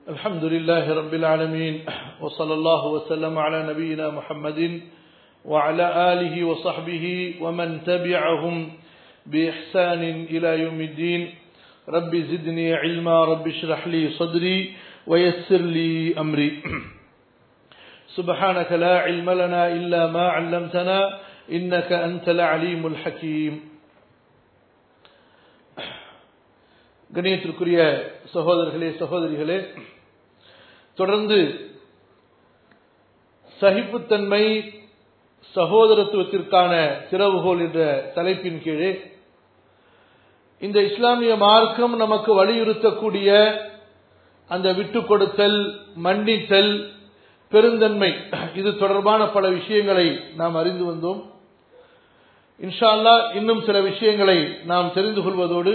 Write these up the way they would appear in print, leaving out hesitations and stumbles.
الحمد لله رب العالمين وصلى الله وسلم على نبينا محمد وعلى آله وصحبه ومن تبعهم بإحسان إلى يوم الدين رب زدني علما رب اشرح لي صدري ويسر لي أمري سبحانك لا علم لنا إلا ما علمتنا إنك أنت العليم الحكيم. கணியத்திற்குரிய சகோதரர்களே சகோதரிகளே, தொடர்ந்து சகிப்புத்தன்மை சகோதரத்துவத்திற்கான திறவுகோல் என்ற தலைப்பின் கீழே இந்த இஸ்லாமிய மார்க்கம் நமக்கு வலியுறுத்தக்கூடிய அந்த விட்டுக் கொடுத்தல், மன்னித்தல், பெருந்தன்மை, இது தொடர்பான பல விஷயங்களை நாம் அறிந்து வந்தோம். இன்ஷா அல்லாஹ் இன்னும் சில விஷயங்களை நாம் தெரிந்து கொள்வதோடு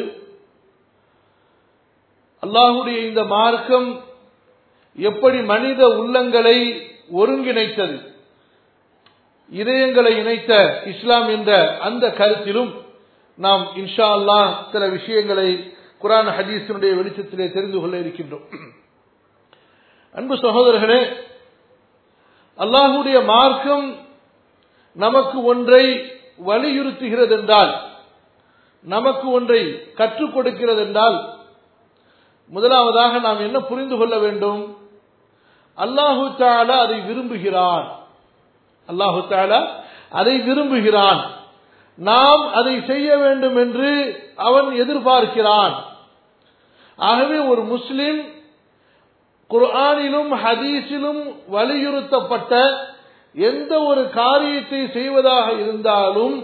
அல்லாஹுடைய இந்த மார்க்கம் எப்படி மனித உள்ளங்களை ஒருங்கிணைத்தது, இதயங்களை இணைத்த இஸ்லாம் என்ற அந்த கருத்திலும் நாம் இன்ஷா அல்லாஹ் சில விஷயங்களை குர்ஆன் ஹதீஸினுடைய வெளிச்சத்திலே தெரிந்து கொள்ள இருக்கின்றோம். அன்பு சகோதரர்களே, அல்லாஹுடைய மார்க்கம் நமக்கு ஒன்றை வலியுறுத்துகிறது என்றால், நமக்கு ஒன்றை கற்றுக் கொடுக்கிறது என்றால், முதலாவதாக நாம் என்ன புரிந்து கொள்ள வேண்டும்? அல்லாஹு தஆலா அதை விரும்புகிறான். அல்லாஹு தஆலா அதை விரும்புகிறான். நாம் அதை செய்ய வேண்டும் என்று அவன் எதிர்பார்க்கிறான். ஆகவே ஒரு முஸ்லிம் குர்ஆனிலும் ஹதீஸிலும் வலியுறுத்தப்பட்ட எந்த ஒரு காரியத்தை செய்வதாக இருந்தாலும்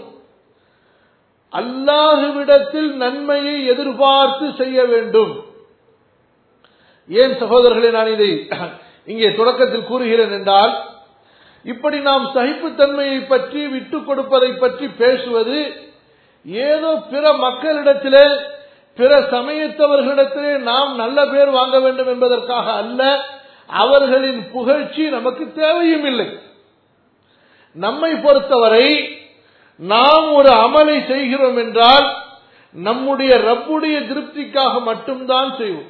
அல்லாஹ்விடத்தில் நன்மையை எதிர்பார்த்து செய்ய வேண்டும். ஏன் சகோதரர்களே நான் இதை இங்கே தொடக்கத்தில் கூறுகிறேன் என்றால், இப்படி நாம் சகிப்புத்தன்மையை பற்றி, விட்டுக் கொடுப்பதை பற்றி பேசுவது ஏதோ பிற மக்களிடத்திலே, பிற சமயத்தவர்களிடத்திலே நாம் நல்ல பேர் வாங்க வேண்டும் என்பதற்காக அல்ல. அவர்களின் புகழ்ச்சி நமக்கு தேவையும் இல்லை. நம்மை பொறுத்தவரை நாம் ஒரு அமலை செய்கிறோம் என்றால் நம்முடைய ரப்புடைய திருப்திக்காக மட்டும்தான் செய்வோம்.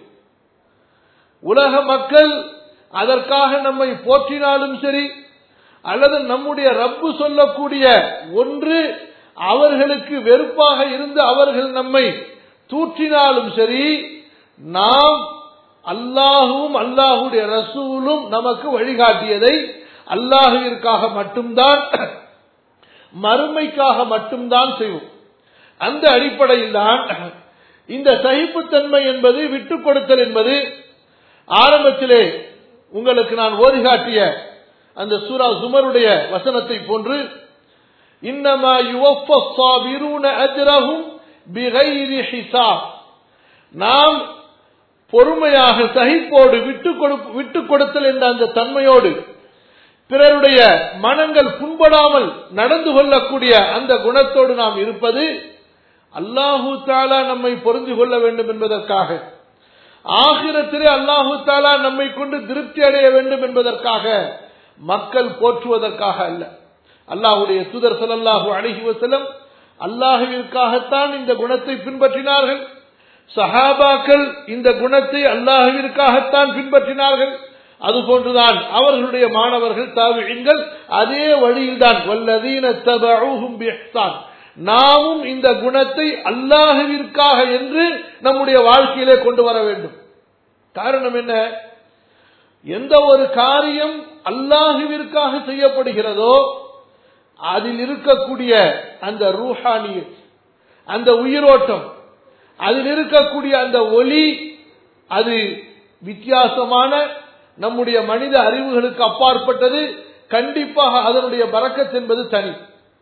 உலக மக்கள் அதற்காக நம்மை போற்றினாலும் சரி, அல்லது நம்முடைய ரப்பு சொல்லக்கூடிய ஒன்று அவர்களுக்கு வெறுப்பாக இருந்து அவர்கள் நம்மை தூற்றினாலும் சரி, நாம் அல்லாஹுவும் அல்லாஹுடைய ரசூலும் நமக்கு வழிகாட்டியதை அல்லாஹுவிற்காக மட்டும்தான், மறுமைக்காக மட்டும்தான் செய்வோம். அந்த அடிப்படையில் தான் இந்த சகிப்புத்தன்மை என்பது, விட்டுக் கொடுத்தல் என்பது, ஆரம்பத்திலே உங்களுக்கு நான் ஓதிகாட்டிய அந்த சூரா ஜுமருடைய வசனத்தை போன்று, இன்னமா யுவஃபஸ் ஸாபிரூன அஜ்ரஹும் பிகைரி ஹிசாப், நாம் பொறுமையாக சகிப்போடு விட்டுக் கொடுத்தல் என்ற அந்த தன்மையோடு பிறருடைய மனங்கள் புண்படாமல் நடந்து கொள்ளக்கூடிய அந்த குணத்தோடு நாம் இருப்பது அல்லாஹு தஆலா நம்மை பொருந்தி கொள்ள வேண்டும் என்பதற்காக, ஆகிரத்திலே அல்லாஹு தஆலா நம்மை கொண்டு திருப்தி அடைய வேண்டும் என்பதற்காக, மக்கள் போற்றுவதற்காக அல்ல. அல்லாஹ்வுடைய தூதர் ஸல்லல்லாஹு அலைஹி வஸல்லம் அல்லாஹ்விற்காகத்தான் இந்த குணத்தை பின்பற்றினார்கள். சஹாபாக்கள் இந்த குணத்தை அல்லாஹ்விற்காகத்தான் பின்பற்றினார்கள். அதுபோன்றுதான் அவர்களுடைய மாணவர்கள், தாபிஈன்கள் அதே வழியில்தான் வல்லதீன தபஊஹும் பிஇஹ்சான், நாமும் இந்த குணத்தை அல்லாஹ்விற்காக என்று நம்முடைய வாழ்க்கையிலே கொண்டு வர வேண்டும். காரணம் என்ன? எந்த ஒரு காரியம் அல்லாஹ்விற்காக செய்யப்படுகிறதோ அதில் இருக்கக்கூடிய அந்த ரூஹானியத், அந்த உயிரோட்டம், அதில் இருக்கக்கூடிய அந்த ஒளி, அது வித்தியாசமான, நம்முடைய மனித அறிவுகளுக்கு அப்பாற்பட்டது. கண்டிப்பாக அதனுடைய பரக்கத் என்பது தனி.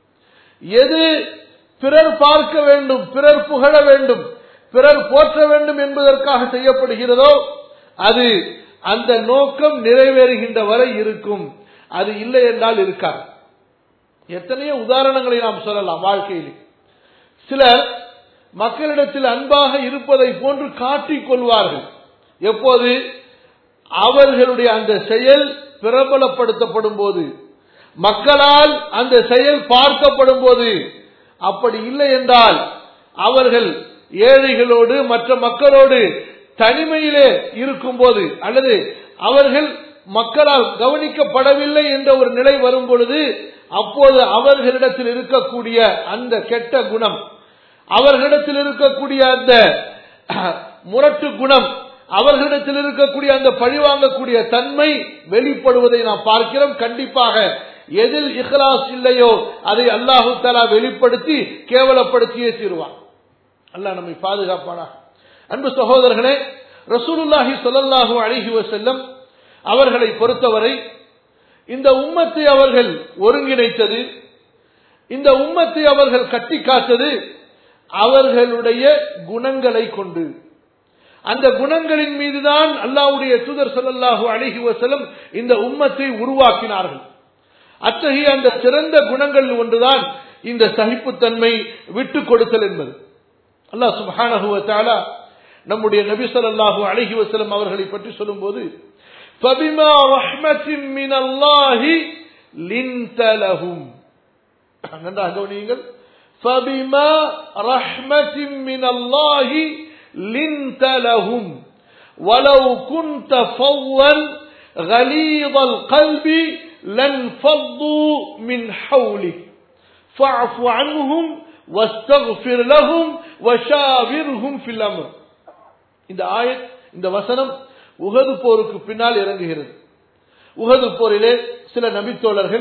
எது பிறர் பார்க்க வேண்டும், பிறர் புகழ வேண்டும், பிறர் போற்ற வேண்டும் என்பதற்காக செய்யப்படுகிறதோ அது அந்த நோக்கம் நிறைவேறுகின்ற வரை இருக்கும். அது இல்லை என்றால் இருக்காது. எத்தனையோ உதாரணங்களை நாம் சொல்லலாம் வாழ்க்கையில். சிலர் மக்களிடத்தில் அன்பாக இருப்பதை போன்று காட்டிக் கொள்வார்கள். எப்போது அவர்களுடைய அந்த செயல் பிரபலப்படுத்தப்படும் போது, மக்களால் அந்த செயல் பார்க்கப்படும் போது. அப்படி இல்லை என்றால் அவர்கள் ஏழைகளோடு, மற்ற மக்களோடு தனிமையிலே இருக்கும் போது அல்லது அவர்கள் மக்களால் கவனிக்கப்படவில்லை என்ற ஒரு நிலை வரும் பொழுது அப்போது அவர்களிடத்தில் இருக்கக்கூடிய அந்த கெட்ட குணம், அவர்களிடத்தில் இருக்கக்கூடிய அந்த முரட்டு குணம், அவர்களிடத்தில் இருக்கக்கூடிய அந்த பழிவாங்கக்கூடிய தன்மை வெளிப்படுவதை நாம் பார்க்கிறோம். கண்டிப்பாக எதில் இஹ்லாஸ் இல்லையோ அதை அல்லாஹு தஆலா வெளிப்படுத்தி கேவலப்படுத்தியே தீருவான். அல்லாஹ் நம்மை பாதுகாப்பானாக. அன்பு சகோதரர்களே, ரசூலுல்லாஹி ஸல்லல்லாஹு அலைஹி வஸல்லம் அவர்களை பொறுத்தவரை இந்த உம்மத்தை அவர்கள் ஒருங்கிணைத்தது, இந்த உம்மத்தை அவர்கள் கட்டி காத்தது அவர்களுடைய குணங்களை கொண்டு. அந்த குணங்களின் மீதுதான் அல்லாஹ்வுடைய தூதர் ஸல்லல்லாஹு அலைஹி வஸல்லம் இந்த உம்மத்தை உருவாக்கினார்கள். அத்தகைய அந்த சிறந்த குணங்கள் ஒன்றுதான் இந்த சகிப்புத்தன்மை, விட்டு கொடுத்தல் என்பது. அல்லாஹ் சுப்ஹானஹு வ தஆலா நம்முடைய நபி ஸல்லல்லாஹு அலைஹி வஸல்லம் அவர்களை பற்றி சொல்லும்போது فَبِمَا رَحْمَةٍ مِّنَ اللَّهِ لِنْتَ لَهُمْ, நன்றாக கவனியுங்கள். فَبِمَا رَحْمَةٍ مِّنَ اللَّهِ لِنْتَ لَهُمْ وَلَوْ كُنْتَ فَظًّا غَلِيظَ الْقَلْبِ لَانفَضُّوا مِنْ حَوْلِكَ فَاعْفُ عَنْهُمْ وَاسْتَغْفِرْ لَهُمْ وَشَاوِرْهُمْ فِي الْأَمْرِ. இந்த ஆயத், இந்த வசனம் உஹது போருக்கு பின்னால் இறங்குகிறது. உஹது போரிலே சில நபித்தோழர்கள்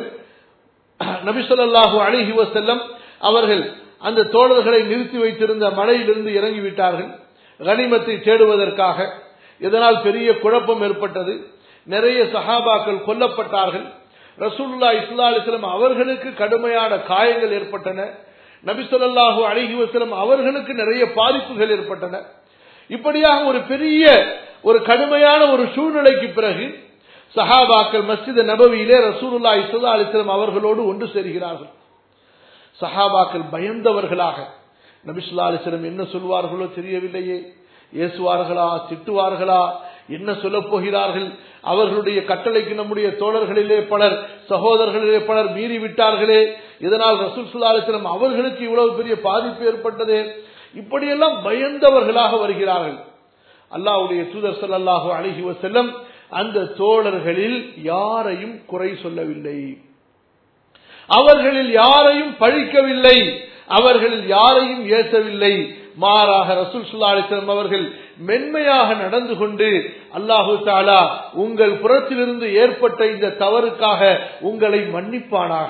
நபி ஸல்லல்லாஹு அலைஹி வஸல்லம் அவர்கள் அந்த தோழர்களை நிறுத்தி வைத்திருந்த மலையிலிருந்து இறங்கிவிட்டார்கள் கனிமத்தை தேடுவதற்காக. இதனால் பெரிய குழப்பம் ஏற்பட்டது. நிறைய சஹாபாக்கள் கொல்லப்பட்டார்கள். ரசூலுல்லாஹி ஸல்லல்லாஹு அலைஹி வஸல்லம் அவர்களுக்கு கடுமையான காயங்கள் ஏற்பட்டன. நபி ஸல்லல்லாஹு அலைஹி வஸல்லம் அவர்களுக்கு நிறைய பாதிப்புகள் ஏற்பட்டன. இப்படியாக ஒரு பெரிய ஒரு கடுமையான ஒரு சூழ்நிலைக்கு பிறகு சஹாபாக்கள் மஸ்ஜித் நபவியிலே ரசூலுல்லாஹி ஸல்லல்லாஹு அலைஹி வஸல்லம் அவர்களோடு ஒன்று சேர்கிறார்கள். சஹாபாக்கள் பயந்தவர்களாக, நபி ஸல்லல்லாஹு அலைஹி வஸல்லம் என்ன சொல்வார்களோ தெரியவில்லையே, ஏசுவார்களா, திட்டுவார்களா, என்ன சொல்லப் போகிறார்கள், அவர்களுடைய கட்டளைக்கு நம்முடைய தோழர்களிலே பலர், சகோதரர்களிலே பலர் மீறிவிட்டார்களே, இதனால் ரசூல் ஸல்லல்லாஹு அலைஹி வஸல்லம் அவர்களுக்கு இவ்வளவு பெரிய பாதிப்பு ஏற்பட்டதே, இப்படியெல்லாம் பயந்தவர்களாக வருகிறார்கள். அல்லாஹ்வுடைய தூதர் ஸல்லல்லாஹு அலைஹி வஸல்லம் அந்த தோழர்களில் யாரையும் குறை சொல்லவில்லை, அவர்களில் யாரையும் பழிக்கவில்லை, அவர்களில் யாரையும் ஏசவில்லை. மாறாக ரசூல் ஸல்லல்லாஹு அலைஹி வஸல்லம் அவர்கள் மென்மையாக நடந்து கொண்டு அல்லாஹு தஆலா உங்கள் புறத்திலிருந்து ஏற்பட்ட இந்த தவறுக்காக உங்களை மன்னிப்பானாக,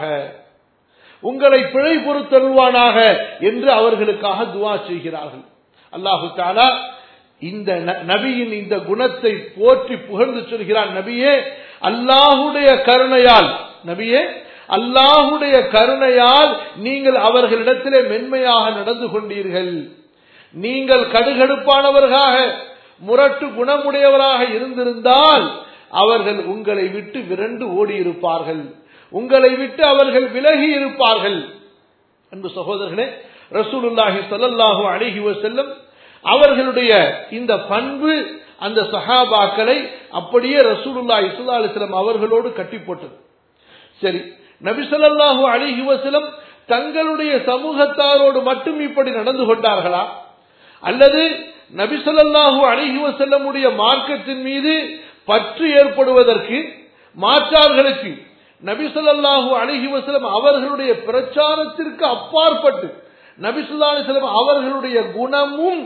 உங்களை பிழை பொறுத்தருள்வானாக என்று அவர்களுக்காக துஆ செய்கிறார்கள். அல்லாஹு தஆலா இந்த நபியின் இந்த குணத்தை போற்றி புகழ்ந்து சொல்கிறான். நபியே, அல்லாஹுடைய கருணையால், நபியே அல்லாஹுடைய கருணையால் நீங்கள் அவர்களிடத்திலே மென்மையாக நடந்து கொண்டீர்கள். நீங்கள் கடுகடுப்பானவர்களாக, முரட்டு குணமுடையவராக இருந்திருந்தால் அவர்கள் உங்களை விட்டு விரண்டு ஓடி இருப்பார்கள், உங்களை விட்டு அவர்கள் விலகி இருப்பார்கள். அன்பு சகோதரர்களே, ரசூலுல்லாஹி ஸல்லல்லாஹு அலைஹி வஸல்லம் அவர்களுடைய இந்த பண்பு அந்த சஹாபாக்களை அப்படியே ரசூலுல்லாஹி ஸல்லல்லாஹு அலைஹி வஸல்லம் அவர்களோடு கட்டி போட்டது. சரி, நபி ஸல்லல்லாஹு அலைஹி வஸல்லம் தங்களுடைய சமூகத்தாரோடு மட்டும் இப்படி நடந்து கொண்டார்களா, அல்லது நபி ஸல்லல்லாஹு அலைஹி வஸல்லமுடைய மார்க்கத்தின் மீது பற்று ஏற்படுவதற்கு மாற்றார்களுக்கு நபி ஸல்லல்லாஹு அலைஹி வஸல்லம் அவர்களுடைய பிரச்சாரத்திற்கு அப்பாற்பட்டு நபி ஸல்லல்லாஹு அலைஹி வஸல்லம் அவர்களுடைய குணமும்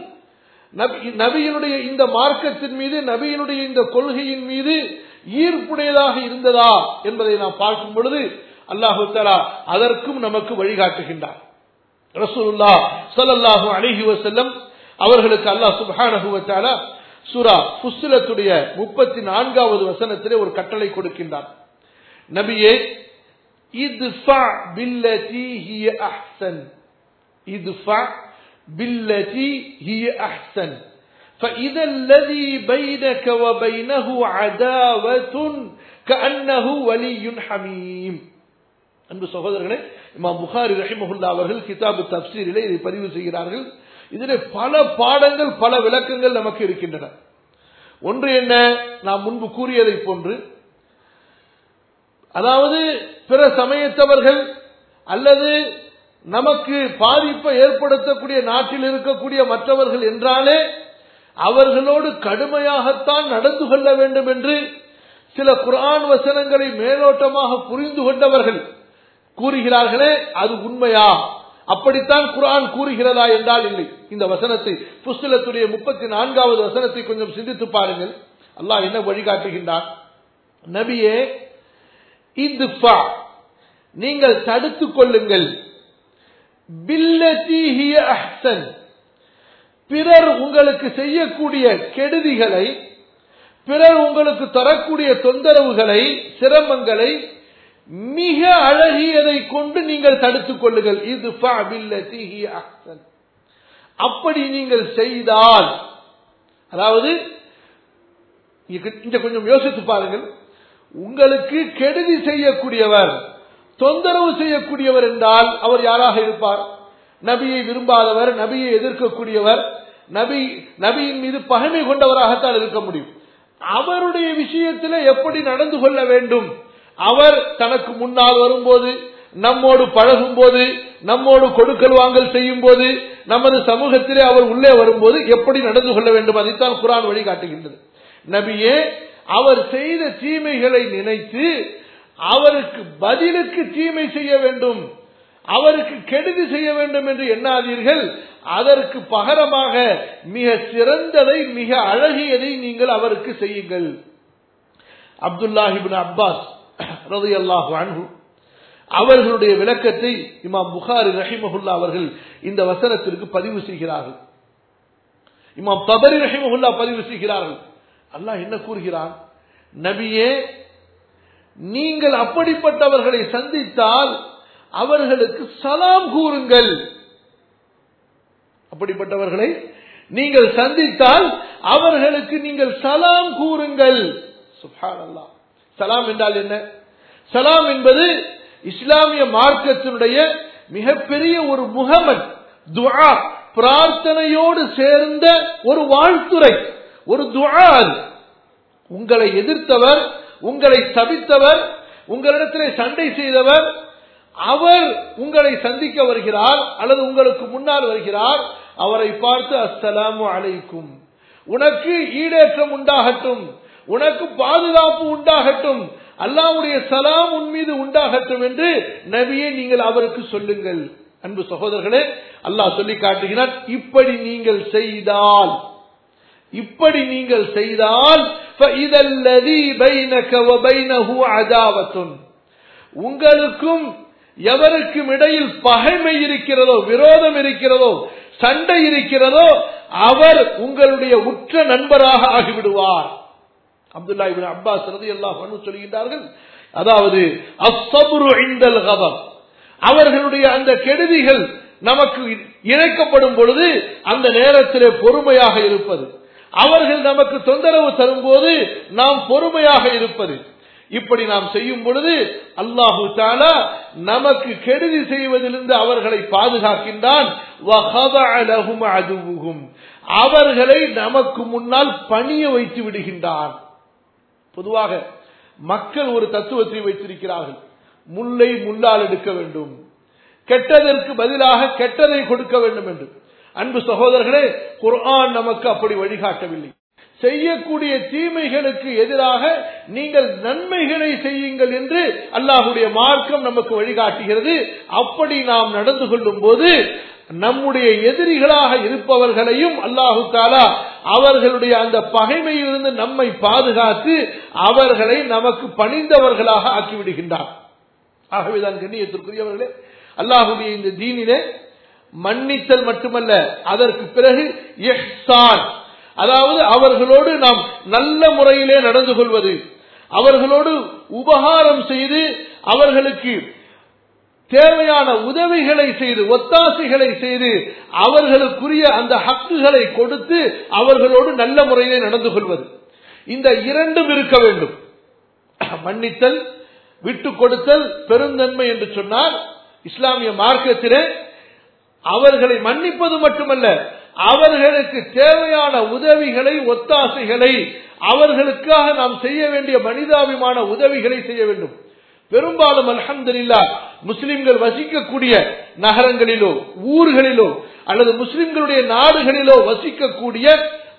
நபியினுடைய இந்த மார்க்கத்தின் மீது, நபியினுடைய இந்த கொள்கையின் மீது ஈர்ப்புடையதாக இருந்ததா என்பதை நாம் பார்க்கும் பொழுது அல்லாஹு தஆலா அதற்கும் நமக்கு வழிகாட்டுகின்றார். ரசூலுல்லாஹ் ஸல்லல்லாஹு அலைஹி வஸல்லம் அவர்களுக்கு அல்லாஹ் சுப்ஹானஹு வ தஆலா சூரா ஃபுஸ்ஸிலத்துடைய 34வது வசனத்திலே ஒரு கட்டளை கொடுக்கின்றார். நபியே, இத்ஃபா பில்லதி ஹிய அஹ்ஸன், இத்ஃபா பில்லதி ஹிய அஹ்ஸன் فإذا الذي بينك وبينه عداوة كأنه ولي حميم. அன்பு சகோதரர்களே, இமாம் புகாரி ரஹிமஹுல்லாஹ் அவர்கள் கிதாபு தஃப்சீரிலே இதை பதிவு செய்கிறார்கள். இதிலே பல பாடங்கள், பல விளக்கங்கள் நமக்கு இருக்கின்றன. ஒன்று என்ன, நாம் முன்பு கூறியதை போன்று, அதாவது பிற சமயத்தவர்கள் அல்லது நமக்கு பாதிப்பை ஏற்படுத்தக்கூடிய நாட்டில் இருக்கக்கூடிய மற்றவர்கள் என்றாலே அவர்களோடு கடுமையாகத்தான் நடந்து கொள்ள வேண்டும் என்று சில குர்ஆன் வசனங்களை மேலோட்டமாக புரிந்து கொண்டவர்கள் கூறுகிறார்களே, அது உண்மையா? அப்படித்தான் குர்ஆன் கூறுகிறதா என்றால் இல்லை. இந்த வசனத்தை ஃபுஸ்ஸிலத்துடைய 34வது வசனத்தை கொஞ்சம் சிந்தித்து பாருங்கள். அல்லாஹ் என்ன வழிகாட்டுகின்றான்? நபியே, இத்ஃபா, நீங்கள் தடுத்துக் கொள்ளுங்கள், பில்லதி ஹிய அஹ்சன், பிறர் உங்களுக்கு செய்யக்கூடிய கெடுதிகளை, பிறர் உங்களுக்கு தரக்கூடிய தொந்தரவுகளை, சிரமங்களை மிக அழகியதை கொண்டு நீங்கள் தடுத்துக் கொள்ளுங்கள். இத்ஃபா பில்லதி ஹிய அஹ்சன். அப்படி நீங்கள் செய்தால், அதாவது இங்க கொஞ்சம் யோசித்து பாருங்கள், உங்களுக்கு கெடுதி செய்யக்கூடியவர், தொந்தரவு செய்யக்கூடியவர் என்றால் அவர் யாராக இருப்பார்? நபியை விரும்பாதவர், நபியை எதிர்க்கக்கூடியவர், நபியின் மீது பகைமை கொண்டவராகத்தான் இருக்க முடியும். அவருடைய விஷயத்தில் எப்படி நடந்து கொள்ள வேண்டும்? அவர் தனக்கு முன்னால் வரும்போது, நம்மோடு பழகும் போது, நம்மோடு கொடுக்கல் வாங்கல் செய்யும் போது, நமது சமூகத்திலே அவர் உள்ளே வரும்போது எப்படி நடந்து கொள்ள வேண்டும்? அதைத்தான் குர்ஆன் வழிகாட்டுகின்றது. நபியே, அவர் செய்த தீமைகளை நினைத்து அவருக்கு பதிலுக்கு தீமை செய்ய வேண்டும், அவருக்கு கெடுதி செய்ய வேண்டும் என்று எண்ணாதீர்கள். அதற்கு பகரமாக மிக சிறந்ததை, மிக அழகியதை நீங்கள் அவருக்கு செய்யுங்கள். அப்துல்லாஹ் இப்னு அப்பாஸ் ரலியல்லாஹு அன்ஹு அவர்களுடைய விளக்கத்தை இமாம் புகாரி ரஹிமஹுல்லாஹ் அவர்கள் இந்த வசனத்திற்கு பதிவு செய்கிறார்கள். இமாம் தபரி ரஹிமஹுல்லாஹ் பதிவு செய்கிறார்கள். அல்லாஹ் என்ன கூறுகிறான்? நபியே, நீங்கள் அப்படிப்பட்டவர்களை சந்தித்தால் அவர்களுக்கு சலாம் கூறுங்கள். அப்படிப்பட்டவர்களை நீங்கள் சந்தித்தால் அவர்களுக்கு நீங்கள் சலாம் கூறுங்கள். சுப்ஹானல்லாஹ். சலாம் என்றால் என்ன? சலாம் என்பது இஸ்லாமிய மார்க்கத்தினுடைய மிகப்பெரிய ஒரு முகமன், துஆ, பிரார்த்தனையோடு சேர்ந்த ஒரு வாழ்த்துரை, ஒரு துஆ. உங்களை எதிர்த்தவர், உங்களை சபித்தவர், உங்களிடத்திலே சண்டை செய்தவர், அவர் உங்களை சந்திக்க வருகிறார் அல்லது உங்களுக்கு முன்னால் வருகிறார். அவரை பார்த்து அஸ்ஸலாமு அலைக்கும், உனக்கு ஈடேற்றம் உண்டாகட்டும், உனக்கு பாதுகாப்பு உண்டாகட்டும், அல்லாஹ்வுடைய சலாம் உன் மீது உண்டாகட்டும் என்று நபியே நீங்கள் அவருக்கு சொல்லுங்கள். அன்பு சகோதரர்களே, அல்லாஹ் சொல்லி காட்டுகிறார், இப்படி நீங்கள் செய்தால், இப்படி நீங்கள் செய்தால் فَإِذَا الَّذِي بَيْنَكَ وَبَيْنَهُ عَدَاوَةٌ, உங்களுக்கும் எவருக்கும் இடையில் பகைமை இருக்கிறதோ, விரோதம் இருக்கிறதோ, சண்டை இருக்கிறதோ, அவர் உங்களுடைய உற்ற நண்பராக ஆகிவிடுவார். அப்துல்லாஹ் இப்னு அப்பாஸ் ரலியல்லாஹு அன்ஹு சொல்கிறார்கள், அதாவது அஸ்ஸப்ரு இன்தல் கதப், அவர்களுடைய அந்த கெடுதிகள் நமக்கு இழைக்கப்படும் பொழுது அந்த நேரத்திலே பொறுமையாக இருப்பது, அவர்கள் நமக்கு தொந்தரவு தரும்போது நாம் பொறுமையாக இருப்பது, இப்படி நாம் செய்யும் பொழுது அல்லாஹு தஆலா நமக்கு கெடுதி செய்வதிலிருந்து அவர்களை பாதுகாக்கின்றான். அவர்களை நமக்கு முன்னால் பணிய வைத்து விடுகின்றான். பொதுவாக மக்கள் ஒரு தத்துவத்தை வைத்திருக்கிறார்கள், முல்லை முள்ளால் எடுக்க வேண்டும், கெட்டதற்கு பதிலாக கெட்டதை கொடுக்க வேண்டும் என்று. அன்பு சகோதரர்களே, குர்ஆன் நமக்கு அப்படி வழிகாட்டவில்லை. செய்யக்கூடிய தீமைகளுக்கு எதிராக நீங்கள் நன்மைகளை செய்யுங்கள் என்று அல்லாஹ்வுடைய மார்க்கம் நமக்கு வழிகாட்டுகிறது. அப்படி நாம் நடந்து கொள்ளும் போது நம்முடைய எதிரிகளாக இருப்பவர்களையும் அல்லாஹு தஆலா அவர்களுடைய அந்த பகைமையிலிருந்து நம்மை பாதுகாத்து அவர்களை நமக்கு பணிந்தவர்களாக ஆக்கிவிடுகின்றார். ஆகவேதான் கண்ணியத்திற்குரியவர்களே, அல்லாஹ்வுடைய இந்த தீனிலே மன்னித்தல் மட்டுமல்ல, அதற்கு பிறகு இஹ்சான், அதாவது அவர்களோடு நாம் நல்ல முறையிலே நடந்து கொள்வது, அவர்களோடு உபகாரம் செய்து அவர்களுக்கு தேவையான உதவிகளை செய்து, ஒத்தாசைகளை செய்து, அவர்களுக்குரிய அந்த ஹக்குகளை கொடுத்து அவர்களோடு நல்ல முறையிலே நடந்து கொள்வது, இந்த இரண்டும் இருக்க வேண்டும். மன்னித்தல், விட்டு கொடுத்தல், பெருந்தன்மை என்று சொன்னால் இஸ்லாமிய மார்க்கத்திலே அவர்களை மன்னிப்பது மட்டுமல்ல, அவர்களுக்கு தேவையான உதவிகளை, ஒத்தாசைகளை, அவர்களுக்காக நாம் செய்ய வேண்டிய மனிதாபிமான உதவிகளை செய்ய வேண்டும். பெரும்பாலும் அல்ஹம்துலில்லாஹ் முஸ்லிம்கள் வசிக்கக்கூடிய நகரங்களிலோ ஊர்களிலோ அல்லது முஸ்லிம்களுடைய நாடுகளிலோ வசிக்கக்கூடிய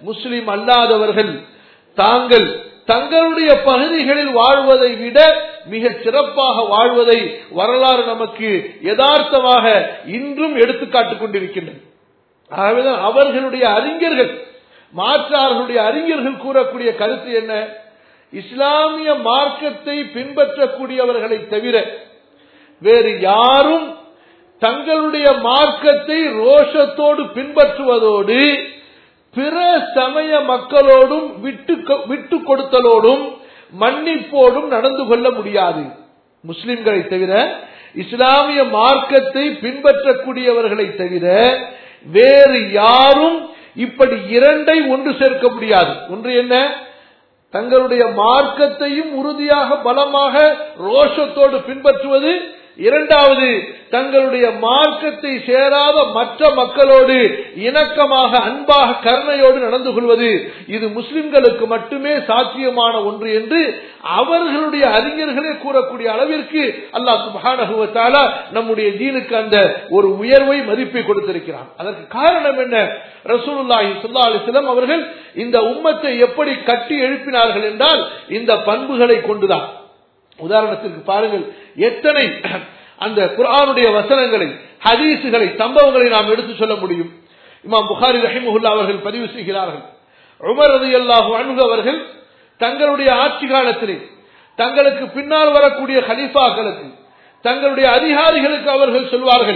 முஸ்லிம் அல்லாதவர்கள் தாங்கள் தங்களுடைய பகுதிகளில் வாழ்வதை விட மிக சிறப்பாக வாழ்வதை வரலாறு நமக்கு யதார்த்தமாக இன்றும் எடுத்துக்காட்டிக் கொண்டிருக்கின்றன. ஆகவேதான் அவர்களுடைய அறிஞர்கள், மாற்றார்களுடைய அறிஞர்கள் கூறக்கூடிய கருத்து என்ன? இஸ்லாமிய மார்க்கத்தை பின்பற்றக்கூடியவர்களை தவிர வேறு யாரும் தங்களுடைய மார்க்கத்தை ரோஷத்தோடு பின்பற்றுவதோடு பிற சமய மக்களோடும் விட்டு கொடுத்தலோடும் மன்னிப்போடும் நடந்து கொள்ள முடியாது. முஸ்லிம்களை தவிர, இஸ்லாமிய மார்க்கத்தை பின்பற்றக்கூடியவர்களை தவிர வேறு யாரும் இப்படி இரண்டை ஒன்று சேர்க்க முடியாது. ஒன்று என்ன? தங்களுடைய மார்க்கத்தையும் உறுதியாக பலமாக ரோஷத்தோடு பின்பற்றுவது. இரண்டாவது, தங்களுடைய மார்க்கத்தை சேராத மற்ற மக்களோடு இணக்கமாக அன்பாக கருணையோடு நடந்து கொள்வது. இது முஸ்லிம்களுக்கு மட்டுமே சாத்தியமான ஒன்று என்று அவர்களுடைய அறிஞர்களே கூறக்கூடிய அளவிற்கு அல்லாஹ் சுப்ஹானஹு வ தஆலா நம்முடைய தீனுக்கு அந்த ஒரு உயர்வை மதிப்பை கொடுத்திருக்கிறான். அதற்கு காரணம் என்ன? ரசூலுல்லாஹி ஸல்லல்லாஹு அலைஹி வஸல்லம் அவர்கள் இந்த உம்மத்தை எப்படி கட்டி எழுப்பினார்கள் என்றால் இந்த பண்புகளை கொண்டுதான். உதாரணத்திற்கு பாருங்கள், எத்தனை அந்த குர்ஆனுடைய வசனங்களை, ஹதீசுகளை, சம்பவங்களை நாம் எடுத்து சொல்ல முடியும். இமாம் புகாரி ரஹிமஹுல்லாஹ் அவர்கள் பதிவு செய்கிறார்கள், உமர் ரலியல்லாஹு அன்ஹு அவர்கள் தங்களுடைய ஆட்சி காலத்திலே தங்களுக்கு பின்னால் வரக்கூடிய கலீஃபாக்களுக்கு, தங்களுடைய அதிகாரிகளுக்கு அவர்கள் சொல்வார்கள்,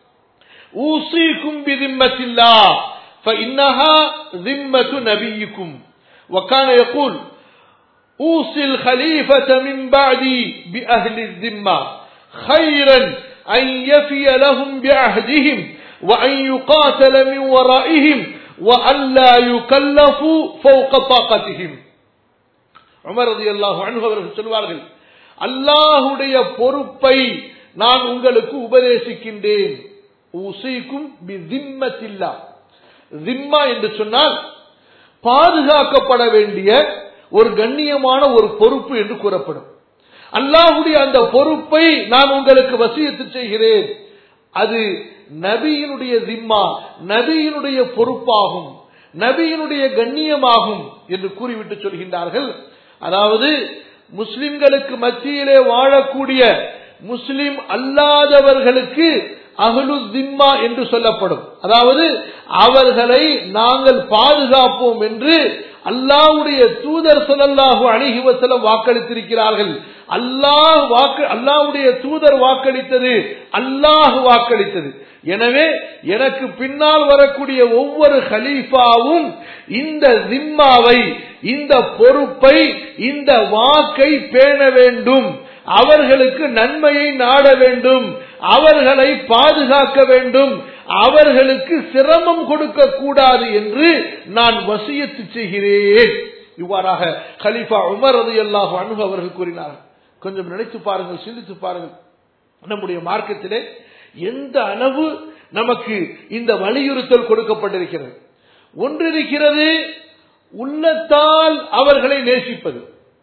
ஊஸீகும் பிதிம்மத்தில்லாஹ் ஃபஇன்னஹா திம்மத்து நபியிக்கும் வகான யகூல் أوصي الخليفة من بعدي بأهل الذمة خيرا أن يفي لهم بعهدهم وأن يقاتل من ورائهم وأن لا يكلفوا فوق طاقتهم. உமர் ரலியல்லாஹு அன்ஹு அவர்கள் சொல்வார்கள், அல்லாஹ்வுடைய பொறுப்பை நான் உங்களுக்கு உபதேசிக்கின்றேன். ஊஸீகும் பிதிம்மத்தில்லாஹ். திம்மா என்று சொன்னால் பாதுகாக்கப்பட வேண்டிய ஒரு கண்ணியமான ஒரு பொறுப்பு என்று கூறப்படும். அல்லாஹ்வுடைய அந்த பொறுப்பை நான் உங்களுக்கு வசியத்து செய்கிறேன். அது நபியினுடைய திம்மா, நபியினுடைய பொறுப்பாகும், நபியினுடைய கண்ணியமாகும் என்று கூறிவிட்டு சொல்கின்றார்கள். அதாவது முஸ்லிம்களுக்கு மத்தியிலே வாழக்கூடிய முஸ்லிம் அல்லாதவர்களுக்கு அஹ்லு திம்மா என்று சொல்லப்படும். அதாவது அவர்களை நாங்கள் பாதுகாப்போம் என்று அல்லாஹ்வுடைய தூதர் ஸல்லல்லாஹு அலைஹி வஸல்லம் வாக்களித்திருக்கிறார்கள். அல்லாஹ்வுடைய தூதர் வாக்களித்தது, அல்லாஹ் வாக்களித்தது. எனவே எனக்கு பின்னால் வரக்கூடிய ஒவ்வொரு கலீஃபாவும் இந்த திம்மாவை, இந்த பொறுப்பை, இந்த வாக்கை பேண வேண்டும், அவர்களுக்கு நன்மையை நாட வேண்டும், அவர்களை பாதுகாக்க வேண்டும், அவர்களுக்கு சிரமம் கொடுக்க கூடாது என்று நான் வசியத்து செய்கிறேன். இவ்வாறாக கலீஃபா உமர் ரலியல்லாஹு அன்ஹு அவர்கள் கூறினார்கள். கொஞ்சம் நினைத்து பாருங்கள், சிந்தித்து பாருங்கள், நம்முடைய மார்க்கத்திலே எந்த அளவு நமக்கு இந்த வலியுறுத்தல் கொடுக்கப்பட்டிருக்கிறது. ஒன்றிருக்கிறது உள்ளத்தால் அவர்களை நேசிப்பது,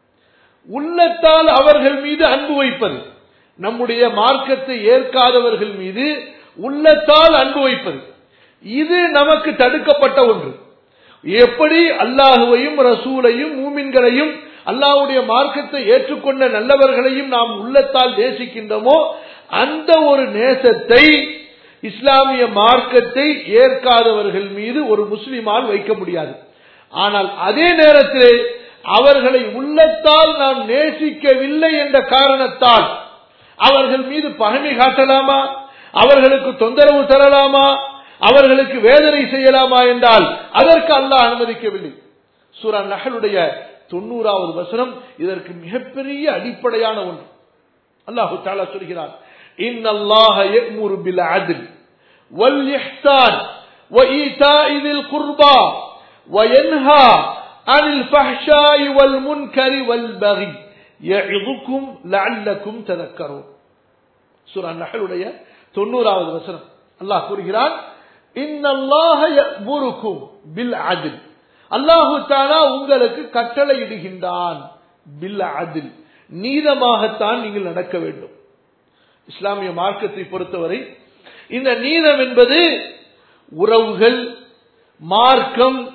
உள்ளத்தால் அவர்கள் மீது அன்பு வைப்பது. நம்முடைய மார்க்கத்தை ஏற்காதவர்கள் மீது உள்ளத்தால் அன்பு வைப்பது, இது நமக்கு தடுக்கப்பட்ட ஒன்று. எப்படி அல்லாஹுவையும் ரசூலையும் மூமின்களையும் அல்லாஹ்வுடைய மார்க்கத்தை ஏற்றுக்கொண்ட நல்லவர்களையும் நாம் உள்ளத்தால் நேசிக்கின்றோமோ அந்த ஒரு நேசத்தை இஸ்லாமிய மார்க்கத்தை ஏற்காதவர்கள் மீது ஒரு முஸ்லிமால் வைக்க முடியாது. ஆனால் அதே நேரத்தில் அவர்களை உள்ளத்தால் நாம் நேசிக்கவில்லை என்ற காரணத்தால் அவர்கள் மீது பகைமை காட்டலாமா, அவர்களுக்கு தொந்தரவு தரலாமா, அவர்களுக்கு வேதனை செய்யலாமா என்றால் அதற்கு அல்லாஹ் அனுமதிக்கவில்லை. சூரா நஹ்லுடைய 90வது வசனம் இதற்கு மிகப்பெரிய அடிப்படையான ஒன்று. அல்லாஹ் தஆலா சொல்கிறார், இன்னல்லாஹ யஅமுரு பில் அத்ல் வல் இஹ்சான் வ ஈதாஇ தில் குர்பா வ யன்ஹா அனில் ஃபஹ்ஷாஇ வல் முன்கரி வல் பகி யஇதுக்கும் லஅல்லக்கும் தذكرون. சூரா நஹ்லுடைய 90வது வசனம் அல்லாஹ் கூறுகிறார், இன்னல்லாஹ யஅமுருக்கும் பில் அத்ல், அல்லாஹு தஆலா உங்களுக்கு கட்டளை இடுகின்றான், பில் அத்ல், நீதமாகத்தான் நீங்கள் நடக்க வேண்டும். இஸ்லாமிய மார்க்கத்தை பொறுத்தவரை இந்த நீதம் என்பது உறவுகள், மார்க்கம்,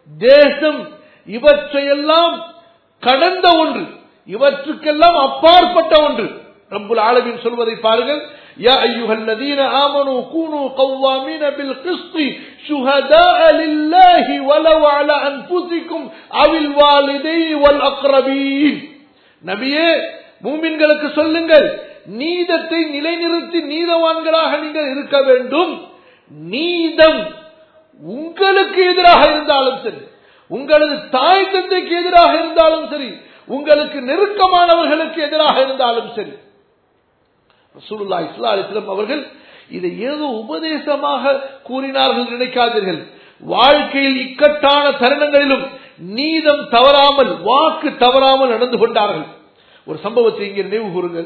தேசம், இவற்றையெல்லாம் கடந்த ஒன்று, இவற்றுக்கெல்லாம் அப்பாற்பட்ட ஒன்று. ரப்புல் ஆலமீன் சொல்வதை பாருங்கள். யா அய்யுஹல்லதீன ஆமனூ கூனூ கவ்வாமீன பில் கிஸ்தி ஷுஹதாஅ லில்லாஹி வலவ் அலா அன்ஃபுஸிகும் அவில் வாலிதைனி வல் அக்ரபீன். நபியே, மூமின்களுக்கு சொல்லுங்கள், நீதத்தை நிலைநிறுத்தி நீதவான்களாக நீங்கள் இருக்க வேண்டும். நீதம் உங்களுக்கு எதிராக இருந்தாலும் சரி, உங்களது தாய் தந்தைக்கு எதிராக இருந்தாலும் சரி, உங்களுக்கு நெருக்கமானவர்களுக்கு எதிராக இருந்தாலும் சரி. ரசூலுல்லாஹி ஸல்லல்லாஹு அலைஹி வஸல்லம் அவர்கள் இதை ஏதோ உபதேசமாக கூறினார்கள் நினைக்காதீர்கள். வாழ்க்கையில் இக்கட்டான தருணங்களிலும் நீதம் தவறாமல், வாக்கு தவறாமல் நடந்து கொண்டார்கள். ஒரு சம்பவத்தை இங்கே நினைவு கூறுங்கள்.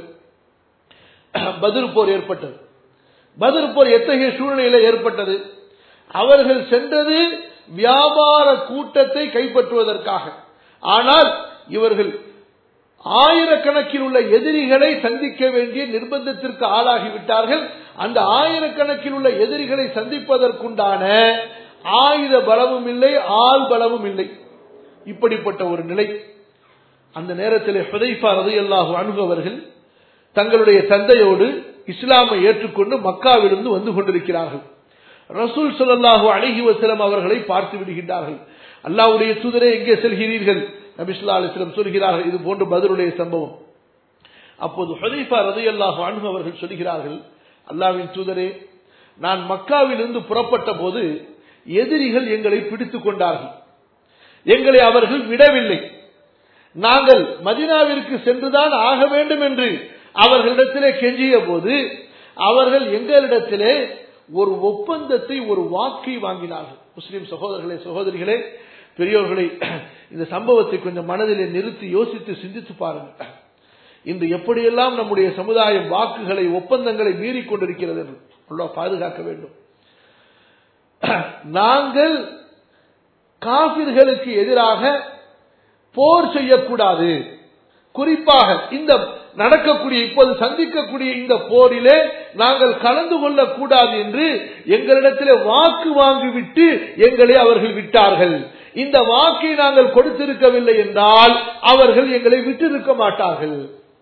பத்ர் போர் ஏற்பட்டது. பத்ர் போர் எத்தகைய சூழ்நிலையில ஏற்பட்டது? அவர்கள் சென்றது வியாபார கூட்டத்தை கைப்பற்றுவதற்காக. ஆனால் இவர்கள் ஆயிரக்கணக்கில் உள்ள எதிரிகளை சந்திக்க வேண்டிய நிர்பந்தத்திற்கு ஆளாகிவிட்டார்கள். அந்த ஆயிரக்கணக்கில் உள்ள எதிரிகளை சந்திப்பதற்குண்டான ஆயுத பலமும் இல்லை, ஆள் பலமும் இல்லை. இப்படிப்பட்ட ஒரு நிலை. அந்த நேரத்தில் ஹுதைஃபா ரலியல்லாஹு அன்ஹு அவர்கள் தங்களுடைய தந்தையோடு இஸ்லாமை ஏற்றுக்கொண்டு மக்காவிலிருந்து வந்து கொண்டிருக்கிறார்கள். ரசூல் ஸல்லல்லாஹு அலைஹி வஸல்லம் அவர்களை பார்த்து விடுகின்றார்கள். அல்லாஹ்வுடைய தூதரே, எங்கே செல்கிறீர்கள்? நபி ஸல்லல்லாஹு அலைஹி வஸல்லம் சொல்கிறார்கள், இது போன்ற பத்ருடைய சம்பவம். அப்போது ஹுதைஃபா ரலியல்லாஹு அன்ஹு அவர்கள் சொல்கிறார்கள், அல்லாஹ்வின் தூதரே, நான் மக்காவிலிருந்து புறப்பட்ட போது எதிரிகள் எங்களை பிடித்துக் கொண்டார்கள். எங்களை அவர்கள் விடவில்லை. நாங்கள் மதீனாவிற்கு சென்றுதான் ஆக வேண்டும் என்று அவர்களிடத்திலே கெஞ்சிய போது அவர்கள் எங்களிடத்திலே ஒரு ஒப்பந்தத்தை, ஒரு வாக்கை வாங்கினார்கள். முஸ்லிம் சகோதரர்களே, சகோதரிகளே, பெரியோர்களை, இந்த சம்பவத்தை கொஞ்சம் மனதிலே நிறுத்தி யோசித்து சிந்தித்து பாருங்கள். இன்று எப்படியெல்லாம் நம்முடைய சமுதாயம் வாக்குகளை, ஒப்பந்தங்களை மீறிக் கொண்டிருக்கிறது என்று அல்லாஹ் பாதுகாக்க வேண்டும். நாங்கள் காபிர்களுக்கு எதிராக போர் செய்யக்கூடாது. குறிப்பாக இந்த நடக்கக்கூடிய, இப்போது சந்திக்கக்கூடிய இந்த போரிலே நாங்கள் கலந்து கொள்ளக்கூடாது என்று எங்களிடத்திலே வாக்கு வாங்கிவிட்டு எங்களை அவர்கள் விட்டார்கள். இந்த வாக்கை நாங்கள் கொடுத்திருக்கவில்லை என்றால் அவர்கள் எங்களை விட்டிருக்க மாட்டார்கள்.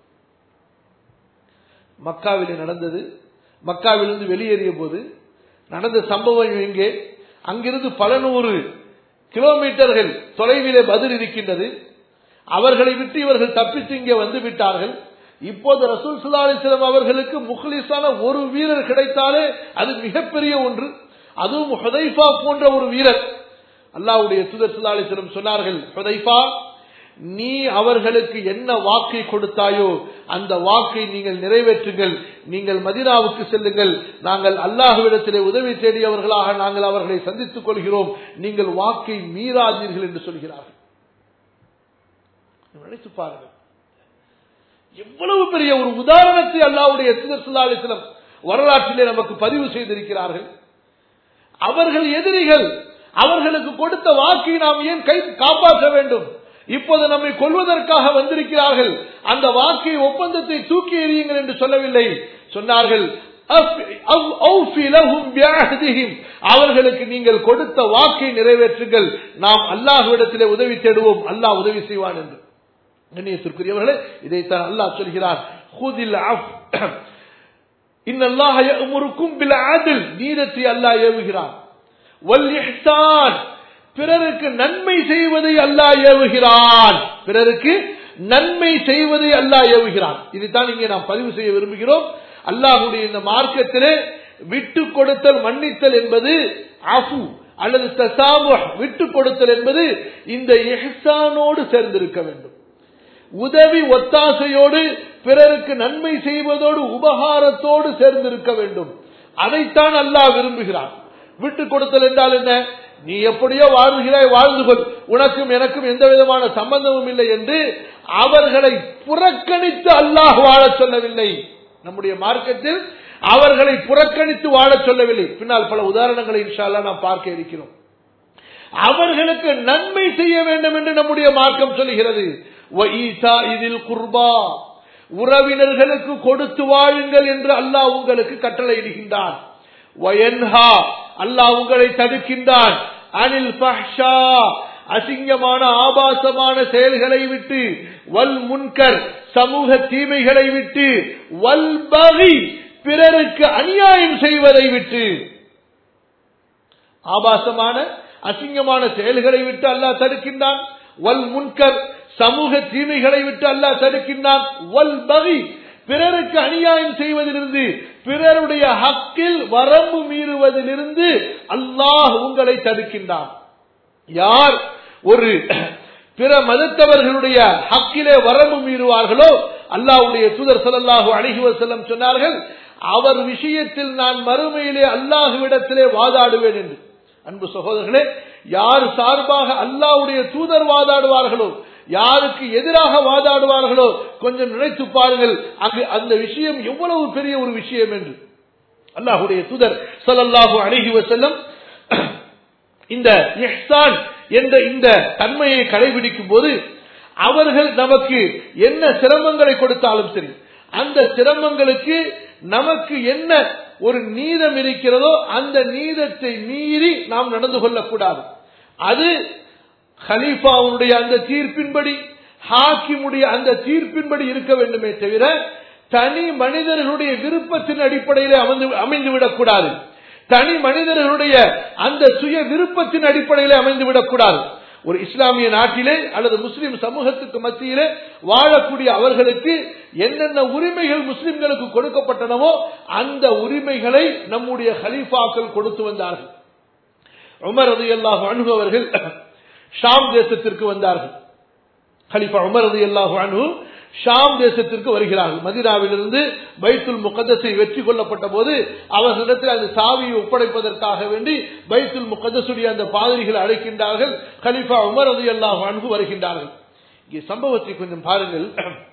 மக்காவிலே நடந்தது. மக்காவிலிருந்து வெளியேறிய போது நடந்த சம்பவம் எங்கே? அங்கிருந்து பல நூறு கிலோமீட்டர்கள் தொலைவிலே பத்ர் இருக்கின்றது. அவர்களை விட்டு இவர்கள் தப்பித்து இங்கே வந்து விட்டார்கள். இப்போது ரசூல் ஸல்லல்லாஹு அலைஹி வஸல்லம் அவர்களுக்கு முக்லிஸான ஒரு வீரர் கிடைத்தாலே அது மிகப்பெரிய ஒன்று. அதுவும் ஹுதைஃபா போன்ற ஒரு வீரர். அல்லாஹ்வுடைய தூதர் ஸல்லல்லாஹு அலைஹி வஸல்லம் சொன்னார்கள், ஹுதைஃபா, நீ அவர்களுக்கு என்ன வாக்கை கொடுத்தாயோ அந்த வாக்கை நீங்கள் நிறைவேற்றுங்கள். நீங்கள் மதீனாவுக்கு செல்லுங்கள். நாங்கள் அல்லாஹ்விடத்திலே உதவி தேடியவர்களாக நாங்கள் அவர்களை சந்தித்துக் கொள்கிறோம். நீங்கள் வாக்கை மீறாதீர்கள் என்று சொல்கிறார்கள். நினைத்து பாருங்கள், எவ்வளவு பெரிய ஒரு உதாரணத்தை அல்லாஹ்வுடைய தூதர் ஸல்லல்லாஹு அலைஹி வஸல்லம் வரலாற்றிலே நமக்கு பதிவு செய்திருக்கிறார்கள். அவர்கள் எதிரிகள், அவர்களுக்கு கொடுத்த வாக்கை நாம் ஏன் காப்பாற்ற வேண்டும்? இப்போது நம்மை கொல்வதற்காக வந்திருக்கிறார்கள். அந்த வாக்கை, ஒப்பந்தத்தை தூக்கி எறியுங்கள் என்று சொல்லவில்லை. சொன்னார்கள், அவர்களுக்கு நீங்கள் கொடுத்த வாக்கை நிறைவேற்றுங்கள். நாம் அல்லாஹ்விடத்திலே உதவி தேடுவோம், அல்லாஹ் உதவி செய்வான் என்று. கண்ணியத்திற்குரியவர்களே, இதைத்தான் அல்லாஹ் சொல்கிறார், இன்னல்லாஹ யஅமுருக்கும் பில் அத்ல், நீதத்தை அல்லாஹ் ஏவுகிறார். வல் இஹ்சான், பிறருக்கு நன்மை செய்வதை அல்லாஹ் ஏவுகிறான். பிறருக்கு நன்மை செய்வதை அல்லாஹ் ஏவுகிறான். இதைத்தான் இங்கே நாம் பதிவு செய்ய விரும்புகிறோம். அல்லாஹ்வுடைய இந்த மார்க்கத்திலே விட்டு கொடுத்தல், மன்னித்தல் என்பது அஃபு அல்லது தசாமுஹ், விட்டு கொடுத்தல் என்பது இந்த இஹ்சானோடு சேர்ந்திருக்க வேண்டும். உதவி ஒத்தாசையோடு, பிறருக்கு நன்மை செய்வதோடு, உபகாரத்தோடு சேர்ந்திருக்க வேண்டும். அதைத்தான் அல்லாஹ் விரும்புகிறான். விட்டு கொடுத்தல் என்றால் என்ன? நீ எப்படியோ வாழ்கிறாய், வாழ்ந்து கொள், உனக்கும் எனக்கும் எந்த விதமான சம்பந்தமும் இல்லை என்று அவர்களை புறக்கணித்து அல்லாஹ் வாழச் சொல்லவில்லை. நம்முடைய மார்க்கத்தில் அவர்களை புறக்கணித்து வாழச் சொல்லவில்லை. பின்னால் பல உதாரணங்களை இன்ஷா அல்லாஹ் நாம் பார்க்க இருக்கிறோம். அவர்களுக்கு நன்மை செய்ய வேண்டும் என்று நம்முடைய மார்க்கம் சொல்கிறது. உறவினர்களுக்கு கொடுத்து வாழுங்கள் என்று அல்லாஹ் உங்களுக்கு கட்டளை இடுகின்றான். அல்லாஹ் உங்களை தடுக்கின்றான். அனில் ஃபஹ்ஷா அசிங்கமான ஆபாசமான செயல்களை விட்டு, வல் முன்கர் சமூக தீமைகளை விட்டு, வல் பகி பிறருக்கு அநியாயம் செய்வதை விட்டு. ஆபாசமான அசிங்கமான செயல்களை விட்டு அல்லாஹ் தடுக்கின்றான். வல் முன்கர் சமூக தீமைகளை விட்டு அல்லாஹ் தடுக்கின்றான். வல் பகி பிறருக்கு அநியாயம் செய்வதிலிருந்து, பிறருடைய ஹக்கில் வரம்பு மீறுவதிலிருந்து அல்லாஹ் உங்களை தடுக்கின்றான். யார் ஒரு பிற மதத்தவர்களுடைய ஹக்கிலே வரம்பு மீறுவார்களோ, அல்லாஹ்வுடைய தூதர் ஸல்லல்லாஹு அலைஹி வஸல்லம் சொன்னார்கள், அவர் விஷயத்தில் நான் மறுமையிலே அல்லாஹ்விடத்திலே வாதாடுவேன் என்று. அன்பு சகோதரர்களே, யார் சார்பாக அல்லாஹ்வுடைய தூதர் வாதாடுவார்களோ, யாருக்கு எதிராக வாதாடுவார்களோ, கொஞ்சம் நினைத்து பாருங்கள் அங்கு அந்த விஷயம் எவ்வளவு பெரிய ஒரு விஷயம் என்று. அல்லாஹ்வுடைய தூதர் ஸல்லல்லாஹு அலைஹி வஸல்லம் இந்த இஹ்சான் என்ற இந்த தன்மையை கடைபிடிக்கும் போது, அவர்கள் நமக்கு என்ன சிரமங்களை கொடுத்தாலும் சரி, அந்த சிரமங்களுக்கு நமக்கு என்ன ஒரு நீதம் இருக்கிறதோ அந்த நீதத்தை மீறி நாம் நடந்து கொள்ளக்கூடாது. அது கலீஃபாவுடைய அந்த தீர்ப்பின்படி, ஹாக்கிமுடைய அந்த தீர்ப்பின்படி இருக்க வேண்டுமே தவிர தனி மனிதர்களுடைய விருப்பத்தின் அடிப்படையில் அமைந்துவிடக் கூடாது. தனி மனிதர்களுடைய அந்த சுய விருப்பத்தின் அடிப்படையில் அமைந்துவிடக் கூடாது. ஒரு இஸ்லாமிய நாட்டிலே அல்லது முஸ்லிம் சமூகத்துக்கு மத்தியிலே வாழக்கூடிய அவர்களுக்கு என்னென்ன உரிமைகள் முஸ்லிம்களுக்கு கொடுக்கப்பட்டனவோ அந்த உரிமைகளை நம்முடைய கலீஃபாக்கள் கொடுத்து வந்தார்கள். உமர் ரலியல்லாஹு அன்ஹு அவர்கள் ஷாம் தேசத்திற்கு வந்தார்கள். கலீஃபா உமர் ரலியல்லாஹு அன்ஹு ஷாம் தேசத்திற்கு வருகிறார்கள். மதீனாவிலிருந்து பைத்துல் முகத்தஸை வெற்றி கொள்ளப்பட்ட போது அவர்களிடத்தில் அந்த சாவியை ஒப்படைப்பதற்காக வேண்டி பைத்துல் முகத்தஸுடைய அந்த பாதிரிகளை அழைக்கின்றார்கள். கலீஃபா உமர் ரலியல்லாஹு அன்ஹு வருகின்றார்கள். இங்கே சம்பவத்தை கொஞ்சம் பாருங்கள்.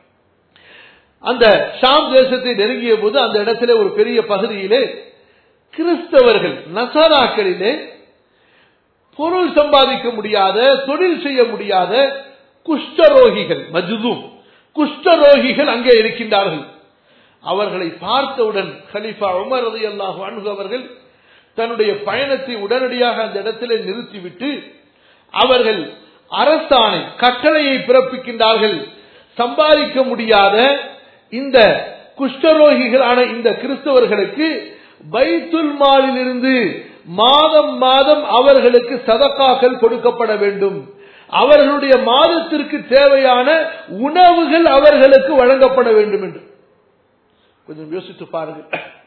அந்த ஷாம் தேசத்தை நெருங்கிய போது அந்த இடத்திலே ஒரு பெரிய பகுதியிலே கிறிஸ்தவர்கள், நசாராக்களிலே பொருள் சம்பாதிக்க முடியாத, தொழில் செய்ய முடியாத குஷ்டரோகிகள், மஜ்தூம் குஷ்டரோகிகள் அங்கே இருக்கின்றார்கள். அவர்களை பார்த்தவுடன் கலீஃபா உமர் ரலியல்லாஹு அன்ஹு அவர்கள் தன்னுடைய பயணத்தை உடனடியாக அந்த இடத்திலே நிறுத்திவிட்டு அவர்கள் அரசாணை கட்டளையை பிறப்பிக்கின்றார்கள். சம்பாதிக்க முடியாத இந்த குஷ்டரோகிகளான இந்த கிறிஸ்தவர்களுக்கு பைத்துல் மாலிலிருந்து மாதம் மாதம் அவர்களுக்கு சதகாக்கள் கொடுக்கப்பட வேண்டும். அவர்களுடைய மாதத்திற்கு தேவையான உணவுகள் அவர்களுக்கு வழங்கப்பட வேண்டும் என்று. கொஞ்சம் யோசித்து பாருங்கள்.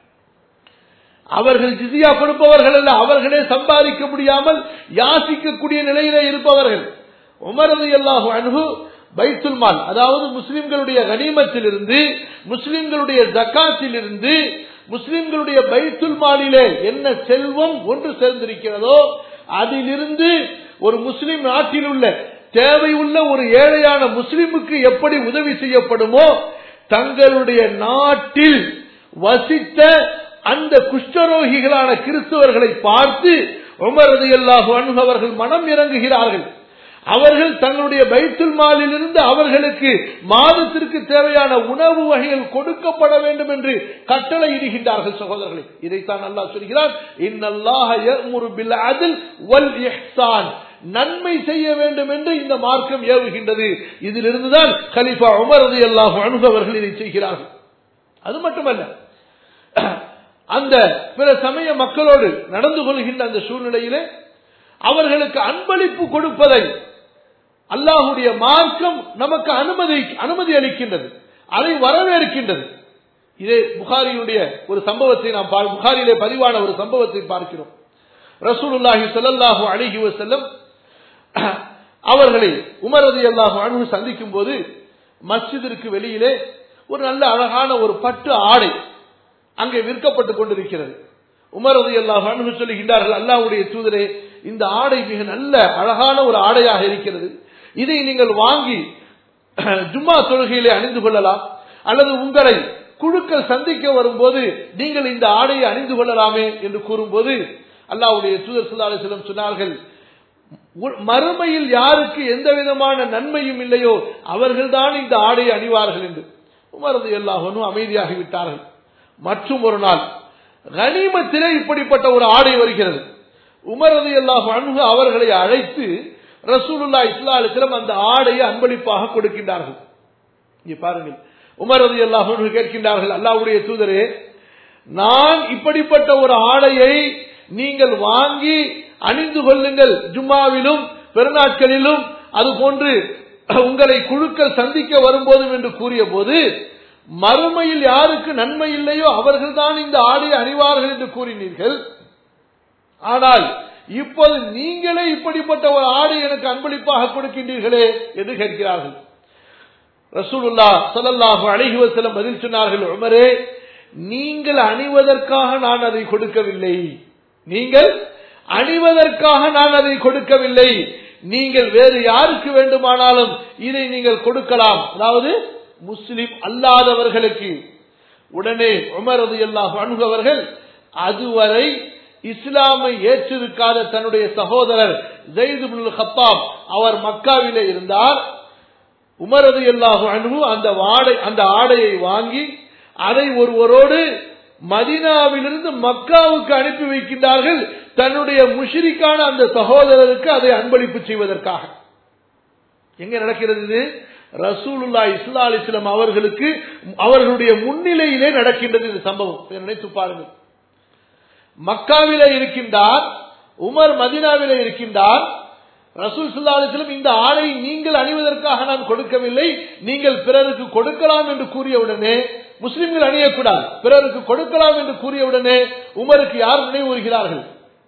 அவர்கள் ஜிஸியா கொடுப்பவர்கள் அல்ல, அவர்களே சம்பாதிக்க முடியாமல் யாசிக்கக்கூடிய நிலையிலே இருப்பவர்கள். உமர் ரலியல்லாஹு அன்ஹு பைத்துல் மால், அதாவது முஸ்லிம்களுடைய கனிமத்திலிருந்து, முஸ்லிம்களுடைய ஜகாத்திலிருந்து, முஸ்லிம்களுடைய பைத்துல் மாலிலே என்ன செல்வம் ஒன்று சேர்ந்திருக்கிறதோ அதிலிருந்து ஒரு முஸ்லிம் நாட்டில் உள்ள தேவை உள்ள ஒரு ஏழையான முஸ்லிமுக்கு எப்படி உதவி செய்யப்படுமோ, தங்களுடைய நாட்டில் வசித்த அந்த குஷ்டரோகிகளான கிறிஸ்தவர்களை பார்த்து உமர் ரலியல்லாஹு அன்ஹு அவர்கள் மனம் இறங்குகிறார்கள். அவர்கள் தங்களுடைய பைத்துல் மாலிலிருந்து அவர்களுக்கு மாதத்திற்கு தேவையான உணவு வகைகள் கொடுக்கப்பட வேண்டும் என்று கட்டளை இடுகின்றார்கள். சகோதரர்களே, இதைத்தான் அல்லாஹ் சொல்கிறார், இன்னல்லாஹ யஅமுரு பில் அத்ல் வல் இஹ்சான், நன்மை செய்ய வேண்டும் என்று இந்த மார்க்கம் ஏவுகின்றது. இதிலிருந்துதான் கலீஃபா உமர் ரலியல்லாஹு அன்ஹு அவர்கள் இதை செய்கிறார்கள். அது மட்டுமல்ல, அந்த பிற சமய மக்களோடு நடந்து கொள்கின்ற அந்த சூழ்நிலையிலே அவர்களுக்கு அன்பளிப்பு கொடுப்பதை அல்லாஹுடைய மார்க்கம் நமக்கு அனுமதி அளிக்கின்றது, அதை வரவேற்கின்றது. இதே புகாரியுடைய ஒரு சம்பவத்தை நாம் புகாரிலே பதிவான ஒரு சம்பவத்தை பார்க்கிறோம். ரசூலுல்லாஹி ஸல்லல்லாஹு அலைஹி வஸல்லம் அவர்களை உமர் ரலியல்லாஹு அன்ஹு சந்திக்கும் போது மஸ்ஜிதிற்கு வெளியிலே ஒரு நல்ல அழகான ஒரு பட்டு ஆடை அங்கே விற்கப்பட்டுக் கொண்டிருக்கிறது. உமர் ரலியல்லாஹு அன்ஹு சொல்லுகின்றார்கள், அல்லாஹ்வுடைய தூதரே, இந்த ஆடை மிக நல்ல அழகான ஒரு ஆடையாக இருக்கிறது, இதை நீங்கள் வாங்கி ஜும்மா தொழுகையிலே அணிந்து கொள்ளலாம், அல்லது உங்களை குழுக்கள் சந்திக்க வரும்போது நீங்கள் இந்த ஆடையை அணிந்து கொள்ளலாமே என்று கூறும்போது அல்லாஹ்வுடைய தூதர் ஸல்லல்லாஹு அலைஹி வஸல்லம் சொன்னார்கள், மறுமையில் யாருக்கு எந்த விதமான நன்மையும் இல்லையோ அவர்கள்தான் இந்த ஆடையை அணிவார்கள் என்று. உமர் ரலியல்லாஹு அன்ஹு அமைதியாகிவிட்டார்கள். மற்றும் ஒரு நாள் கனிமத்திலே இப்படிப்பட்ட ஒரு ஆடை வருகிறது. உமர் ரலியல்லாஹு அன்ஹு அவர்களை அழைத்து ரசூலுல்லாஹி ஸல்லல்லாஹு அலைஹி வஸல்லம் அந்த ஆடையை அன்பளிப்பாக கொடுக்கின்றார்கள். இங்கே பாருங்கள், உமர் ரலியல்லாஹு அன்ஹு கேட்கின்றார்கள், அல்லாஹ்வுடைய தூதரே, நான் இப்படிப்பட்ட ஒரு ஆடையை நீங்கள் வாங்கி அணிந்து கொள்ளுங்கள், ஜும்மாவிலும் பெருநாட்களிலும் அதுபோன்று உங்களை குழுக்கள் சந்திக்க வரும்போதும் என்று கூறிய போது, மறுமையில் யாருக்கு நன்மை இல்லையோ அவர்கள்தான் இந்த ஆடையை அணிவார்கள் என்று கூறினீர்கள். ஆனால் இப்போது நீங்களே இப்படிப்பட்ட ஒரு ஆடை எனக்கு அன்பளிப்பாக கொடுக்கின்றீர்களே என்று கேட்கிறார்கள். ரசூலுல்லாஹ் ஸல்லல்லாஹு அலைஹி வஸல்லம் பதில் சொன்னார்கள், உமரே, நீங்கள் அணிவதற்காக நான் அதை கொடுக்கவில்லை, நீங்கள் அணிவதற்காக நான் அதை கொடுக்கவில்லை, நீங்கள் வேறு யாருக்கு வேண்டுமானாலும் இதை நீங்கள் கொடுக்கலாம், அதாவது முஸ்லிம் அல்லாதவர்களுக்கு. உடனே உமர் ரலியல்லாஹு அன்ஹு அவர்கள் அதுவரை இஸ்லாமை ஏற்றிருக்காத தன்னுடைய சகோதரர் ஸைத் இப்னுல் கத்தாப் அவர் மக்காவிலே இருந்தார். உமர் ரலியல்லாஹு அன்ஹு அந்த ஆடையை வாங்கி அதை ஒருவரோடு மதீனாவிலிருந்து மக்காவுக்கு அனுப்பி வைக்கின்றார்கள், தன்னுடைய முஷ்ரிக்கான அந்த சகோதரருக்கு அதை அன்பளிப்பு செய்வதற்காக. எங்க நடக்கிறது இது? ரசூலுல்லாஹி ஸல்லல்லாஹு அலைஹி வஸல்லம் அவர்களுக்கு அவர்களுடைய முன்னிலையிலே நடக்கின்றது இந்த சம்பவம். நினைத்து பாருங்கள், மக்காவிலே இருக்கின்றார் உமர், மதீனாவிலே இருக்கின்றார். ரசூல் ஸல்லல்லாஹு அலைஹி வஸல்லம் இந்த ஆடை நீங்கள் அணிவதற்காக நான் கொடுக்கவில்லை, நீங்கள் பிறருக்கு கொடுக்கலாம் என்று கூறியவுடனே, முஸ்லிம்கள் அணியக்கூடாது, பிறருக்கு கொடுக்கலாம் என்று கூறியவுடனே உமருக்கு யார் நினைவுறுகிறார்கள்?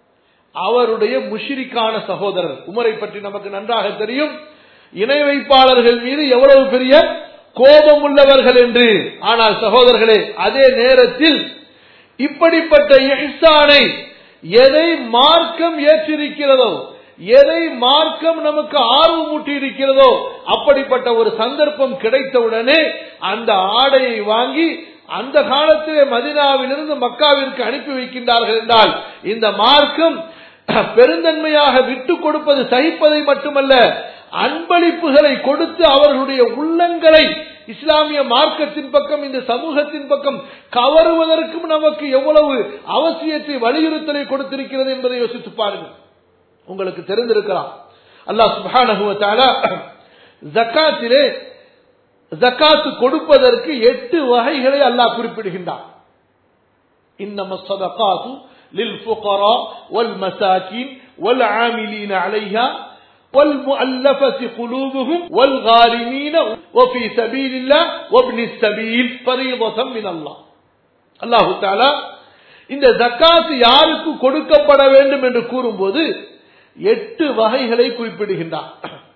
அவருடைய முஷ்ரிக்கான சகோதரர். உமரை பற்றி நமக்கு நன்றாக தெரியும், இணை வைப்பாளர்கள் மீது எவ்வளவு பெரிய கோபம் உள்ளவர்கள் என்று. ஆனால் சகோதரர்களே, அதே நேரத்தில் இப்படிப்பட்ட இஹ்சானை எதை மார்க்கம் ஏற்றிருக்கிறதோ, எதை மார்க்கம் நமக்கு ஆர்வமூட்டி இருக்கிறதோ, அப்படிப்பட்ட ஒரு சந்தர்ப்பம் கிடைத்தவுடனே அந்த ஆடையை வாங்கி அந்த காலத்திலே மதீனாவிலிருந்து மக்காவிற்கு அனுப்பி வைக்கின்றார்கள் என்றால், இந்த மார்க்கம் பெருந்தன்மையாக விட்டுக் கொடுப்பது சகிப்பதை மட்டுமல்ல, அன்பளிப்புகளை கொடுத்து அவர்களுடைய உள்ளங்களை இஸ்லாமிய மார்க்கத்தின் பக்கம், இந்த சமூகத்தின் பக்கம் கவருவதற்கும் நமக்கு எவ்வளவு அவசியத்தை வலியுறுத்தலை கொடுத்திருக்கிறது என்பதை யோசித்து பாருங்கள். உங்களுக்கு தெரிந்திருக்கலாம், அல்லாஹ் சுப்ஹானஹு வ தஆலா ஜகாத்திலே ஜகாத் கொடுப்பதற்கு 8 வகைகளை அல்லாஹ் குறிப்பிடுகின்றார். இன்னமஸ் ஸதகாத்து லில் ஃபுகரா வல் மசாகின் வல் ஆமிலீன அலைஹா வல் முஅல்லஃபதி குலூபுஹும் வல் காரிமீன வஃபீ ஸபீலில்லாஹ் வப்னிஸ் ஸபீல் ஃபரீதத்தன் மினல்லாஹ். அல்லாஹ் தஆலா இந்த ஜகாத் யாருக்கு கொடுக்கப்பட வேண்டும் என்று கூறும்போது 8 வகைகளை குறிப்பிடுகின்றார்.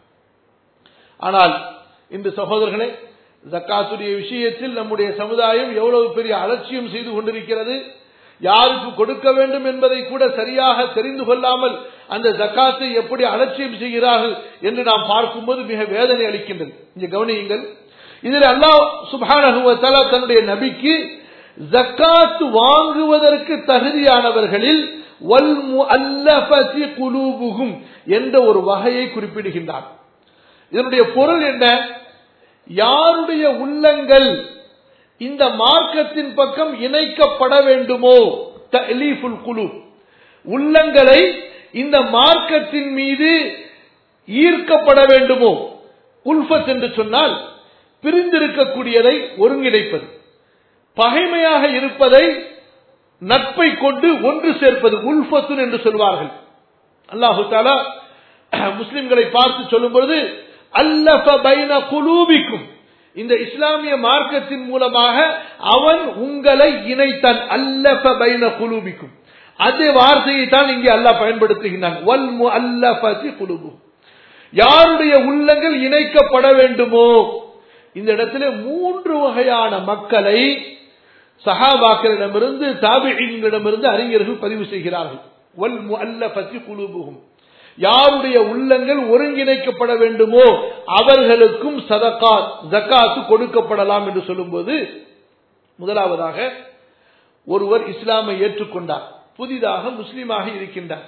ஆனால் இந்த சகோதரர்களே, ஜக்காத்துடைய விஷயத்தில் நம்முடைய சமுதாயம் எவ்வளவு பெரிய அலட்சியம் செய்து கொண்டிருக்கிறது. யாருக்கு கொடுக்க வேண்டும் என்பதை கூட சரியாக தெரிந்து கொள்ளாமல் அந்த ஜக்காத்தை எப்படி அலட்சியம் செய்கிறார்கள் என்று நாம் பார்க்கும்போது மிக வேதனை அளிக்கின்றது. இங்கே கவனியுங்கள், இதில் அல்லாஹ் சுப்ஹானஹு வ தஆலா தன்னுடைய நபிக்கு ஜக்காத் வாங்குவதற்கு தகுதியானவர்களில் வல் முஅல்லஃபதி குலூபுஹும் என்ற ஒரு வகையை குறிப்பிடுகின்றார். இதனுடைய பொருள் என்ன? யாருடைய உள்ளங்கள் இந்த மார்க்கத்தின் பக்கம் இணைக்கப்பட வேண்டுமோ, தஅலீஃபுல் குலூப், உள்ளங்களை இந்த மார்க்கத்தின் மீது ஈர்க்கப்பட வேண்டுமோ. உல்ஃபத் என்று சொன்னால் பிரிந்திருக்கக்கூடியதை ஒருங்கிணைப்பது, பகைமையாக இருப்பதை நட்பை கொண்டு ஒன்று சேர்ப்பது உல்ஃபத்துன் என்று சொல்வார்கள். அல்லாஹு தஆலா முஸ்லிம்களை பார்த்து சொல்லும் பொழுது, அல்லஃப பைன குலூபிக்கும், இந்த இஸ்லாமிய மார்க்கத்தின் மூலமாக அவன் உங்களை இணைத்தான். அல்லஃப பைன குலூபிக்கும், அதே வார்த்தையை தான் இங்கே அல்லாஹ் பயன்படுத்துகிறான். வல் முஅல்லஃபதி குலூபுஹும், யாருடைய உள்ளங்கள் இணைக்கப்பட வேண்டுமோ. இந்த இடத்துல 3 வகையான மக்களை சஹாபாக்களிடமிருந்து தாபிஈன்களிடமிருந்து அறிஞர்கள் பதிவு செய்கிறார்கள். வல் முஅல்லஃபதி குலூபுஹும், யாருடைய உள்ளங்கள் ஒருங்கிணைக்கப்பட வேண்டுமோ அவர்களுக்கும் ஜகாத் கொடுக்கப்படலாம் என்று சொல்லும்போது, முதலாவதாக ஒருவர் இஸ்லாமை ஏற்றுக்கொண்டார், புதிதாக முஸ்லிமாக இருக்கின்றார்.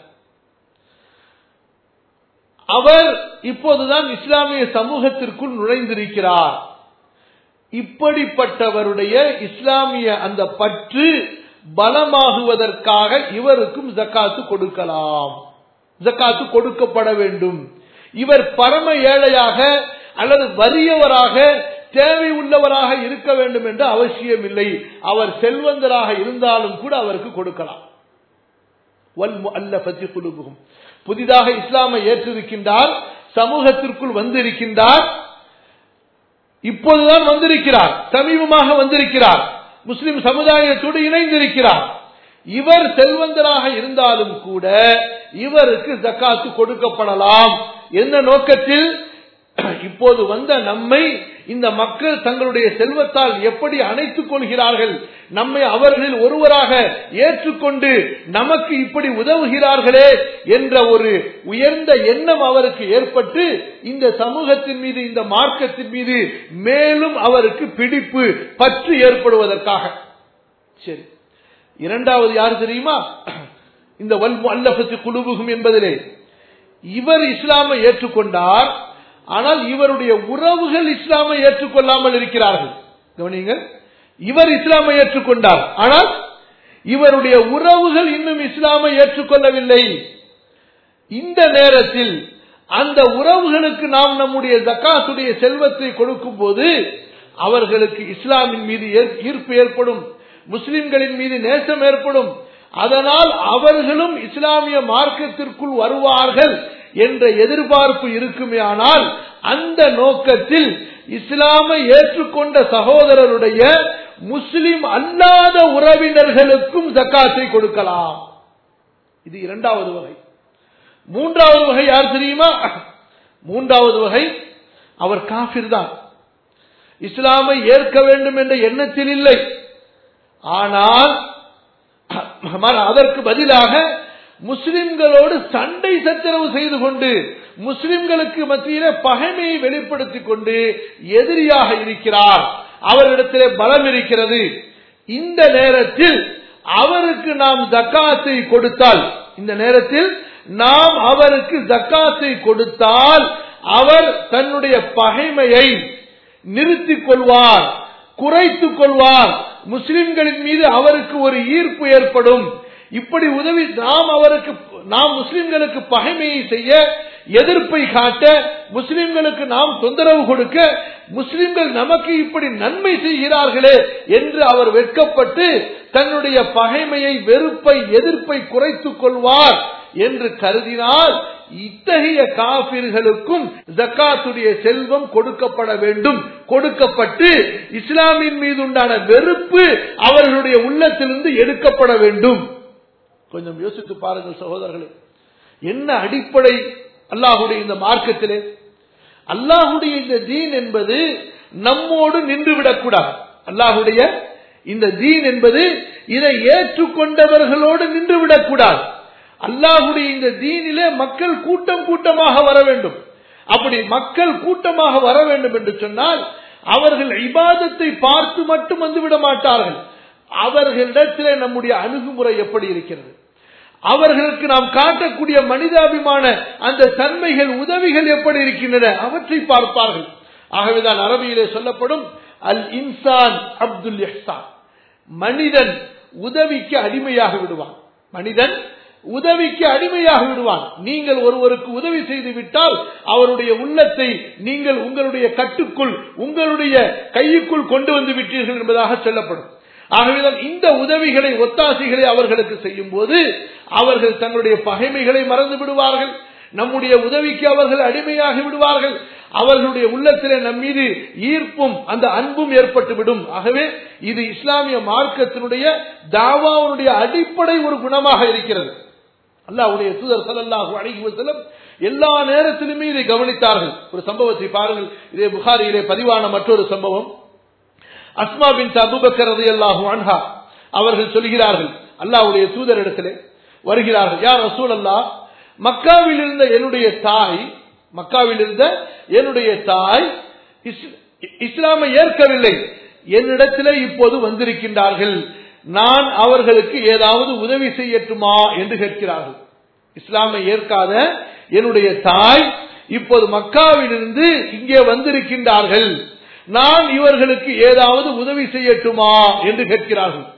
அவர் இப்போதுதான் இஸ்லாமிய சமூகத்திற்குள் நுழைந்திருக்கிறார். இப்படிப்பட்டவருடைய இஸ்லாமிய அந்த பற்று பலமாகுவதற்காக இவருக்கும் ஜக்காத்து கொடுக்கலாம், ஜக்காத்து கொடுக்கப்பட வேண்டும். இவர் பரம ஏழையாக அல்லது வறியவராக தேவை உள்ளவராக இருக்க வேண்டும் என்ற அவசியம் இல்லை. அவர் செல்வந்தராக இருந்தாலும் கூட அவருக்கு கொடுக்கலாம். வல்முஅல்லஃபத்தி குலூபுஹும், புதிதாக இஸ்லாமை ஏற்றிருக்கின்றார், சமூகத்திற்குள் வந்திருக்கின்றார், இப்போதுதான் வந்திருக்கிறார், சமீபமாக வந்திருக்கிறார், முஸ்லிம் சமுதாயத்தோடு இணைந்திருக்கிறார். இவர் செல்வந்தராக இருந்தாலும் கூட இவருக்கு ஜக்காத்து கொடுக்கப்படலாம். என்ன நோக்கத்தில்? இப்போது வந்த நம்மை இந்த மக்கள் தங்களுடைய செல்வத்தால் எப்படி அணைத்துக் கொள்கிறார்கள், நம்மை அவர்களில் ஒருவராக ஏற்றுக்கொண்டு நமக்கு இப்படி உதவுகிறார்களே என்ற ஒரு உயர்ந்த எண்ணம் அவருக்கு ஏற்பட்டு இந்த சமூகத்தின் மீது, இந்த மார்க்கத்தின் மீது மேலும் அவருக்கு பிடிப்பு பற்று ஏற்படுவதற்காக. சரி, இரண்டாவது யார் தெரியுமா? இந்த வல்முஅல்லஃபத்தி குலூபுஹும் என்பதிலே இவர் இஸ்லாமை ஏற்றுக்கொண்டார், ஆனால் இவருடைய உறவுகள் இஸ்லாமை ஏற்றுக்கொள்ளாமல் இருக்கிறார்கள். கவனியுங்கள், இவர் இஸ்லாமை ஏற்றுக்கொண்டார், ஆனால் இவருடைய உறவுகள் இன்னும் இஸ்லாமை ஏற்றுக்கொள்ளவில்லை. இந்த நேரத்தில் அந்த உறவுகளுக்கு நாம் நம்முடைய ஜக்காத்துடைய செல்வத்தை கொடுக்கும் போது அவர்களுக்கு இஸ்லாமின் மீது ஈர்ப்பு ஏற்படும், முஸ்லிம்களின் மீது நேசம் ஏற்படும். அதனால் அவர்களும் இஸ்லாமிய மார்க்கத்திற்குள் வருவார்கள் என்ற எதிர்பார்ப்பு இருக்குமே. ஆனால் அந்த நோக்கத்தில் இஸ்லாமை ஏற்றுக்கொண்ட சகோதரருடைய முஸ்லிம் அல்லாத உறவினர்களுக்கும் ஜக்காத்தை கொடுக்கலாம். இது இரண்டாவது வகை. மூன்றாவது வகை யார் தெரியுமா? மூன்றாவது வகை, அவர் காஃபிர் தான், இஸ்லாமை ஏற்க வேண்டும் என்ற எண்ணத்தில் இல்லை, ஆனால் அதற்கு பதிலாக முஸ்லிம்களோடு சண்டை சச்சரவு செய்து கொண்டு முஸ்லிம்களுக்கு மத்தியிலே பகைமையை வெளிப்படுத்திக் கொண்டு எதிரியாக இருக்கிறார், அவரிடத்திலே பலம் இருக்கிறது. இந்த நேரத்தில் அவருக்கு நாம் ஜக்காத்தை கொடுத்தால், இந்த நேரத்தில் நாம் அவருக்கு ஜக்காத்தை கொடுத்தால் அவர் தன்னுடைய பகைமையை நிறுத்திக் கொள்வார், குறைத்துக் கொள்வார், முஸ்லிம்களின் மீது அவருக்கு ஒரு ஈர்ப்பு ஏற்படும். இப்படி உதவி நாம் முஸ்லிம்களுக்கு பகைமையை செய்ய, எதிர்ப்பை காட்ட, முஸ்லிம்களுக்கு நாம் தொந்தரவு கொடுக்க, முஸ்லிம்கள் நமக்கு இப்படி நன்மை செய்கிறார்களே என்று அவர் வெட்கப்பட்டு தன்னுடைய பகைமையை, வெறுப்பை, எதிர்ப்பை குறைத்துக் கொள்வார் என்று கருதினால் இத்தகைய காபிர்களுக்கும் ஜக்காத்துடைய செல்வம் கொடுக்கப்பட வேண்டும். கொடுக்கப்பட்டு இஸ்லாமின் மீது உண்டான வெறுப்பு அவர்களுடைய உள்ளத்திலிருந்து எடுக்கப்பட வேண்டும். கொஞ்சம் யோசித்து பாருங்கள் சகோதரர்களே, என்ன அடிப்படை அல்லாஹுடைய இந்த மார்க்கத்திலே. அல்லாஹுடைய இந்த தீன் என்பது நம்மோடு நின்றுவிடக்கூடாது. அல்லாஹுடைய இந்த தீன் என்பது இதை ஏற்றுக்கொண்டவர்களோடு நின்றுவிடக்கூடாது. அல்லாஹுடைய இந்த தீனிலே மக்கள் கூட்டம் கூட்டமாக வர வேண்டும். அப்படி மக்கள் கூட்டமாக வர வேண்டும் என்று சொன்னால் அவர்கள் இபாதத்தை பார்த்து மட்டும் வந்துவிட மாட்டார்கள். அவர்களிடத்திலே நம்முடைய அணுகுமுறை எப்படி இருக்கிறது, அவர்களுக்கு நாம் காட்டக்கூடிய மனிதாபிமான அந்த தன்மைகள், உதவிகள் எப்படி இருக்கின்றன, அவற்றை பார்ப்பார்கள். ஆகவேதான் அரபியிலே சொல்லப்படும் அல் இன்சான் அப்துல் இஹ்சான், மனிதன் உதவிக்கு அடிமையாக விடுவான். மனிதன் உதவிக்கு அடிமையாக விடுவான். நீங்கள் ஒருவருக்கு உதவி செய்து விட்டால் அவருடைய உள்ளத்தை நீங்கள் உங்களுடைய கட்டுக்குள், உங்களுடைய கைக்குள் கொண்டு வந்து விட்டீர்கள் என்பதாக சொல்லப்படும். ஆகவேதான் இந்த உதவிகளை, ஒத்தாசைகளை அவர்களுக்கு செய்யும் போது அவர்கள் தங்களுடைய பகைமைகளை மறந்து விடுவார்கள், நம்முடைய உதவிக்கு அவர்கள் அடிமையாகி விடுவார்கள், அவர்களுடைய உள்ளத்திலே நம் மீது ஈர்ப்பும் அந்த அன்பும் ஏற்பட்டுவிடும். ஆகவே இது இஸ்லாமிய மார்க்கத்தினுடைய தாவாவுடைய அடிப்படை ஒரு குணமாக இருக்கிறது. அல்லாஹ்வுடைய தூதர் ஸல்லல்லாஹு அலைஹி வஸல்லம் எல்லா நேரத்திலுமே இதை கவனித்தார்கள். ஒரு சம்பவத்தை பாருங்கள், இதே புகாரியிலே பதிவான மற்றொரு சம்பவம். அஸ்மா பின்த் அபூபக்கர் ரலியல்லாஹு அன்ஹா அவர்கள் சொல்கிறார்கள், அல்லாஹ்வுடைய தூதரிடத்திலே வருகிறார்கள், யா ரசூலல்லாஹ், மக்காவில் இருந்த என்னுடைய தாய் இஸ்லாமை ஏற்கவில்லை, என்னிடத்திலே இப்போது வந்திருக்கின்றார்கள், நான் அவர்களுக்கு ஏதாவது உதவி செய்யட்டுமா என்று கேட்கிறார்கள். இஸ்லாமை ஏற்காத என்னுடைய தாய் இப்போது மக்காவிலிருந்து இங்கே வந்திருக்கின்றார்கள், நான் இவர்களுக்கு ஏதாவது உதவி செய்யட்டுமா என்று கேட்கிறார்கள்.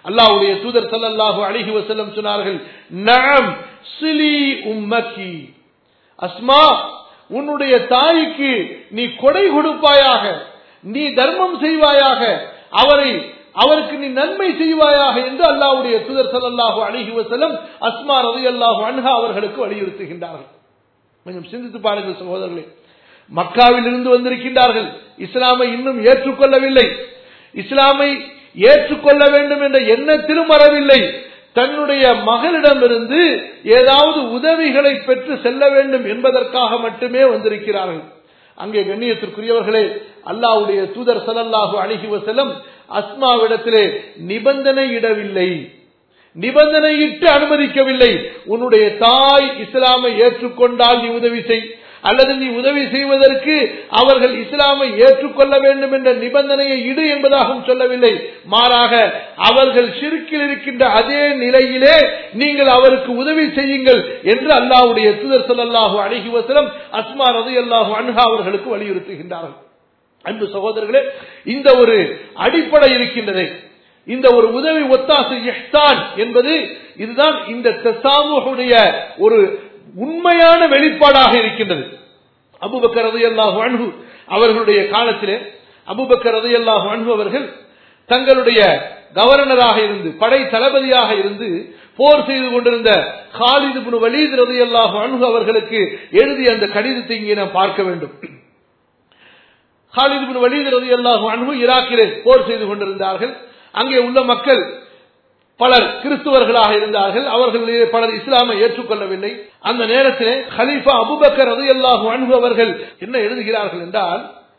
அல்லாஹ்வுடைய தூதர் ஸல்லல்லாஹு அலைஹி வஸல்லம் சொன்னார்கள், நஅம் சிலி உம்மகி, அஸ்மா உன்னுடைய தாய்க்கு நீ கொடை கொடுப்பாயாக, நீ தர்மம் செய்வாயாக, அவருக்கு நீ நன்மை செய்வாயாக என்று அல்லாஹ்வுடைய தூதர் ஸல்லல்லாஹு அலைஹி வஸல்லம் அஸ்மா ரலியல்லாஹு அன்ஹா அவர்களுக்கு வலியுறுத்துகின்றார்கள். கொஞ்சம் சிந்தித்து பாருங்கள் சகோதரர்களே, மக்காவில் இருந்து வந்திருக்கின்றார்கள், இஸ்லாமை இன்னும் ஏற்றுக்கொள்ளவில்லை, இஸ்லாமை ஏற்றுக்கொள்ள வேண்டும் என்ற எண்ணத்திலும் வரவில்லை, தன்னுடைய மகளிடமிருந்து ஏதாவது உதவிகளை பெற்று செல்ல வேண்டும் என்பதற்காக மட்டுமே வந்திருக்கிறார்கள். அங்கே கண்ணியத்திற்குரியவர்களே, அல்லாஹ்வுடைய தூதர் ஸல்லல்லாஹு அலைஹி வஸல்லம் அஸ்மாவிடத்திலே நிபந்தனை இடவில்லை, நிபந்தனையிட்டு அனுமதிக்கவில்லை. உன்னுடைய தாய் இஸ்லாமை ஏற்றுக்கொண்டால் நீ உதவி செய், அல்லது நீ உதவி செய்வதற்கு அவர்கள் இஸ்லாமை ஏற்றுக்கொள்ள வேண்டும் என்ற நிபந்தனையை இடு என்பதாகவும் சொல்லவில்லை. மாறாக அவர்கள் ஷிர்கில் இருக்கின்ற அதே நிலையிலே நீங்கள் அவருக்கு உதவி செய்யுங்கள் என்று அல்லாஹ்வுடைய தூதர் ஸல்லல்லாஹு அலைஹி வஸல்லம் அஸ்மா ரலியல்லாஹு அன்ஹா அவர்களுக்கு வலியுறுத்துகின்றார்கள். அன்பு சகோதரர்களே, இந்த ஒரு அடிப்படை இருக்கின்றதே, இந்த ஒரு உதவி ஒத்தாசை இஹ்சான் என்பது இதுதான் இந்த தஸாமுஹுடைய ஒரு உண்மையான வெளிப்பாடாக இருக்கின்றது. அபூபக்கர் ரலியல்லாஹு அன்ஹு அவர்களுடைய காலத்திலே அபூபக்கர் ரலியல்லாஹு அன்ஹு அவர்கள் தங்களுடைய கவர்னராக இருந்து, படை தளபதியாக இருந்து போர் செய்து கொண்டிருந்த காலித் இப்னு வலீத் ரலியல்லாஹு அன்ஹு அவர்களுக்கு எழுதிய அந்த கடிதத்தை இங்கே நாம் பார்க்க வேண்டும். காலித் இப்னு வலீத் ரலியல்லாஹு அன்ஹு ஈராக்கிலே போர் செய்து கொண்டிருந்தார்கள். அங்கே உள்ள மக்கள் பலர் கிறிஸ்துவர்களாக இருந்தார்கள், அவர்களிலே பலர் இஸ்லாமை ஏற்றுக்கொள்ளவில்லை. அந்த நேரத்திலே கலீஃபா அபூபக்கர் ரலியல்லாஹு அன்ஹு அவர்கள் என்ன எழுதுகிறார்கள் என்றால்,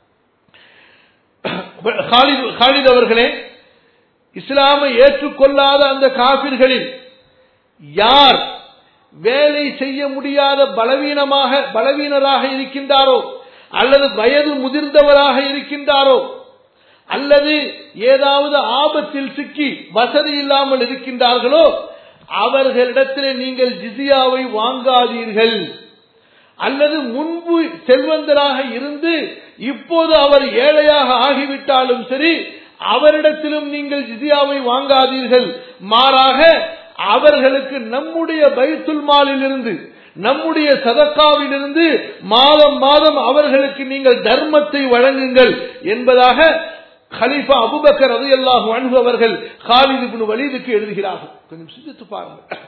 காலித் அவர்களே, இஸ்லாமை ஏற்றுக்கொள்ளாத அந்த காபிர்களில் யார் வேலை செய்ய முடியாத பலவீனராக இருக்கின்றாரோ, அல்லது வயது முதிர்ந்தவராக இருக்கின்றாரோ, அல்லது ஏதாவது ஆபத்தில் சிக்கி வசதி இல்லாமல் இருக்கின்றார்களோ அவர்களிடத்திலே நீங்கள் ஜிஸியாவை வாங்காதீர்கள். அல்லது முன்பு செல்வந்தராக இருந்து இப்போது அவர் ஏழையாக ஆகிவிட்டாலும் சரி, அவரிடத்திலும் நீங்கள் ஜிஸியாவை வாங்காதீர்கள். மாறாக அவர்களுக்கு நம்முடைய பைத்துல் மாலிலிருந்து, நம்முடைய சதக்காவிலிருந்து மாதம் மாதம் அவர்களுக்கு நீங்கள் தர்மத்தை வழங்குங்கள் என்பதாக கலீஃபா அபூபக்கர் ரலியல்லாஹு அன்ஹு அவர்கள் காலித் இப்னு வலீதுக்கு எழுதுகிறார்கள். கொஞ்சம் சிந்தித்து பாருங்கள்.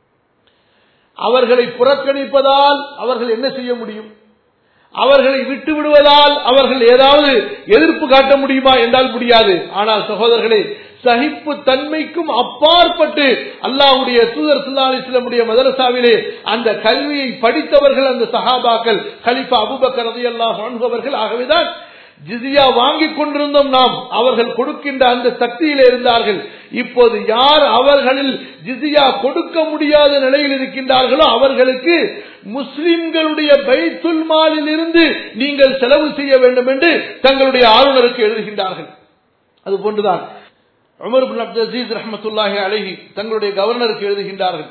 அவர்களை புறக்கணிப்பதால் அவர்கள் என்ன செய்ய முடியும்? அவர்களை விட்டு விடுவதால் அவர்கள் ஏதாவது எதிர்ப்பு காட்ட முடியுமா என்றால் முடியாது. ஆனால் சகோதரர்களே, சகிப்பு தன்மைக்கும் அப்பாற்பட்டு அல்லாஹ்வுடைய தூதர் ஸல்லல்லாஹு அலைஹி வஸல்லம் மதரசாவிலே அந்த கல்வியை படித்தவர்கள் அந்த சஹாபாக்கள், கலீஃபா அபூபக்கர் ரலியல்லாஹு அன்ஹு அவர்கள். ஆகவேதான் ஜிஸியா வாங்கிக் கொண்டிருந்தோம் நாம், அவர்கள் கொடுக்கின்ற அந்த சக்தியிலே இருந்தார்கள். இப்போது யார் அவர்களில் ஜிஸியா கொடுக்க முடியாத நிலையில் இருக்கின்றார்களோ அவர்களுக்கு முஸ்லிம்களுடைய பைத்துல் மாலில் இருந்து நீங்கள் செலவு செய்ய வேண்டும் என்று தங்களுடைய ஆளுநருக்கு எழுதுகின்றார்கள். அதுபோன்றுதான் உமர் இப்னு அப்துல் அஸீஸ் ரஹ்மத்துல்லாஹி அலைஹி தங்களுடைய கவர்னருக்கு எழுதுகின்றார்கள்,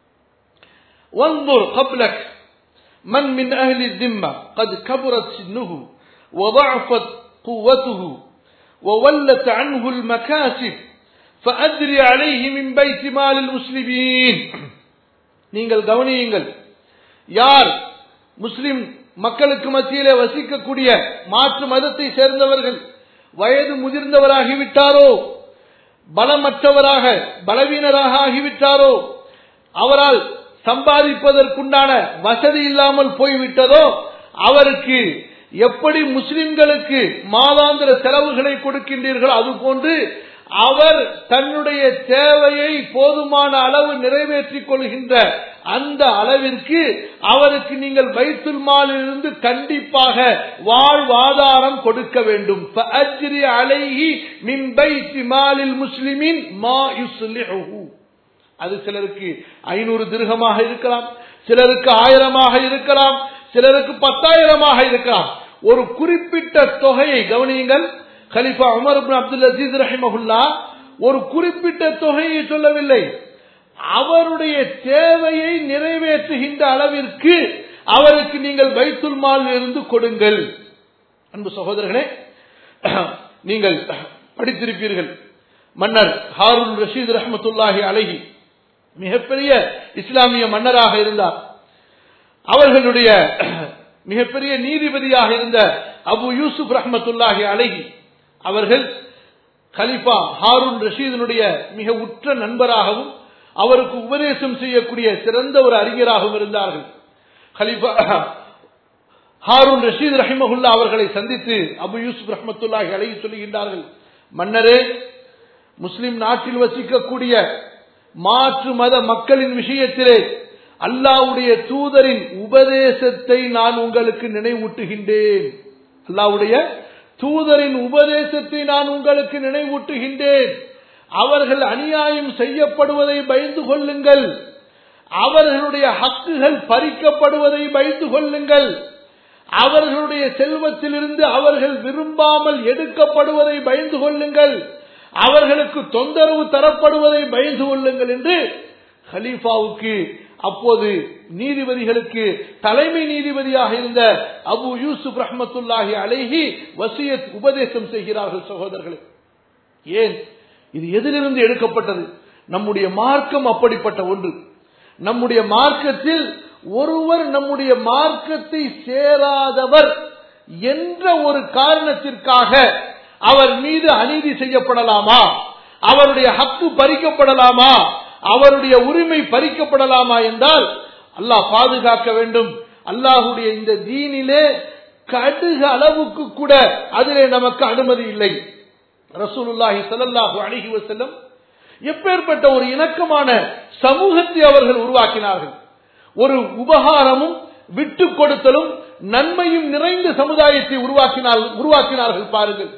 வன்துர் கப்லக் மன் மின் அஹ்லி الذمة قد كبرت سنه وضعفت قوته وولت عنه المكاسب فأدري عليه من بيت مال المسلمين. நீங்கள் கவனியுங்கள், யார் முஸ்லிம் மக்களுக்கு மத்தியிலே வசிக்கக்கூடிய மாற்று மதத்தை சேர்ந்தவர்கள் வயது முதிர்ந்தவராகிவிட்டாரோ, பலமற்றவராக பலவீனராக ஆகிவிட்டாரோ, அவரால் சம்பாதிப்பதற்குண்டான வசதி இல்லாமல் போய்விட்டதோ, அவருக்கு எப்படி முஸ்லிம்களுக்கு மாதாந்திர செலவுகளை கொடுக்கின்றீர்கள் அதுபோன்று அவர் தன்னுடைய தேவையை போதுமான அளவு நிறைவேற்றிக் கொள்கின்ற அந்த அளவிற்கு அவருக்கு நீங்கள் பைத்துல் மாலிலிருந்து கண்டிப்பாக வாழ்வாதாரம் கொடுக்க வேண்டும். ஃபஅஜ்ரி அலைஹி மின் பைத்தி மாலில் முஸ்லிமின் மா யுஸ்லிஹு. அது சிலருக்கு 500 திர்ஹமாக இருக்கலாம், சிலருக்கு 1000ஆக இருக்கலாம், சிலருக்கு 10,000ஆக இருக்கலாம். ஒரு குறிப்பிட்ட தொகையை கவனியுங்கள். கலீஃபா உமர் இப்னு அப்துல் அஸீஸ் ரஹிமஹுல்லாஹ் ஒரு குறிப்பிட்ட தொகையை சொல்லவில்லை, அவருடைய தேவையை நிறைவேற்றுகின்ற அளவிற்கு அவருக்கு நீங்கள் பைத்துல் மாலில் இருந்து கொடுங்கள். அன்பு சகோதரர்களே, நீங்கள் படித்திருப்பீர்கள், மன்னர் ஹாரூன் ரஷீத் ரஹ்மத்துல்லாஹி அலைஹி மிகப்பெரிய இஸ்லாமிய மன்னராக இருந்தார். அவர்களுடைய மிகப்பெரிய நீதிபதியாக இருந்த அபு யூசுப் ரஹ்மத்துல்லாஹி அலைஹி அவர்கள் கலிஃபா ஹாரூன் ரஷீதினுடைய மிக உற்ற நண்பராகவும் அவருக்கு உபதேசம் செய்யக்கூடிய சிறந்த ஒரு அறிஞராகவும் இருந்தார்கள். கலிஃபா ஹாரூன் ரஷீத் ரஹிமஹுல்லா அவர்களை சந்தித்து அபு யூசுப் ரஹ்மத்துல்லாஹி அலைஹி சொல்லுகின்றார்கள், மன்னரே, முஸ்லிம் நாட்டில் வசிக்கக்கூடிய மாற்று மத மக்களின் விஷயத்திலே அல்லாஹ்வுடைய தூதரின் உபதேசத்தை நான் உங்களுக்கு நினைவூட்டுகின்றேன். அல்லாஹ்வுடைய தூதரின் உபதேசத்தை நான் உங்களுக்கு நினைவூட்டுகின்றேன். அவர்கள் அநியாயம் செய்யப்படுவதை பயந்து கொள்ளுங்கள். அவர்களுடைய ஹக்குகள் பறிக்கப்படுவதை பயந்து கொள்ளுங்கள். அவர்களுடைய செல்வத்திலிருந்து அவர்கள் விரும்பாமல் எடுக்கப்படுவதை பயந்து கொள்ளுங்கள். அவர்களுக்கு தொந்தரவு தரப்படுவதை பயந்து கொள்ளுங்கள் என்று கலீஃபாவுக்கு, அப்போது நீதிபதிகளுக்கு தலைமை நீதிபதியாக இருந்த அபு யூசுப் ரஹ்மத்துல்லாஹி அலைஹி வசியத் உபதேசம் செய்கிறார்கள். சகோதரர்களே, ஏன் இது எதிலிருந்து எடுக்கப்பட்டது? நம்முடைய மார்க்கம் அப்படிப்பட்ட ஒன்று. நம்முடைய மார்க்கத்தில் ஒருவர் நம்முடைய மார்க்கத்தை சேராதவர் என்ற ஒரு காரணத்திற்காக அவர் மீது அநீதி செய்யப்படலாமா? அவருடைய ஹக்கு பறிக்கப்படலாமா? அவருடைய உரிமை பறிக்கப்படலாமா என்றால் அல்லாஹ் பாதுகாக்க வேண்டும். அல்லாஹுடைய இந்த தீனிலே கடுகு அளவுக்கு கூட அதிலே நமக்கு அனுமதி இல்லை. ரசூலுல்லாஹி ஸல்லல்லாஹு அலைஹி வஸல்லம் எப்பேற்பட்ட ஒரு இணக்கமான சமூகத்தை அவர்கள் உருவாக்கினார்கள். ஒரு உபகாரமும் விட்டு கொடுத்தலும் நன்மையும் நிறைந்த சமுதாயத்தை உருவாக்கினார்கள். பாருங்கள்,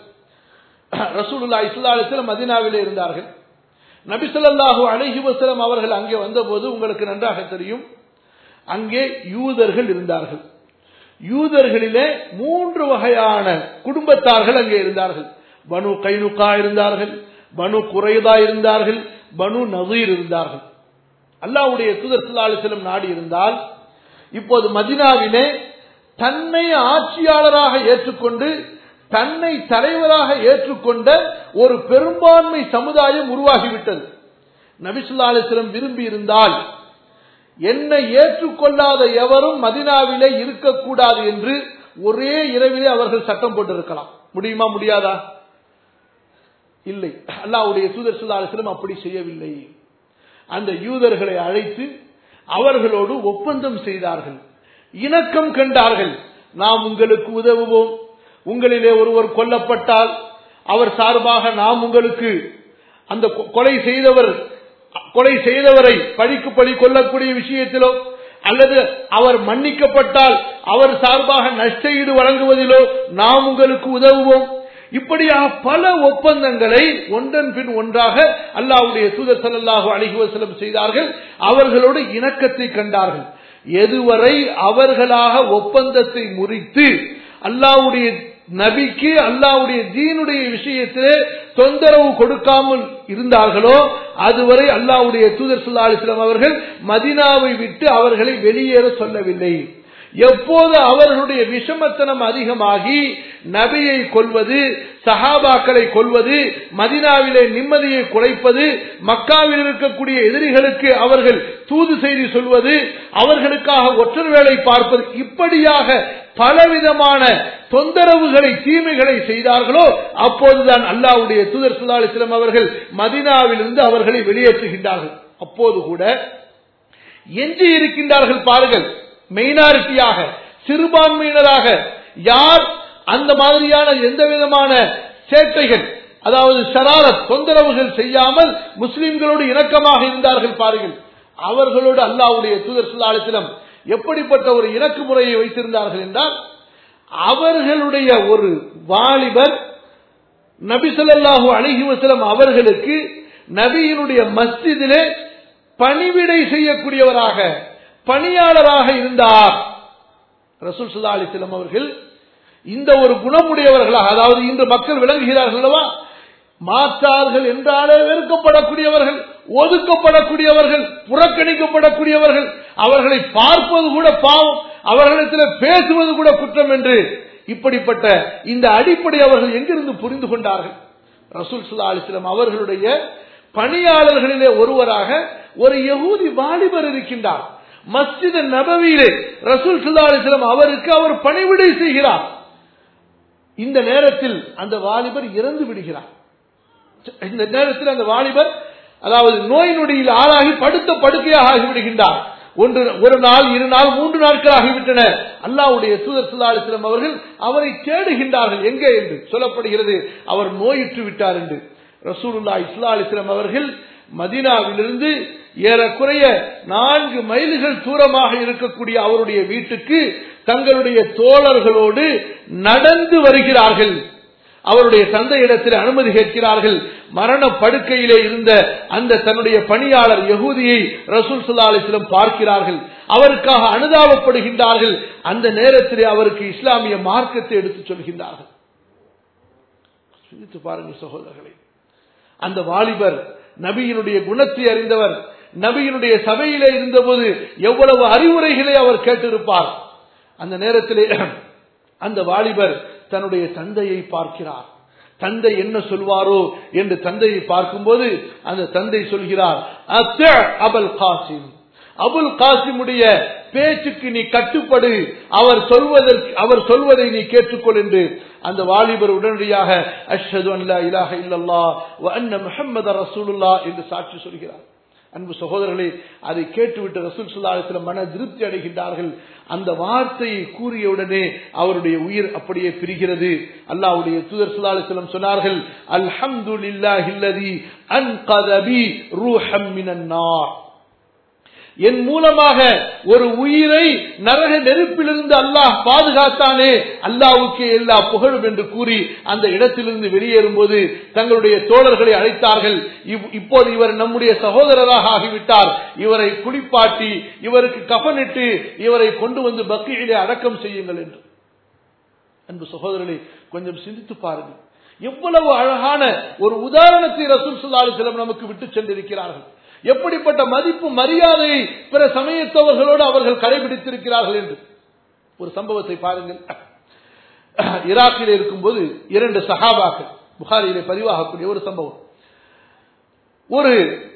ரசூலுல்லாஹி ஸல்லல்லாஹு அலைஹி வஸல்லம் மதீனாவிலே இருந்தார்கள். நபி ஸல்லல்லாஹு அலைஹி வஸல்லம் அவர்கள் அங்கே வந்தபோது உங்களுக்கு நன்றாக தெரியும், அங்கே யூதர்கள் இருந்தார்கள். யூதர்களிலே 3 வகையான குடும்பத்தார்கள் அங்கே இருந்தார்கள். பனு கைனுகா இருந்தார்கள், பனு குறைதா இருந்தார்கள், பனு நதீர் இருந்தார்கள். அல்லாஹ்வுடைய தூதர் ஸல்லல்லாஹு அலைஹி வஸல்லம் நாடி இருந்தால் இப்போது மதீனாவிலே தன்னை ஆட்சியாளராக ஏற்றுக்கொண்டு தன்னை தலைவராக ஏற்றுக்கொண்ட ஒரு பெரும்பான்மை சமுதாயம் உருவாகிவிட்டது. நபி ஸல்லல்லாஹு அலைஹி வஸல்லம் விரும்பி இருந்தால் என்னை ஏற்றுக்கொள்ளாத எவரும் மதீனாவிலே இருக்கக்கூடாது என்று ஒரே இரவிலே அவர்கள் சட்டம் போட்டிருக்கலாம். முடியுமா? முடியாதா? இல்லை. அல்லாஹ்வுடைய தூதர் ஸல்லல்லாஹு அலைஹி வஸல்லம் அப்படி செய்யவில்லை. அந்த யூதர்களை அழைத்து அவர்களோடு ஒப்பந்தம் செய்தார்கள், இணக்கம் கண்டார்கள். நாம் உங்களுக்கு உதவுவோம், உங்களிலே ஒருவர் கொல்லப்பட்டால் அவர் சார்பாக நாம் உங்களுக்கு அந்த கொலை செய்தவரை பழிக்கு பழி கொள்ளக்கூடிய விஷயத்திலோ அல்லது அவர் மன்னிக்கப்பட்டால் அவர் சார்பாக நஷ்டஈடு வழங்குவதிலோ நாம் உங்களுக்கு உதவுவோம். இப்படியாக பல ஒப்பந்தங்களை ஒன்றன் பின் ஒன்றாக அல்லாஹ்வுடைய தூதர் ஸல்லல்லாஹு அலைஹி வஸல்லம் செய்தார்கள். அவர்களோடு இணக்கத்தை கண்டார்கள். எதுவரை அவர்களாக ஒப்பந்தத்தை முறித்து அல்லாஹ்வுடைய நபிக்கு அல்லாஹ்வுடைய தீனுடைய விஷயத்திலே தொந்தரவு கொடுக்காமல் இருந்தார்களோ அதுவரை அல்லாஹ்வுடைய தூதர் ஸல்லல்லாஹு அலைஹி வஸல்லம் அவர்கள் மதீனாவை விட்டு அவர்களை வெளியேற சொல்லவில்லை. எப்போது அவர்களுடைய விஷமத்தனம் அதிகமாகி நபியை கொல்வது, சஹாபாக்களை கொல்வது, மதீனாவிலே நிம்மதியை குலைப்பது, மக்காவில் இருக்கக்கூடிய எதிரிகளுக்கு அவர்கள் தூது செய்தி சொல்வது, அவர்களுக்காக ஒற்றர் வேலை பார்ப்பது, இப்படியாக பலவிதமான தொந்தரவுகளை தீமைகளை செய்தார்களோ அப்போதுதான் அல்லாஹ்வுடைய தூதர் ஸல்லல்லாஹு அலைஹி வஸல்லம் அவர்கள் மதீனாவிலிருந்து அவர்களை வெளியேற்றுகின்றார்கள். அப்போது கூட எஞ்சி இருக்கின்றார்கள். பாருங்கள், மைனாரிட்டியாக, சிறுபான்மையினராக யார் அந்த மாதிரியான எந்த விதமான சேட்டைகள், அதாவது ஷராரத் தொந்தரவுகள் செய்யாமல் முஸ்லிம்களோடு இணக்கமாக இருந்தார்கள். பாருங்கள், அவர்களோடு அல்லாஹ்வுடைய தூதர் ஸல்லல்லாஹு அலைஹி வஸல்லம் எப்படிப்பட்ட ஒரு இணக்கு முறையை வைத்திருந்தார்கள் என்றால், அவர்களுடைய ஒரு வாலிபர் நபி ஸல்லல்லாஹு அலைஹி வஸல்லம் அவர்களுக்கு நபியினுடைய மஸ்ஜிதிலே பணிவிடை செய்யக்கூடியவராக, பணியாளராக இருந்தார். ரசூல் ஸல்லல்லாஹு அலைஹி வஸல்லம் அவர்கள் இந்த ஒரு குணமுடையவர்களாக, அதாவது இன்று மக்கள் விளங்குகிறார்கள் அல்லவா, மாற்றார்கள் என்றாலே வெறுக்கப்படக்கூடியவர்கள், ஒதுக்கப்படக்கூடியவர்கள், புறக்கணிக்கப்படக்கூடியவர்கள், அவர்களை பார்ப்பது கூட பாவம், அவர்களிடத்தில் பேசுவது கூட குற்றம் என்று இப்படிப்பட்ட இந்த அடிப்படை அவர்கள் எங்கிருந்து புரிந்து கொண்டார்கள்? ரசூல் ஸல்லல்லாஹு அலைஹி வஸல்லம் அவர்களுடைய பணியாளர்களிலே ஒருவராக ஒரு யகூதி வாலிபர் இருக்கின்றார். மஸ்ஜித் நபவியிலே ரசூல் ஸல்லல்லாஹு அலைஹி வஸல்லம் அவருக்கு அவர் பணிவிடை செய்கிறார். இந்த நேரத்தில் அந்த வாலிபர் இறந்து விடுகிறார். இந்த நேரத்தில் அந்த வாலிபர் அதாவது நோய் நொடியில் ஆளாகி படுத்த படுக்கையாக ஆகிவிடுகின்றார். ஒரு நாள், 2 நாள், 3 நாட்கள் ஆகிவிட்டன. அல்லாஹ்வுடைய தூதர் ஸல்லல்லாஹு அலைஹி வஸல்லம் அவர்கள் அவரை தேடுகின்றார்கள். எங்கே என்று சொல்லப்படுகிறது, அவர் நோயுற்று விட்டார் என்று. ரசூலுல்லாஹி ஸல்லல்லாஹு அலைஹி வஸல்லம் அவர்கள் மதீனாவிலிருந்து ஏறக்குறைய 4 மைல்கள் தூரமாக இருக்கக்கூடிய அவருடைய வீட்டுக்கு தங்களுடைய தோழர்களோடு நடந்து வருகிறார்கள். அவருடைய தந்தையிடத்தில் அனுமதி கேட்கிறார்கள். மரண படுக்கையிலே இருந்த அந்த தன்னுடைய பணியாளர் யகூதியை ரசூல் ஸல்லல்லாஹு அலைஹி வஸல்லம் பார்க்கிறார்கள். அவருக்காக அனுதாபப்படுகின்றார்கள். அந்த நேரத்திலே அவருக்கு இஸ்லாமிய மார்க்கத்தை எடுத்துச் சொல்கின்றார்கள். சிந்தித்து பாருங்கள் சகோதரர்களே, அந்த வாலிபர் நபியினுடைய குணத்தை அறிந்தவர். நபியினுடைய சபையிலே இருந்தபோது எவ்வளவு அறிவுரைகளை அவர் கேட்டிருப்பார். அந்த நேரத்திலே அந்த வாலிபர் தன்னுடைய தந்தையை பார்க்கிறார். தந்தை என்ன சொல்வாரோ என்று தந்தையை பார்க்கும்போது அந்த தந்தை சொல்கிறார், அபுல் காசிம், அபுல் காசிமுடைய பேச்சுக்கு நீ கட்டுப்படு, அவர் சொல்வதை நீ கேட்டுக்கொள் என்று அந்த வாலிபர் உடனடியாக அஷ்ஹது அன் லா இலாஹ இல்லல்லாஹ் வ அன்ன முஹம்மதர் ரசூலுல்லாஹ் என்று சாட்சி சொல்கிறார். அன்பு சகோதரர்களே, அதை கேட்டுவிட்டு ரசூல் ஸல்லல்லாஹு அலைஹி வஸல்லம் மன திருப்தி அடைகின்றார்கள். அந்த வார்த்தையை கூறியவுடனே அவருடைய உயிர் அப்படியே பிரிகிறது. அல்லாஹ்வுடைய தூதர் ஸல்லல்லாஹு அலைஹி வஸல்லம் சொன்னார்கள், அல்ஹம்துலில்லாஹில்லதி அன்கத பி ரூஹம் மினன் நார். என் மூலமாக ஒரு உயிரை நரக நெருப்பிலிருந்து அல்லாஹ் பாதுகாத்தானே, அல்லாஹ்வுக்கே எல்லா புகழும் என்று கூறி அந்த இடத்திலிருந்து வெளியேறும் போது தங்களுடைய தோழர்களை அழைத்தார்கள். இப்போது இவர் நம்முடைய சகோதரராக ஆகிவிட்டார், இவரை குளிப்பாட்டி இவருக்கு கஃனிட்டு இவரை கொண்டு வந்து பக்கீயிலே அடக்கம் செய்யுங்கள் என்று. அன்பு சகோதரர்களை, கொஞ்சம் சிந்தித்து பாருங்கள். எவ்வளவு அழகான ஒரு உதாரணத்தை ரசூல் ஸல்லல்லாஹு அலைஹி வஸல்லம் நமக்கு விட்டு சென்றிருக்கிறார்கள். எப்படிப்பட்ட மதிப்பு மரியாதையை பிற சமயத்தவர்களோடு அவர்கள் கடைபிடித்திருக்கிறார்கள் என்று ஒரு சம்பவத்தை பாருங்கள். ஈராக்கில் இருக்கும்போது 2 சஹாபாக்கள், புகாரியிலே பதிவாகக்கூடிய ஒரு சம்பவம். ஒரு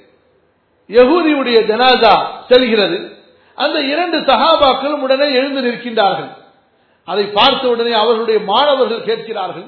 யகூதியுடைய ஜனாசா செல்கிறது. அந்த 2 சஹாபாக்களும் உடனே எழுந்து நிற்கின்றார்கள். அதை பார்த்த உடனே அவர்களுடைய மாணவர்கள் கேட்கிறார்கள்,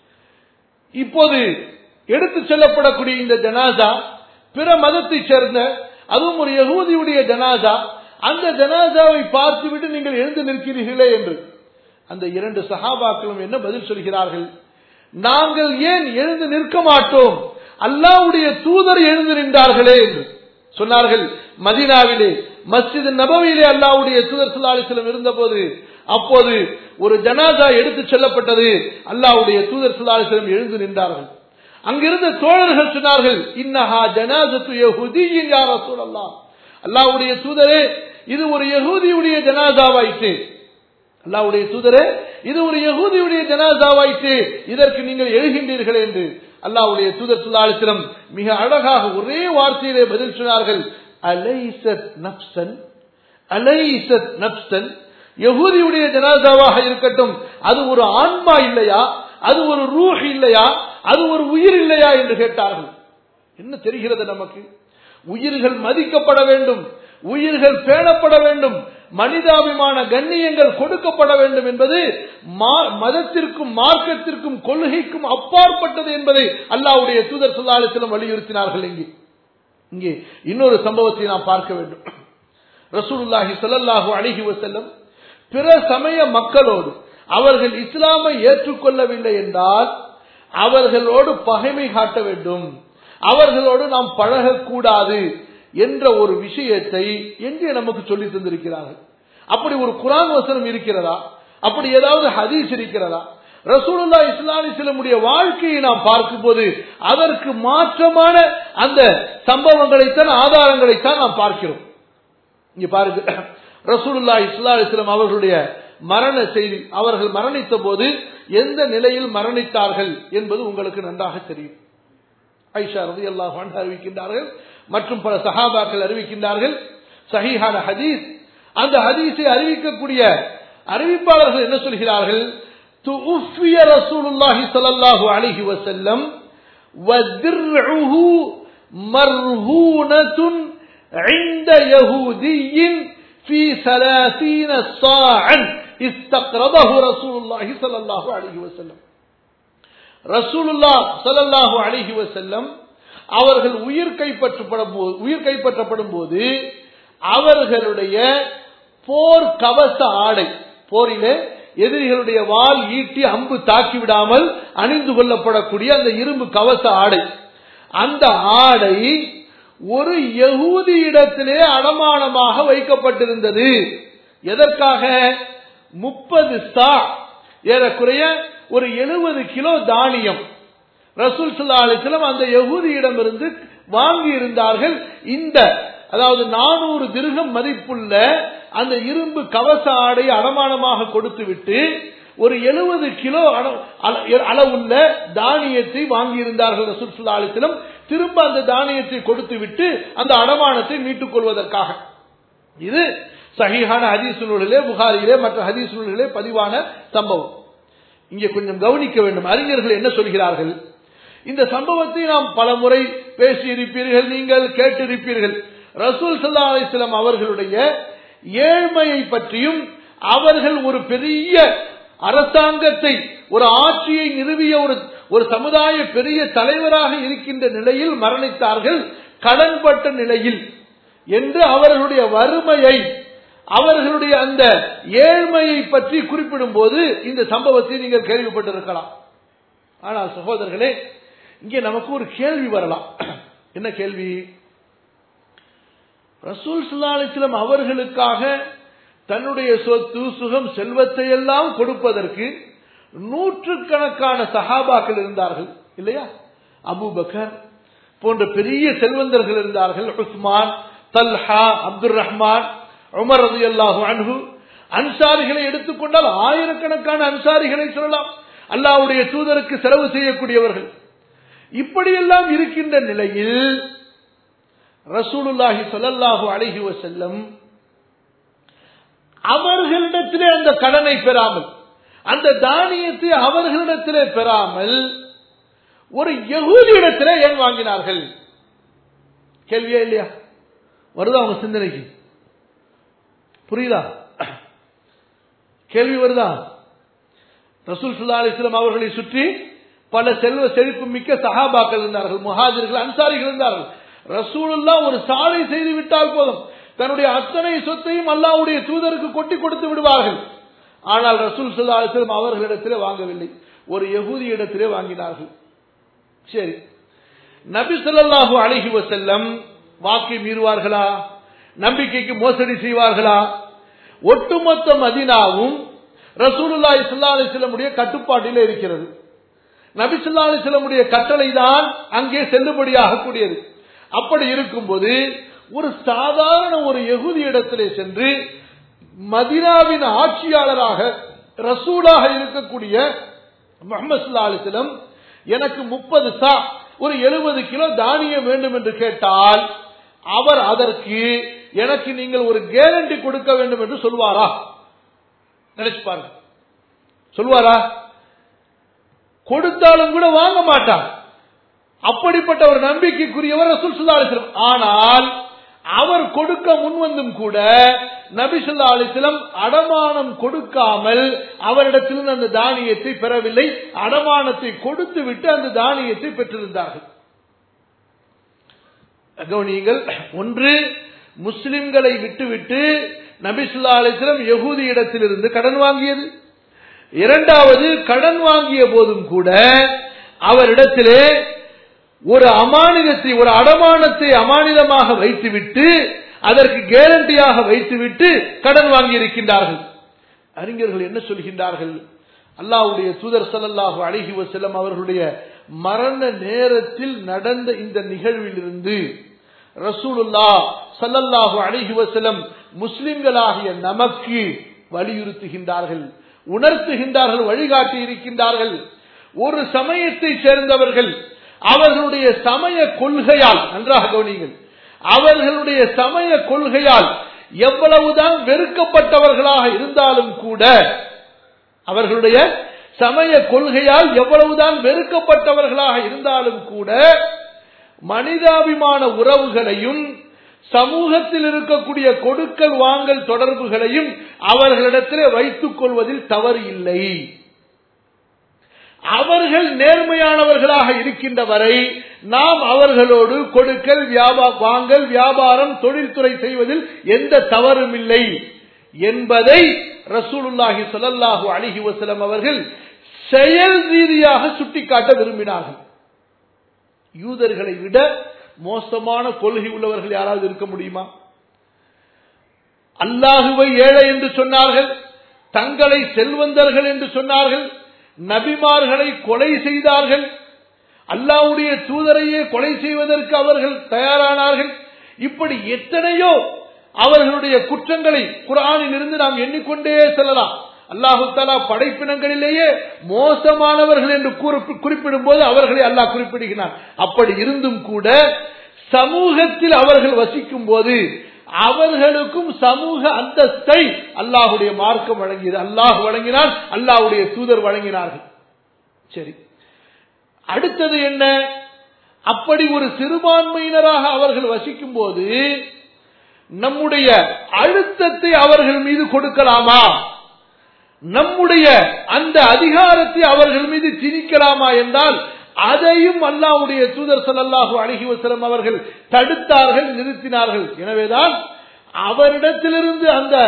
இப்போது எடுத்துச் செல்லப்படக்கூடிய இந்த ஜனாசா பிற மதத்தை சேர்ந்த, அதுவும் ஒரு யகூதியுடைய ஜனாசா, அந்த ஜனாசாவை பார்த்துவிட்டு நீங்கள் எழுந்து நிற்கிறீர்களே என்று. அந்த 2 சஹாபாக்களும் என்ன பதில் சொல்கிறார்கள், நாங்கள் ஏன் எழுந்து நிற்க மாட்டோம், அல்லாஹ்வுடைய தூதர் எழுந்து நின்றார்களே என்று சொன்னார்கள். மதீனாவிலே மஸ்ஜித் நபவியிலே அல்லாஹ்வுடைய தூதர் ஸல்லல்லாஹு அலைஹி வஸல்லம் இருந்தபோது அப்போது ஒரு ஜனாசா எடுத்துச் செல்லப்பட்டது. அல்லாஹ்வுடைய தூதர் ஸல்லல்லாஹு அலைஹி வஸல்லம் எழுந்து நின்றார்கள். அங்கிருந்த தோழர்கள் சொன்னார்கள், இன்னஹா ஜனாஸத்து யஹூதியின் யா ரசூலல்லாஹ், அல்லாஹ்வுடைய தூதரே இது ஒரு யஹூதியுடைய ஜனாசாவாயிற்று, அல்லாஹ்வுடைய தூதரே இது ஒரு யஹூதியுடைய ஜனாசாவாயிற்று, இதற்கு நீங்கள் எழுகின்றீர்கள் என்று அல்லாஹ்வுடைய தூதர் ஸல்லல்லாஹு அலைஹி வஸல்லம் மிக அழகாக ஒரே வார்த்தையிலே பதில் சொன்னார்கள், அலைஸத் நஃப்ஸன், அலைஸத் நஃப்ஸன், யஹூதியுடைய ஜனாசாவாக இருக்கட்டும், அது ஒரு ஆன்மா இல்லையா, அது ஒரு ரூஹ் இல்லையா, அது ஒரு உயிர் இல்லையா என்று கேட்டார்கள். என்ன தெரிகிறது நமக்கு? உயிர்கள் மதிக்கப்பட வேண்டும், உயிர்கள் பேணப்பட வேண்டும், மனிதாபிமான கண்ணியங்கள் கொடுக்கப்பட வேண்டும் என்பது மதத்திற்கும் மார்க்கத்திற்கும் கொள்கைக்கும் அப்பாற்பட்டது என்பதை அல்லாஹ்வுடைய தூதர் ஸல்லல்லாஹு அலைஹி வஸல்லம் வலியுறுத்தினார்கள். இங்கே இன்னொரு சம்பவத்தை நாம் பார்க்க வேண்டும். ரசூலுல்லாஹி ஸல்லல்லாஹு அலைஹி வஸல்லம் பிற சமய மக்களோடு அவர்கள் இஸ்லாமை ஏற்றுக்கொள்ளவில்லை என்றால் அவர்களோடு பகைமை காட்ட வேண்டும், அவர்களோடு நாம் பழகக்கூடாது என்ற ஒரு விஷயத்தை எங்கே நமக்கு சொல்லி தந்திருக்கிறார்கள்? அப்படி ஒரு குர்ஆன் வசனம் இருக்கிறதா? அப்படி ஏதாவது ஹதீஸ் இருக்கிறதா? ரசூலுல்லாஹி ஸல்லல்லாஹு அலைஹி வஸல்லமுடைய வாழ்க்கையை நாம் பார்க்கும்போது அதற்கு மாற்றமான அந்த சம்பவங்களைத்தான், ஆதாரங்களைத்தான் நாம் பார்க்கிறோம். இங்க பாருங்க, ரசூலுல்லாஹி ஸல்லல்லாஹு அலைஹி வஸல்லம் அவர்களுடைய மரண செய்தி, அவர்கள் மரணித்த போது எந்த நிலையில் மரணித்தார்கள் என்பது உங்களுக்கு நன்றாக தெரியும். ஆயிஷா ரலியல்லாஹு அன்ஹா அறிவிக்கின்றார்கள், மற்றும் பல சஹாபாக்கள் அறிவிக்கின்றார்கள், சஹீஹான ஹதீஸ். அந்த ஹதீஸை அறிவிக்கக்கூடிய அறிவிப்பாளர்கள் என்ன சொல்கிறார்கள்? துஃபிய ரசூலுல்லாஹி ஸல்லல்லாஹு அலைஹி வஸல்லம் وَذِرْعُهُ مَرْهُونَةٌ عِنْدَ يَهُودِيٍّ فِي 30 صَاعًا استقرضه رسول الله صلى الله عليه وسلم. ரசூலுல்லாஹ் ஸல்லல்லாஹு அலைஹி வஸல்லம் அவர்கள் உயிர் கைப்பற்றப்படும் போது அவர்களுடைய போர் கவச ஆடை, போரிலே எதிரிகளுடைய வாள் ஈட்டி அம்பு தாக்கி விடாமல் அணிந்து கொள்ளப்படக்கூடிய அந்த இரும்பு கவச ஆடை, அந்த ஆடை ஒரு யகூதியிடத்திலே அடமானமாக வைக்கப்பட்டிருந்தது. எதற்காக? 30 சா, ஏறக்குறைய ஒரு 70 கிலோ தானியம் ரசூல் ஸல்லல்லாஹு அலைஹி வஸல்லம் அந்த யகூதியிடமிருந்து வாங்கி இருந்தார்கள். இந்த அதாவது 400 திர்ஹம் மதிப்புள்ள அந்த இரும்பு கவச ஆடை அடமானமாக கொடுத்துவிட்டு ஒரு 70 கிலோ அளவுள்ள தானியத்தை வாங்கி இருந்தார்கள் ரசூல் ஸல்லல்லாஹு அலைஹி வஸல்லம். திரும்ப அந்த தானியத்தை கொடுத்து விட்டு அந்த அடமானத்தை மீட்டுக் கொள்வதற்காக. இது சஹீஹான ஹதீஸ் நூலிலே, புகாரியிலே, மற்ற ஹதீஸ் நூலிலே பதிவான சம்பவம். இங்கே கொஞ்சம் கவனிக்க வேண்டும். அறிஞர்கள் என்ன சொல்கிறார்கள்? இந்த சம்பவத்தை நாம் பல முறை பேசியிருப்பீர்கள், நீங்கள் கேட்டிருப்பீர்கள். ரசூல் ஸல்லல்லாஹு அலைஹி வஸல்லம் அவர்களுடைய ஏழ்மையை பற்றியும், அவர்கள் ஒரு பெரிய அரசாங்கத்தை, ஒரு ஆட்சியை நிறுவிய ஒரு சமுதாய பெரிய தலைவராக இருக்கின்ற நிலையில் மரணித்தார்கள், கடன்பட்ட நிலையில் என்று அவர்களுடைய வறுமையை, அவர்களுடைய அந்த ஏழ்மையை பற்றி குறிப்பிடும் போது இந்த சம்பவத்தை நீங்கள் கேள்விப்பட்டிருக்கலாம். ஆனால் சகோதரர்களே, இங்கே நமக்கு ஒரு கேள்வி வரலாம். என்ன கேள்வி? ரசூல் ஸல்லல்லாஹு அலைஹி வஸல்லம் அவர்களுக்காக தன்னுடைய சொத்து சுகம் செல்வத்தை எல்லாம் கொடுப்பதற்கு நூற்றுக்கணக்கான சஹாபாக்கள் இருந்தார்கள் இல்லையா? அபூபக்கர் போன்ற பெரிய செல்வந்தர்கள் இருந்தார்கள், Usman, Talha, Abdur Rahman, Umar ரலியல்லாஹு அன்ஹு. அன்சாரிகளை எடுத்துக்கொண்டால் ஆயிரக்கணக்கான அன்சாரிகளை சொல்லலாம், அல்லாஹ்வுடைய தூதருக்கு செலவு செய்யக்கூடியவர்கள். இப்படியெல்லாம் இருக்கின்ற நிலையில் ரசூலுல்லாஹி ஸல்லல்லாஹு அலைஹி வஸல்லம் அவர்களிடத்திலே அந்த கடனை பெறாமல், அந்த தானியத்தை அவர்களிடத்திலே பெறாமல் ஒரு யகூதியிடத்திலே ஏன் வாங்கினார்கள்? கேள்வியா இல்லையா? வருதா உங்க சிந்தனைக்கு? புரியுதா? கேள்வி வருதா? ரசூல் ஸல்லல்லாஹு அலைஹி வஸல்லம் அவர்களை சுற்றி பல செல்வ செழிப்பு மிக்க சஹாபாக்கள் இருந்தார்கள், முஹாஜிர்கள், அன்சாரிகள் இருந்தார்கள். ரசூலுல்லாஹ் ஒரு சாலை செய்து விட்டால் போதும், தன்னுடைய அத்தனை சொத்தையும் அல்லாஹ்வுடைய தூதருக்கு கொட்டி கொடுத்து விடுவார்கள். ஆனால் ரசூல் ஸல்லல்லாஹு அலைஹி வஸல்லம் அவர்களிடத்திலே வாங்கவில்லை, ஒரு யகூதி இடத்திலே வாங்கினார்கள். சரி, நபி ஸல்லல்லாஹு அலைஹி வஸல்லம் வாக்கை மீறுவார்களா? நம்பிக்கைக்கு மோசடி செய்வார்களா? ஒட்டுமொத்த மதீனாவும் ரசூலுல்லாஹி ஸல்லல்லாஹு அலைஹி வஸல்லம் உடைய கட்டுப்பாட்டிலே இருக்கிறது. நபி ஸல்லல்லாஹு அலைஹி வஸல்லம் உடைய கட்டளை தான் அங்கே செல்லுபடியாக கூடியது. அப்படி இருக்கும்போது ஒரு சாதாரண ஒரு யகூதி இடத்திலே சென்று மதீனாவின் ஆட்சியாளராக ரசூலாக இருக்கக்கூடிய முஹம்மது ஸல்லல்லாஹு அலைஹி வஸல்லம் எனக்கு 30 சா, ஒரு 70 கிலோ தானியம் வேண்டும் என்று கேட்டால் அவர் அதற்கு எனக்கு நீங்கள் ஒரு கேரண்டி கொடுக்க வேண்டும் என்று சொல்வாரா? நினைச்சு பாருங்க, சொல்வாரா? கொடுத்தாலும் கூட வாங்க மாட்டார். அப்படிப்பட்ட ஒரு நம்பிக்கைக்குரியவர் ரசூல் ஸல்லல்லாஹு அலைஹி வஸல்லம். ஆனால் அவர் கொடுக்க முன்வந்தும் கூட நபி ஸல்லல்லாஹு அலைஹி வஸல்லம் அடமானம் கொடுக்காமல் அவரிடத்திலிருந்து அந்த தானியத்தை பெறவில்லை, அடமானத்தை கொடுத்து விட்டு அந்த தானியத்தை பெற்றிருந்தார்கள். கவனியுங்கள், ஒன்று முஸ்லிம்களை விட்டுவிட்டு நபி ஸல்லல்லாஹு அலைஹி வஸல்லம் யகூதி இடத்திலிருந்து கடன் வாங்கியது. இரண்டாவது, கடன் வாங்கிய போதும் கூட அவரிடத்திலே ஒரு அமானிதத்தை, ஒரு அடமானத்தை அமானிதமாக வைத்துவிட்டு அதற்கு கேரண்டியாக வைத்துவிட்டு கடன் வாங்கி இருக்கின்றார்கள். அறிஞர்கள் என்ன சொல்கின்றார்கள்? அல்லாஹ்வுடைய தூதர் ஸல்லல்லாஹு அலைஹி வஸல்லம் அவர்களுடைய மரண நேரத்தில் நடந்த இந்த நிகழ்விலிருந்து ரசூலுல்லாஹ் ஸல்லல்லாஹு அலைஹி வஸல்லம் முஸ்லிம்களாகிய நமக்கு வலியுறுத்துகின்றார்கள், உணர்த்துகின்றார்கள், வழிகாட்டி இருக்கின்றார்கள். ஒரு சமயத்தை சேர்ந்தவர்கள் அவர்களுடைய சமய கொள்கையால், நன்றாக கவனியுங்கள், அவர்களுடைய சமய கொள்கையால் எவ்வளவுதான் வெறுக்கப்பட்டவர்களாக இருந்தாலும் கூட, அவர்களுடைய சமய கொள்கையால் எவ்வளவுதான் வெறுக்கப்பட்டவர்களாக இருந்தாலும் கூட மனிதாபிமான உறவுகளையும் சமூகத்தில் இருக்கக்கூடிய கொடுக்கல் வாங்கல் தொடர்புகளையும் அவர்களிடத்திலே வைத்துக் கொள்வதில் தவறு இல்லை. அவர்கள் நேர்மையானவர்களாக இருக்கின்ற வரை நாம் அவர்களோடு கொடுக்கல் வாங்கல் வியாபாரம் தொழில்துறை செய்வதில் எந்த தவறும் இல்லை என்பதை ரசூலுல்லாஹி ஸல்லல்லாஹு அலைஹி வஸல்லம் அவர்கள் செயல் ரீதியாக சுட்டிக்காட்ட விரும்பினார்கள். யூதர்களை விட மோசமான கொள்கை உள்ளவர்கள் யாராவது இருக்க முடியுமா? அல்லாஹுவை ஏழை என்று சொன்னார்கள், தங்களை செல்வந்தர்கள் என்று சொன்னார்கள், நபிமார்களை கொலை செய்தார்கள், அல்லாஹ்வுடைய தூதரையே கொலை செய்வதற்கு அவர்கள் தயாரானார்கள். இப்படி எத்தனையோ அவர்களுடைய குற்றங்களை குர்ஆனில் இருந்து நாம் எண்ணிக்கொண்டே செல்லலாம். அல்லாஹு தஆலா படைப்பினங்களிலேயே மோசமானவர்கள் என்று குறிப்பிடும் போது அவர்களை அல்லாஹ் குறிப்பிடுகிறார். அப்படி இருந்தும் கூட சமூகத்தில் அவர்கள் வசிக்கும் போது அவர்களுக்கும் சமூக அந்தஸ்தை அல்லாஹுடைய மார்க்கம் வழங்கியது. அல்லாஹ் வழங்கினார், அல்லாஹ்வுடைய தூதர் வழங்கினார்கள். சரி, அடுத்தது என்ன? அப்படி ஒரு சிறுபான்மையினராக அவர்கள் வசிக்கும் போது நம்முடைய அழுத்தத்தை அவர்கள் மீது கொடுக்கலாமா? நம்முடைய அந்த அதிகாரத்தை அவர்கள் மீது திணிக்கலாமா என்றால் அதையும் அல்லாஹ்வுடைய தூதர் ஸல்லல்லாஹு அலைஹி வஸல்லம் அவர்கள் தடுத்தார்கள், நிறுத்தினார்கள். எனவேதான் அவரிடத்திலிருந்து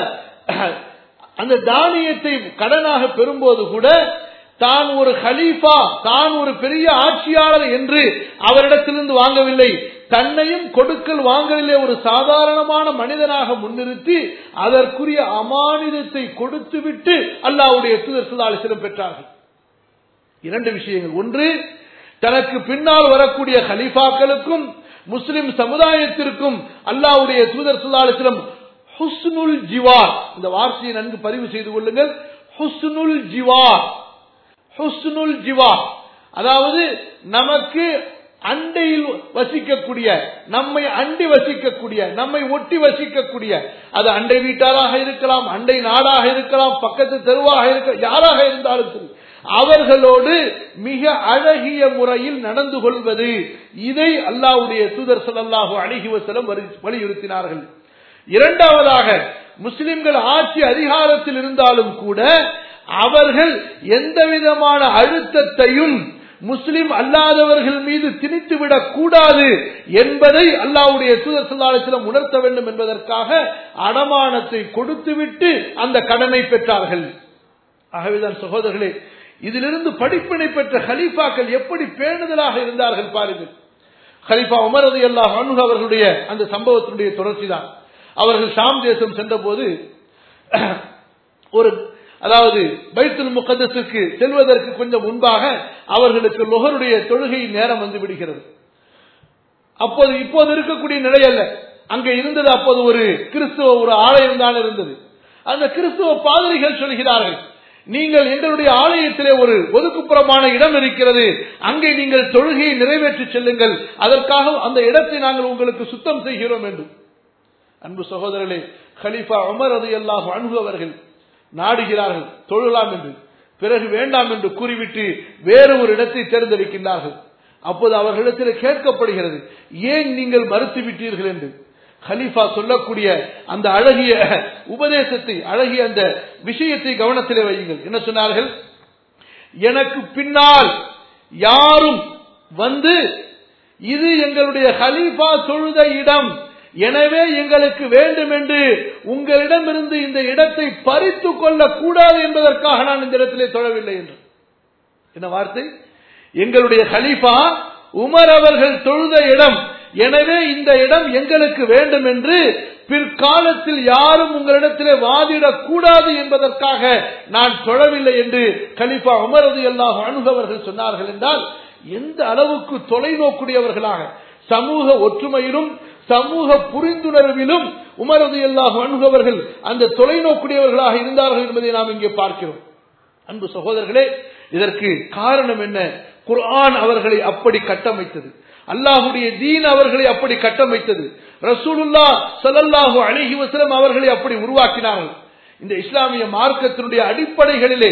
அந்த தானியத்தை கடனாக பெறும்போது கூட தான் ஒரு கலீஃபா, தான் ஒரு பெரிய ஆட்சியாளர் என்று அவரிடத்திலிருந்து வாங்கவில்லை, தன்னையும் கொடுக்கல் வாங்கவில்லை, ஒரு சாதாரணமான மனிதனாக முன்னிறுத்தி அதற்குரிய அமானிதத்தை கொடுத்துவிட்டு அல்லாஹ்வுடைய தூதர் ஸல்லல்லாஹு அலைஹி வஸல்லம் பெற்றார்கள். இரண்டு விஷயங்கள். ஒன்று, தனக்கு பின்னால் வரக்கூடிய கலீஃபாக்களுக்கும் முஸ்லிம் சமுதாயத்திற்கும் அல்லாஹ்வுடைய தூதர் ஸல்லல்லாஹு அலைஹி வஸல்லம் ஹுஸ்னுல் ஜிவார், இந்த வார்த்தையை நன்கு பதிவு செய்து கொள்ளுங்கள். ஹுஸ்னுல் ஜிவார், ஹுஸ்னுல் ஜிவார், அதாவது நமக்கு அண்டையில் வசிக்கக்கூடிய, நம்மை அண்டி வசிக்கக்கூடிய, நம்மை ஒட்டி வசிக்கக்கூடிய, அது அண்டை வீட்டாராக இருக்கலாம், அண்டை நாடாக இருக்கலாம், பக்கத்து தெருவாக இருக்கலாம், யாராக இருந்தாலும் சரி, அவர்களோடு மிக அழகிய முறையில் நடந்து கொள்வது, இதை அல்லாஹ்வுடைய தூதர் ஸல்லல்லாஹு அலைஹி வஸல்லம் வலியுறுத்தினார்கள். இரண்டாவதாக, முஸ்லிம்கள் ஆட்சி அதிகாரத்தில் இருந்தாலும் கூட அவர்கள் எந்த விதமான அழுத்தத்தையும் முஸ்லிம் அல்லாதவர்கள் மீது திணித்துவிடக் கூடாது என்பதை அல்லாஹ்வுடைய தூதர் ஸல்லல்லாஹு அலைஹி வஸல்லம் உணர்த்த வேண்டும் என்பதற்காக அடமானத்தை கொடுத்துவிட்டு அந்த கடனை பெற்றார்கள். ஆகவேதான் சகோதரர்களே, இதிலிருந்து படிப்பினை பெற்ற கலீஃபாக்கள் எப்படி பேணுதலாக இருந்தார்கள் பாருங்கள். கலீஃபா உமர் ரலியல்லாஹு அன்ஹு அவர்களுடைய அந்த சம்பவத்தினுடைய தொடர்ச்சிதான். அவர்கள் ஷாம் தேசம் சென்ற போது அதாவது பைத்துல் முகத்தஸுக்கு செல்வதற்கு கொஞ்சம் முன்பாக அவர்களுக்கு லுஹருடைய தொழுகை நேரம் வந்து விடுகிறது. அப்போது இப்போது இருக்கக்கூடிய நிலை அல்ல, அங்கே இருந்தது அப்போது ஒரு கிறிஸ்துவ ஒரு ஆலயம் தான் இருந்தது. அந்த கிறிஸ்துவ பாதிரிகள் சொல்கிறார்கள், நீங்கள் எங்களுடைய ஆலயத்திலே ஒரு ஒதுக்குப்புறமான இடம் இருக்கிறது, அங்கே நீங்கள் தொழுகையை நிறைவேற்றி செல்லுங்கள், அதற்காக அந்த இடத்தை நாங்கள் உங்களுக்கு சுத்தம் செய்கிறோம் என்று. அன்பு சகோதரர்களே, கலீஃபா உமர் ரலியல்லாஹு அன்ஹு அவர்கள் நாடுகிறார்கள் தொழலாம் என்று, பிறகு வேண்டாம் என்று கூறிவிட்டு வேறு ஒரு இடத்தை தேர்ந்தெடுக்கின்றார்கள். அப்போது அவர்களிடத்தில் கேட்கப்படுகிறது, ஏன் நீங்கள் மறுத்துவிட்டீர்கள் என்று. கலீஃபா சொல்லக்கூடிய அந்த அழகிய உபதேசத்தை, அழகிய அந்த விஷயத்தை கவனத்திலே வையுங்கள். என்ன சொன்னார்கள்? எனக்கு பின்னால் யாரும் வந்து இது எங்களுடைய கலீஃபா தொழுத இடம், எனவே எங்களுக்கு வேண்டும் என்று உங்களிடமிருந்து இந்த இடத்தை பறித்துக் கொள்ளக் கூடாது என்பதற்காக நான் இந்த இடத்திலே தொழவில்லை என்று. என்ன வார்த்தை? எங்களுடைய கலீஃபா உமர் அவர்கள் தொழுத இடம், எனவே இந்த இடம் எங்களுக்கு வேண்டும் என்று பிற்காலத்தில் யாரும் உங்களிடத்திலே வாதிடக் கூடாது என்பதற்காக நான் தொழவில்லை என்று கலீஃபா உமர் ரலியல்லாஹு அன்ஹு அவர்கள் சொன்னார்கள் என்றால் எந்த அளவுக்கு தொலைநோக்குடையவர்களாக, சமூக ஒற்றுமையிலும் சமூக புரிந்துணர்விலும் உமர் ரலியல்லாஹு அன்ஹு அவர்கள் அந்த தொலைநோக்குடையவர்களாக இருந்தார்கள் என்பதை நாம் இங்கே பார்க்கிறோம். அன்பு சகோதரர்களே, இதற்கு காரணம் என்ன? குர்ஆன் அவர்களை அப்படி கட்டமைத்தது, அல்லாஹ்வுடைய தீன் அவர்களை அப்படி கட்டமைத்தது, ரசூலுல்லாஹ் ஸல்லல்லாஹு அலைஹி வஸல்லம் அவர்களை அப்படி உருவாக்கினார்கள். இந்த இஸ்லாமிய மார்க்கத்தினுடைய அடிப்படைகளிலே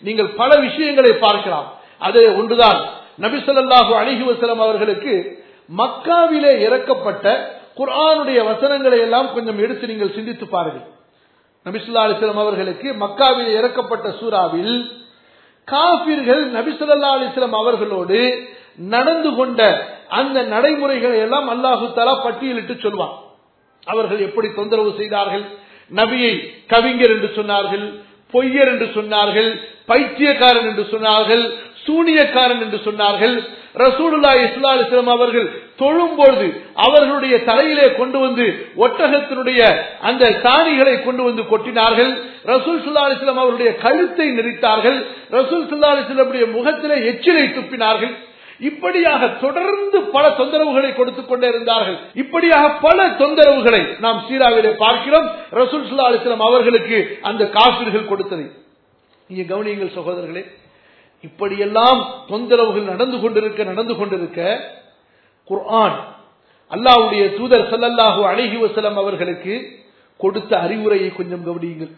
நீங்கள் பல விஷயங்களை பார்க்கலாம். அது ஒன்றுதான், நபி ஸல்லல்லாஹு அலைஹி வஸல்லம் அவர்களுக்கு மக்காவிலே இறக்கப்பட்ட குர்ஆனுடைய வசனங்களை எல்லாம் கொஞ்சம் எடுத்து நீங்கள் சிந்தித்து பாருங்கள். நபி ஸல்லல்லாஹு அலைஹி வஸல்லம் அவர்களுக்கு மக்காவிலே இறக்கப்பட்ட சூராவில் காபிர்கள் நபி ஸல்லல்லாஹு அலைஹி வஸல்லம் அவர்களோடு நடந்து கொண்ட அந்த நடைமுறைகளை எல்லாம் அல்லாஹு தஆலா பட்டியலிட்டு சொல்வான். அவர்கள் எப்படி தொந்தரவு செய்தார்கள், நபியை கவிஞர் என்று சொன்னார்கள், பொய்யர் என்று சொன்னார்கள், பைத்தியக்காரன் என்று சொன்னார்கள், சூனியக்காரன் என்று சொன்னார்கள். ரசூலுல்லாஹி ஸல்லல்லாஹு அலைஹி வஸல்லம் அவர்கள் தொழும்பொழுது அவர்களுடைய தலையிலே கொண்டு வந்து ஒட்டகத்தினுடைய அந்த சாணிகளை கொண்டு வந்து கொட்டினார்கள். ரசூல் ஸல்லல்லாஹு அலைஹி வஸல்லம் அவருடைய கழுத்தை நெரித்தார்கள். ரசூல் ஸல்லல்லாஹு அலைஹி வஸல்லம் முகத்திலே எச்சிலை துப்பினார்கள். இப்படியாக தொடர்ந்து பல தொந்தரவுகளை கொடுத்துக் கொண்டே இருந்தார்கள். இப்படியாக பல தொந்தரவுகளை நாம் சீராவிலே பார்க்கிறோம். ரசூல் ஸல்லல்லாஹு அலைஹி வஸல்லம் அவர்களுக்கு அந்த காஃபிர்கள் கொடுத்ததை இங்கே கவனியுங்கள் சகோதரர்களே. இப்படியெல்லாம் தொந்தரவுகள் நடந்து கொண்டிருக்க குர்ஆன் அல்லாஹ்வுடைய தூதர் ஸல்லல்லாஹு அலைஹி வஸல்லம் அவர்களுக்கு கொடுத்த அறிவுரையை கொஞ்சம் கவனியுங்கள்.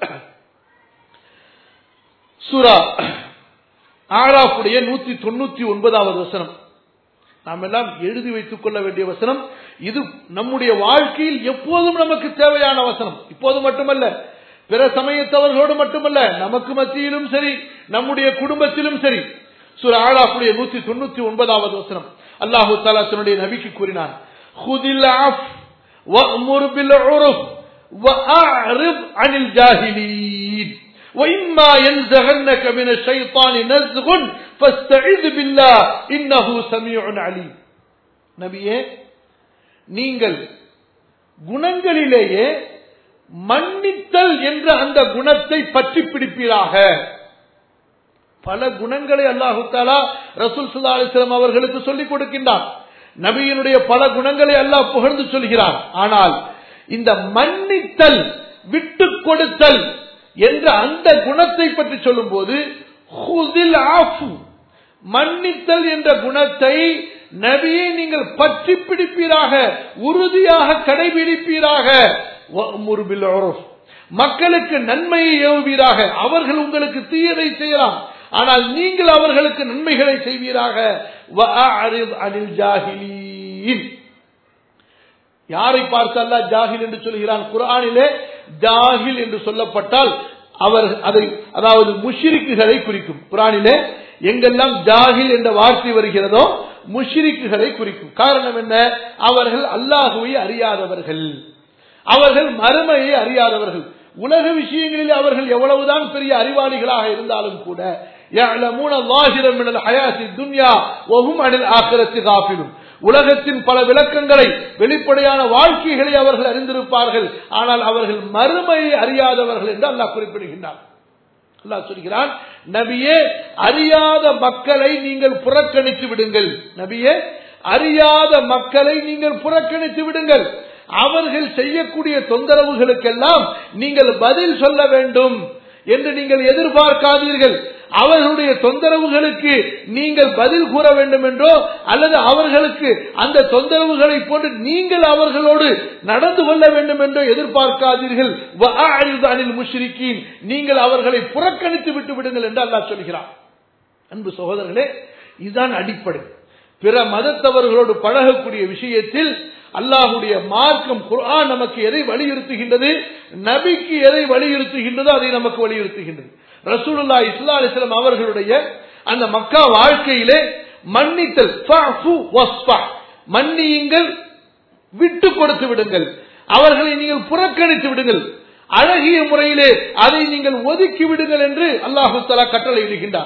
சூரா ஆராஃபுடைய 199வது வசனம் நாம் எல்லாம் எழுதி வைத்துக் கொள்ள வேண்டிய வசனம். இது நம்முடைய வாழ்க்கையில் எப்போதும் நமக்கு தேவையான வசனம். இப்போது மட்டுமல்ல, பிற சமயத்தவர்களோடு மட்டுமல்ல, நமக்கு மத்தியிலும் சரி, நம்முடைய குடும்பத்திலும் சரி. சூரா ஆராஃபுடைய 199வது வசனம் அல்லாஹ் தஆலா தன்னுடைய நபிக்கு கூறினார், "குதில் அஃப் வஅமுர் பில் உருஃப் வஅரித் அனில் ஜாஹிலீன் وَإِمَّا يَنزَغَنَّكَ مِنَ الشَّيْطَانِ نَزْغٌ فَاسْتَعِذْ بِاللَّهِ إِنَّهُ سَمِيعٌ عَلِيمٌ." நபியே, நீங்கள் குணங்களிலேயே மன்னித்தல் என்ற அந்த குணத்தை பற்றி பிடிப்பீராக. பல குணங்களை அல்லாஹ் தஆலா ரசூல் ஸல்லல்லாஹு அலைஹி வஸல்லம் அவர்களுக்கு சொல்லிக் கொடுக்கின்றார். நபியினுடைய பல குணங்களை அல்லாஹ் புகழ்ந்து சொல்கிறார். ஆனால் இந்த மன்னித்தல், விட்டுக் கொடுத்தல் என்ற அந்த குணத்தை பற்றி சொல்லும் போது ஹுதில் ஆஃபு, மன்னித்தல் என்ற குணத்தை நபியை நீங்கள் பற்றி பிடிப்பீராக, உறுதியாக கடைபிடிப்பீராக. வஅமுர் பில் உருஃப், மக்களுக்கு நன்மையை ஏவுவீராக. அவர்கள் உங்களுக்கு தீயதை செய்யலாம், ஆனால் நீங்கள் அவர்களுக்கு நன்மைகளை செய்வீராக. வஅரித் அனில் ஜாஹிலீன், யாரை பார்த்து அல்லாஹ் ஜாஹில் என்று சொல்கிறான்? குர்ஆனிலே ஜாஹில் என்று சொல்லப்பட்டால் அவர் அதை, அதாவது முஷ்ரிக்குகளை குறிக்கும். குர்ஆனிலே எங்கெல்லாம் ஜாஹில் என்ற வார்த்தை வருகிறதோ முஷ்ரிக்குகளை குறிக்கும். காரணம் என்ன? அவர்கள் அல்லாஹ்வை அறியாதவர்கள், அவர்கள் மறுமையை அறியாதவர்கள். உலக விஷயங்களில் அவர்கள் எவ்வளவுதான் பெரிய அறிவாளிகளாக இருந்தாலும் கூட يَعْلَمُونَ ظَاهِرًا مِنَ الْحَيَاةِ الدُّنْيَا وَهُمْ عَنِ الْآخِرَةِ غَافِلُونَ. உலகத்தின் பல விளக்கங்களை, வெளிப்படையான வாழ்க்கைகளை அவர்கள் அறிந்திருப்பார்கள், ஆனால் அவர்கள் மறுமையை அறியாதவர்கள் என்று அல்லாஹ் குறிப்பிடுகின்றார். அல்லாஹ் சொல்கிறான், நபியே, அறியாத மக்களை நீங்கள் புறக்கணித்து விடுங்கள். நபியே, அறியாத மக்களை நீங்கள் புறக்கணித்து விடுங்கள். அவர்கள் செய்யக்கூடிய தொந்தரவுகளுக்கெல்லாம் நீங்கள் பதில் சொல்ல வேண்டும் என்று நீங்கள் எதிர்பார்க்காதீர்கள். அவர்களுடைய தொந்தரவுகளுக்கு நீங்கள் பதில் கூற வேண்டும் என்றோ, அல்லது அவர்களுக்கு அந்த தொந்தரவுகளை போன்று நீங்கள் அவர்களோடு நடந்து கொள்ள வேண்டும் என்றோ எதிர்பார்க்காதீர்கள். வஅரித் அனில் முஷ்ரிக்கீன், நீங்கள் அவர்களை புறக்கணித்து விட்டு விடுங்கள் என்று அல்லாஹ் சொல்கிறார். அன்பு சகோதரர்களே, இதுதான் அடிப்படை. பிற மதத்தவர்களோடு பழகக்கூடிய விஷயத்தில் அல்லாஹ்வுடைய மார்க்கம் குர்ஆன் நமக்கு எதை வலியுறுத்துகின்றது, நபிக்கு எதை வலியுறுத்துகின்றதோ அதை நமக்கு வலியுறுத்துகின்றது. ரசூலுல்லாஹி ஸல்லல்லாஹு அலைஹி வஸல்லம் அவர்களுடைய அந்த மக்கா வாழ்க்கையிலே மன்னித்தல், ஃபஅஃபு வஸ்ஃபஹ், மன்னியுங்கள், விட்டு கொடுத்து விடுங்கள், அவர்களை நீங்கள் புறக்கணித்து விடுங்கள், அழகிய முறையிலே அதை நீங்கள் ஒதுக்கி விடுங்கள் என்று அல்லாஹ் தஆலா கட்டளையிடுகின்றார்.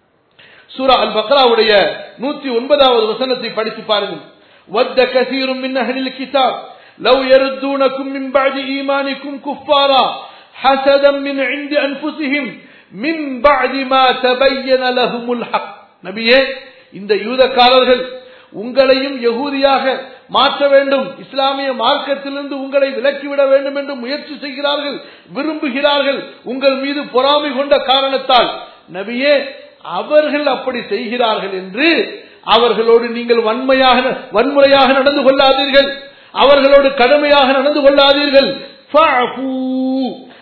சூரா அல் பக்ராவுடைய 109வது வசனத்தை படித்து பாருங்கள். وَدَّ كَثِيرٌ مِّنْ أَهْلِ الْكِتَابِ لَوْ يَرُدُّونَكُم مِّن بَعْدِ إِيمَانِكُمْ كُفَّارًا حَسَدًا مِّنْ عِندِ أَنفُسِهِمْ مِّن بَعْدِ مَا تَبَيَّنَ لَهُمُ الْحَقُّ. நபியே, இந்த யூதக்காரர்கள் உங்களையும் யகூதியாக மாற்ற வேண்டும், இஸ்லாமிய மார்க்கத்திலிருந்து உங்களை விலக்கிவிட வேண்டும் என்று முயற்சி செய்கிறார்கள், விரும்புகிறார்கள். உங்கள் மீது பொறாமை கொண்ட காரணத்தால் நபியே, அவர்கள் அப்படி செய்கிறார்கள் என்று அவர்களோடு நீங்கள் வன்முறையாக நடந்து கொள்ளாதீர்கள், அவர்களோடு கடுமையாக நடந்து கொள்ளாதீர்கள். ஃபஅஃபு,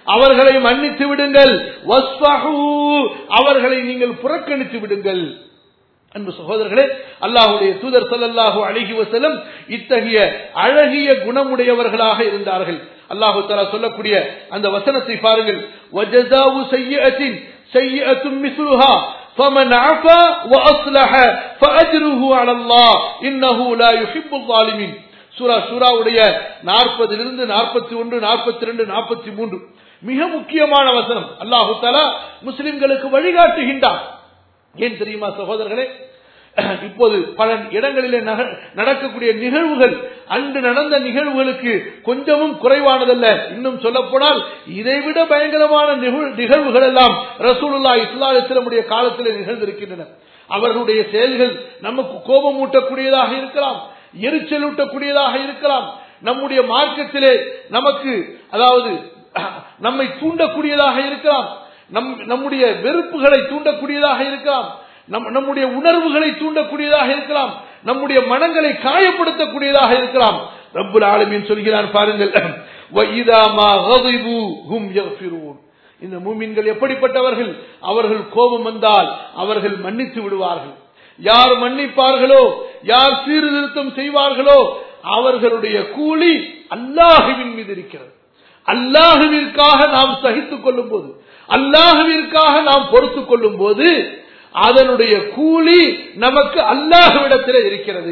அவர்களை மன்னித்து விடுங்கள், வஸ்ஃபஹு அவர்களை நீங்கள் புறக்கணித்து விடுங்கள். அன்பு சகோதரர்களே, அல்லாஹ்வுடைய தூதர் ஸல்லல்லாஹு அலைஹி வஸல்லம் இத்தகைய அழகிய குணமுடையவர்களாக இருந்தார்கள். அல்லாஹ் தஆலா சொல்லக்கூடிய அந்த வசனத்தை பாருங்கள். வஜஸாஉ ஸய்யிஅத்தின் ஸய்யிஅத்தும் மிஸ்லுஹா ஃபமன் அஃபா வஅஸ்லஹ ஃபஅஜ்ருஹு அலல்லாஹ் இன்னஹு லா யுஹிப்புல் ஸாலிமீன். சூராவுடைய 40 இருந்து 41, 42, 43 மிக முக்கியமான வசனம். அல்லாஹ் தஆலா முஸ்லிம்களுக்கு வழிகாட்டுகின்றார். ஏன் தெரியுமா சகோதரர்களே, இப்போது பல இடங்களிலே நடக்கக்கூடிய நிகழ்வுகள் அன்று நடந்த நிகழ்வுகளுக்கு கொஞ்சமும் குறைவானதல்ல. இன்னும் சொல்ல போனால் இதைவிட பயங்கரமான நிகழ்வுகள் எல்லாம் ரசூலுல்லாஹி ஸல்லல்லாஹு அலைஹி வஸல்லம் காலத்திலே நிகழ்ந்திருக்கின்றன. அவர்களுடைய செயல்கள் நமக்கு கோபமூட்டக்கூடியதாக இருக்கலாம், எரிச்சலூட்டக்கூடியதாக இருக்கலாம், நம்முடைய மார்க்கத்திலே நமக்கு அதாவது நம்மை தூண்டக்கூடியதாக இருக்கலாம், நம்முடைய வெறுப்புகளை தூண்டக்கூடியதாக இருக்கலாம், நம்முடைய உணர்வுகளை தூண்டக்கூடியதாக இருக்கலாம், நம்முடைய மனங்களை காயப்படுத்தக்கூடியதாக இருக்கலாம். ரப்புல் ஆலமீன் சொல்கிறான் பாருங்கள், வஇதா மா கதிபு ஹும் யக்ஃபிரூன். இந்த மூமின்கள் எப்படிப்பட்டவர்கள்? அவர்கள் கோபம் வந்தால் அவர்கள் மன்னித்து விடுவார்கள். யார் மன்னிப்பார்களோ, யார் சீர்திருத்தம் செய்வார்களோ அவர்களுடைய கூலி அல்லாஹ்வின் மீது இருக்கிறது. அல்லாஹ்விற்காக நாம் சகித்துக் கொள்ளும் போது, அல்லாஹ்விற்காக நாம் பொறுத்துக் கொள்ளும் போது அதனுடைய கூலி நமக்கு அல்லாஹ்விடத்திலே இருக்கிறது.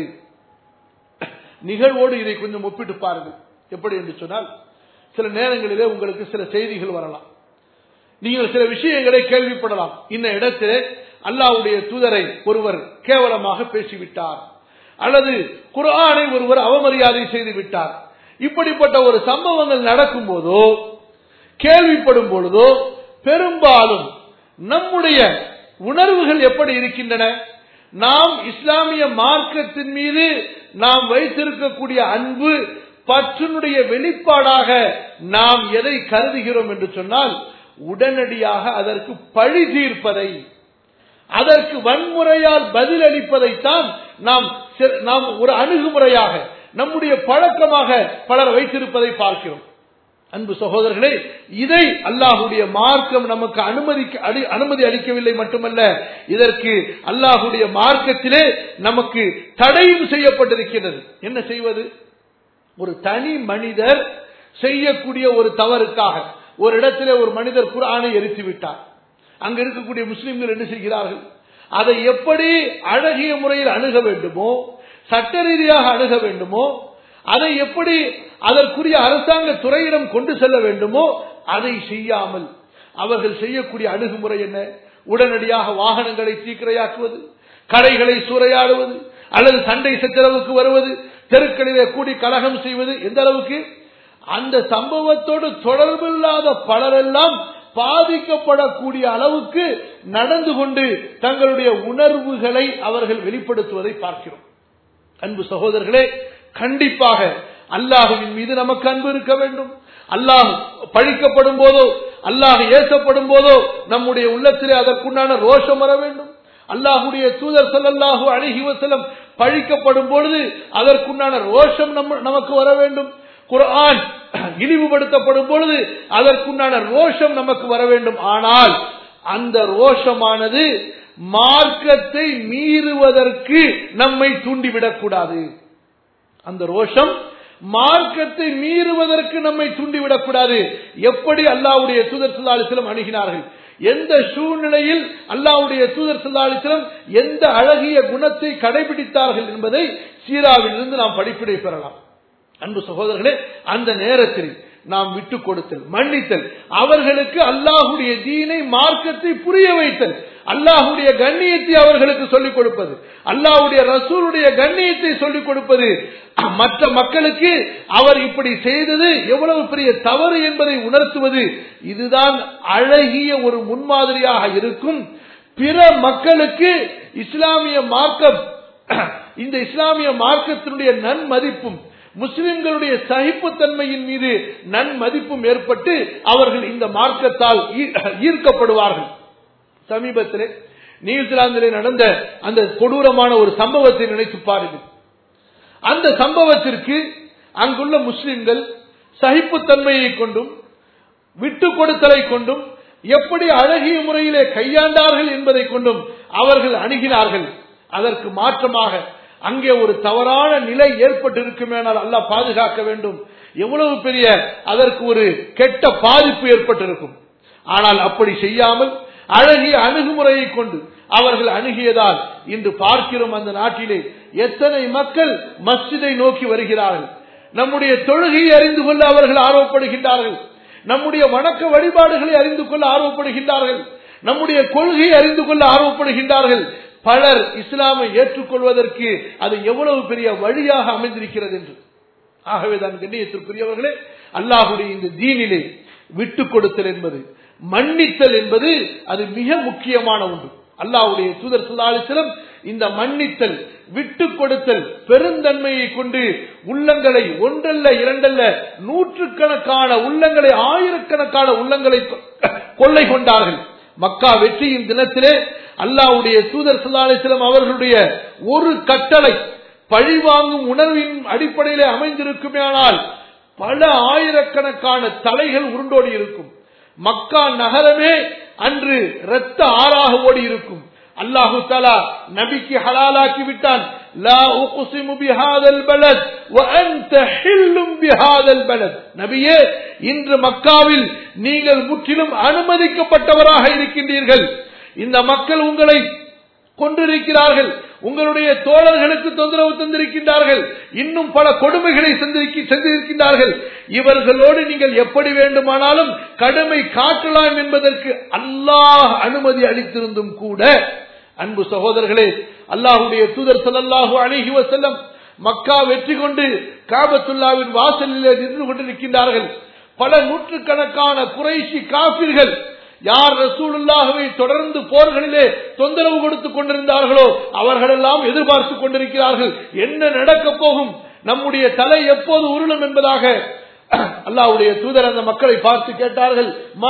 நிகழ்வோடு இதை கொஞ்சம் ஒப்பிட்டு பாருங்கள். எப்படி என்று சொன்னால், சில நேரங்களிலே உங்களுக்கு சில செய்திகள் வரலாம், நீங்கள் சில விஷயங்களை கேள்விப்படலாம். இந்த இடத்திலே அல்லாஹ்வுடைய தூதரை ஒருவர் கேவலமாக பேசிவிட்டார், அல்லது குர்ஆனை ஒருவர் அவமரியாதை செய்து விட்டார். இப்படிப்பட்ட ஒரு சம்பவங்கள் நடக்கும் போதோ கேள்விப்படும் பொழுதோ பெரும்பாலும் நம்முடைய உணர்வுகள் எப்படி இருக்கின்றன? நாம் இஸ்லாமிய மார்க்கத்தின் மீது நாம் வைத்திருக்கக்கூடிய அன்பு பற்றினுடைய வெளிப்பாடாக நாம் எதை கருதுகிறோம் என்று சொன்னால், உடனடியாக அதற்கு பழி தீர்ப்பதை, அதற்கு வன்முறையால் பதில் அளிப்பதைத்தான் நாம் ஒரு அணுகுமுறையாக, நம்முடைய பழக்கமாக பலர் வைத்திருப்பதை பார்க்கிறோம். அன்பு சகோதரர்களே, இதை அல்லாஹ்வுடைய மார்க்கம் நமக்கு அனுமதி அளிக்கவில்லை மட்டுமல்ல, இதற்கு அல்லாஹ்வுடைய மார்க்கத்திலே நமக்கு தடையும் செய்யப்பட்டிருக்கிறது. என்ன செய்வது? ஒரு தனி மனிதர் செய்யக்கூடிய ஒரு தவறுக்காக ஒரு இடத்திலே ஒரு மனிதர் குர்ஆனை எரித்து விட்டார். அங்க இருக்கக்கூடிய முஸ்லிம்கள் என்ன செய்கிறார்கள்? அதை எப்படி அழகிய முறையில் அணுக வேண்டுமோ, சட்ட ரீதியாக அணுக வேண்டுமோ, அதை எப்படி அதற்குரிய அரசாங்க துறையிடம் கொண்டு செல்ல வேண்டுமோ அதை செய்யாமல் அவர்கள் செய்யக்கூடிய அணுகுமுறை என்ன? உடனடியாக வாகனங்களை தீக்கிரையாக்குவது, கடைகளை சூறையாடுவது, அல்லது சண்டை சச்சரவுக்கு வருவது, தெருக்களிலே கூடி கலகம் செய்வது. எந்த அளவுக்கு? அந்த சம்பவத்தோடு தொடர்பில்லாத பலரெல்லாம் பாதிக்கப்படக்கூடிய அளவுக்கு நடந்து கொண்டு தங்களுடைய உணர்வுகளை அவர்கள் வெளிப்படுத்துவதை பார்க்கிறோம். அன்பு சகோதரர்களே, கண்டிப்பாக அல்லாஹ்வின் மீது நமக்கு அன்பு இருக்க வேண்டும். அல்லாஹ் பழிக்கப்படும் போதோ, அல்லாஹ் ஏசப்படும் போதோ நம்முடைய உள்ளத்திலே அதற்குண்டான ரோஷம் வர வேண்டும். அல்லாஹ்வுடைய தூதர் ஸல்லல்லாஹு அலைஹி வஸல்லம் பழிக்கப்படும் பொழுது அதற்குண்டான ரோஷம் நமக்கு வர வேண்டும். குர்ஆன் இழிவுபடுத்தப்படும் பொழுது அதற்குண்டான ரோஷம் நமக்கு வர வேண்டும். ஆனால் அந்த ரோஷமானது மார்க்கத்தை மீறுவதற்கு நம்மை தூண்டிவிடக்கூடாது. அந்த ரோஷம் மார்க்கத்தை மீறுவதற்கு நம்மை தூண்டிவிடக்கூடாது. எப்படி அல்லாஹ்வுடைய தூதர் ஸல்லல்லாஹு அலைஹி வஸல்லம் அணுகினார்கள், எந்த சூழ்நிலையில் அல்லாஹ்வுடைய தூதர் ஸல்லல்லாஹு அலைஹி வஸல்லம் எந்த அழகிய குணத்தை கடைபிடித்தார்கள் என்பதை சீராவிலிருந்து நாம் படிப்பினை பெறலாம். அன்பு சகோதரர்களே, அந்த நேரத்தில் நாம் விட்டுக் கொடுத்தல், மன்னித்தல், அவர்களுக்கு அல்லாஹ்வுடைய தீனை, மார்க்கத்தை புரிய வைத்தல், அல்லாஹ்வுடைய கண்ணியத்தை அவர்களுக்கு சொல்லிக் கொடுப்பது, அல்லாஹ்வுடைய ரசூலுடைய கண்ணியத்தை சொல்லிக் கொடுப்பது, மற்ற மக்களுக்கு அவர் இப்படி செய்தது எவ்வளவு பெரிய தவறு என்பதை உணர்த்துவது, இதுதான் அழகிய ஒரு முன்மாதிரியாக இருக்கும். பிற மக்களுக்கு இஸ்லாமிய மார்க்கம், இந்த இஸ்லாமிய மார்க்கத்தினுடைய நன்மதிப்பும் முஸ்லிம்களுடைய சகிப்புத்தன்மையின் மீது நன்மதிப்பும் ஏற்பட்டு அவர்கள் இந்த மார்க்கத்தால் ஈர்க்கப்படுவார்கள். சமீபத்திலே நியூசிலாந்திலே நடந்த அந்த கொடூரமான ஒரு சம்பவத்தை நினைத்து பாருங்கள். அந்த சம்பவத்திற்கு அங்குள்ள முஸ்லிம்கள் சகிப்புத்தன்மையை கொண்டும் விட்டு கொடுத்தலை கொண்டும் எப்படி அழகிய முறையிலே கையாண்டார்கள் என்பதை கொண்டும் அவர்கள் அணுகினார்கள். அதற்கு மாற்றமாக அங்கே ஒரு தவறான நிலை ஏற்பட்டிருக்குமேனால் அல்லாஹ் பாதுகாக்க வேண்டும். எவ்வளவு பெரிய அதற்கு ஒரு கெட்ட பாதிப்பு ஏற்பட்டிருக்கும். ஆனால் அப்படி செய்யாமல் அழகிய அணுகுமுறையை கொண்டு அவர்கள் அணுகியதால் இன்று பார்க்கிறோம் அந்த நாட்டிலே எத்தனை மக்கள் மஸ்ஜிதை நோக்கி வருகிறார்கள். நம்முடைய தொழுகையை அறிந்து கொள்ள அவர்கள் ஆர்வப்படுகின்றார்கள். நம்முடைய வணக்க வழிபாடுகளை அறிந்து கொள்ள ஆர்வப்படுகின்றார்கள். நம்முடைய கொள்கையை அறிந்து கொள்ள ஆர்வப்படுகின்றார்கள். பலர் இஸ்லாமை ஏற்றுக்கொள்வதற்கு அது எவ்வளவு பெரிய வழியாக அமைந்திருக்கிறது என்று. ஆகவேதான் கண்ணியத்திற்குரியவர்களே, அல்லாஹ்வுடைய இந்த தீனிலே விட்டுக் கொடுத்தல் என்பது, மன்னித்தல் என்பது அது மிக முக்கியமான ஒன்று. அல்லாஹ்வுடைய தூதர் ஸல்லல்லாஹு அலைஹி வஸல்லம் இந்த மன்னித்தல், விட்டுக் கொடுத்தல், பெருந்தன்மையை கொண்டு உள்ளங்களை ஒன்றல்ல இரண்டல்ல நூற்றுக்கணக்கான உள்ளங்களை, ஆயிரக்கணக்கான உள்ளங்களை கொள்ளை கொண்டார்கள். மக்கா வெற்றியின் தினத்திலே அல்லாஹ்வுடைய தூதர் ஸல்லல்லாஹு அலைஹி வஸல்லம் அவர்களுடைய ஒரு கட்டளை பழிவாங்கும் உணர்வின் அடிப்படையிலே அமைந்திருக்குமேயானால் பல ஆயிரக்கணக்கான தலைகள் உருண்டோடி இருக்கும். மக்கா நகரமே அன்று இரத்த ஆறாக ஓடி இருக்கும். அல்லாஹு தஆலா நபிக்கு ஹலாலாக்கி விட்டான். லா உக்ஸிமு பிஹாதல் பலத் வ அன்த ஹில்லும் பிஹாதல் பலத். நபியே, இன்று மக்காவில் நீங்கள் முற்றிலும் அனுமதிக்கப்பட்டவராக இருக்கின்றீர்கள். இந்த மக்கள் உங்களை கொண்டிருக்கிறார்கள், உங்களுடைய தோழர்களுக்கு தொந்தரவு தந்திருக்கின்றார்கள், இன்னும் பல கொடுமைகளை சென்றிருக்கின்றார்கள். இவர்களோடு நீங்கள் எப்படி வேண்டுமானாலும் கடுமை காட்டலாம் என்பதற்கு அல்லாஹ் அனுமதி அளித்திருந்தும் கூட, அன்பு சகோதரர்களே, அல்லாஹ்வுடைய தூதர் ஸல்லல்லாஹு அலைஹி வஸல்லம் மக்கா வெற்றி கொண்டு காபத்துல்லாவின் வாசலிலே நின்று கொண்டிருக்கின்றார்கள். பல நூற்றுக்கணக்கான குறைஷி காபிர்கள் யார் ரசூலுல்லாஹ்வை தொடர்ந்து போர்களிலே தொந்தரவு கொடுத்துக் கொண்டிருந்தார்களோ அவர்களெல்லாம் எதிர்பார்த்துக் கொண்டிருக்கிறார்கள், என்ன நடக்கப் போகும், நம்முடைய தலை எப்போது உருளும் என்பதாக. அல்லாஹ்வுடைய தூதர் அந்த மக்களை பார்த்து கேட்டார்கள்,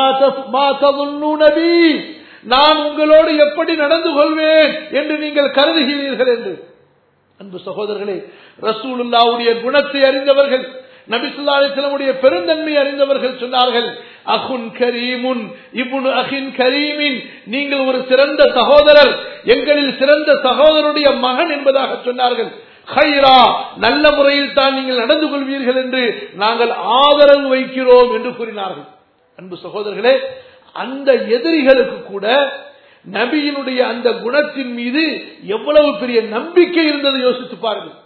மா தظنون பி, நான் உங்களோடு எப்படி நடந்து கொள்வேன் என்று நீங்கள் கருதுகிறீர்கள் என்று. அன்பு சகோதரர்களே, ரசூலுல்லாஹ்வுடைய குணத்தை அறிந்தவர்கள், நபி ஸல்லல்லாஹு அலைஹி வஸல்லம் பெருந்தன்மை அறிந்தவர்கள் சொன்னார்கள், அகுன் கரீமுன் இப்னு அகின் கரீமின், நீங்கள் ஒரு சிறந்த சகோதரர், எங்களில் சிறந்த சகோதரருடைய மகன் என்பதாக சொன்னார்கள். ஹைரா, நல்ல முறையில் தான் நீங்கள் நடந்து கொள்வீர்கள் என்று நாங்கள் ஆதரவு வைக்கிறோம் என்று கூறினார்கள். அன்பு சகோதரர்களே, அந்த எதிரிகளுக்கு கூட நபியினுடைய அந்த குணத்தின் மீது எவ்வளவு பெரிய நம்பிக்கை இருந்ததை யோசித்து பாருங்கள்.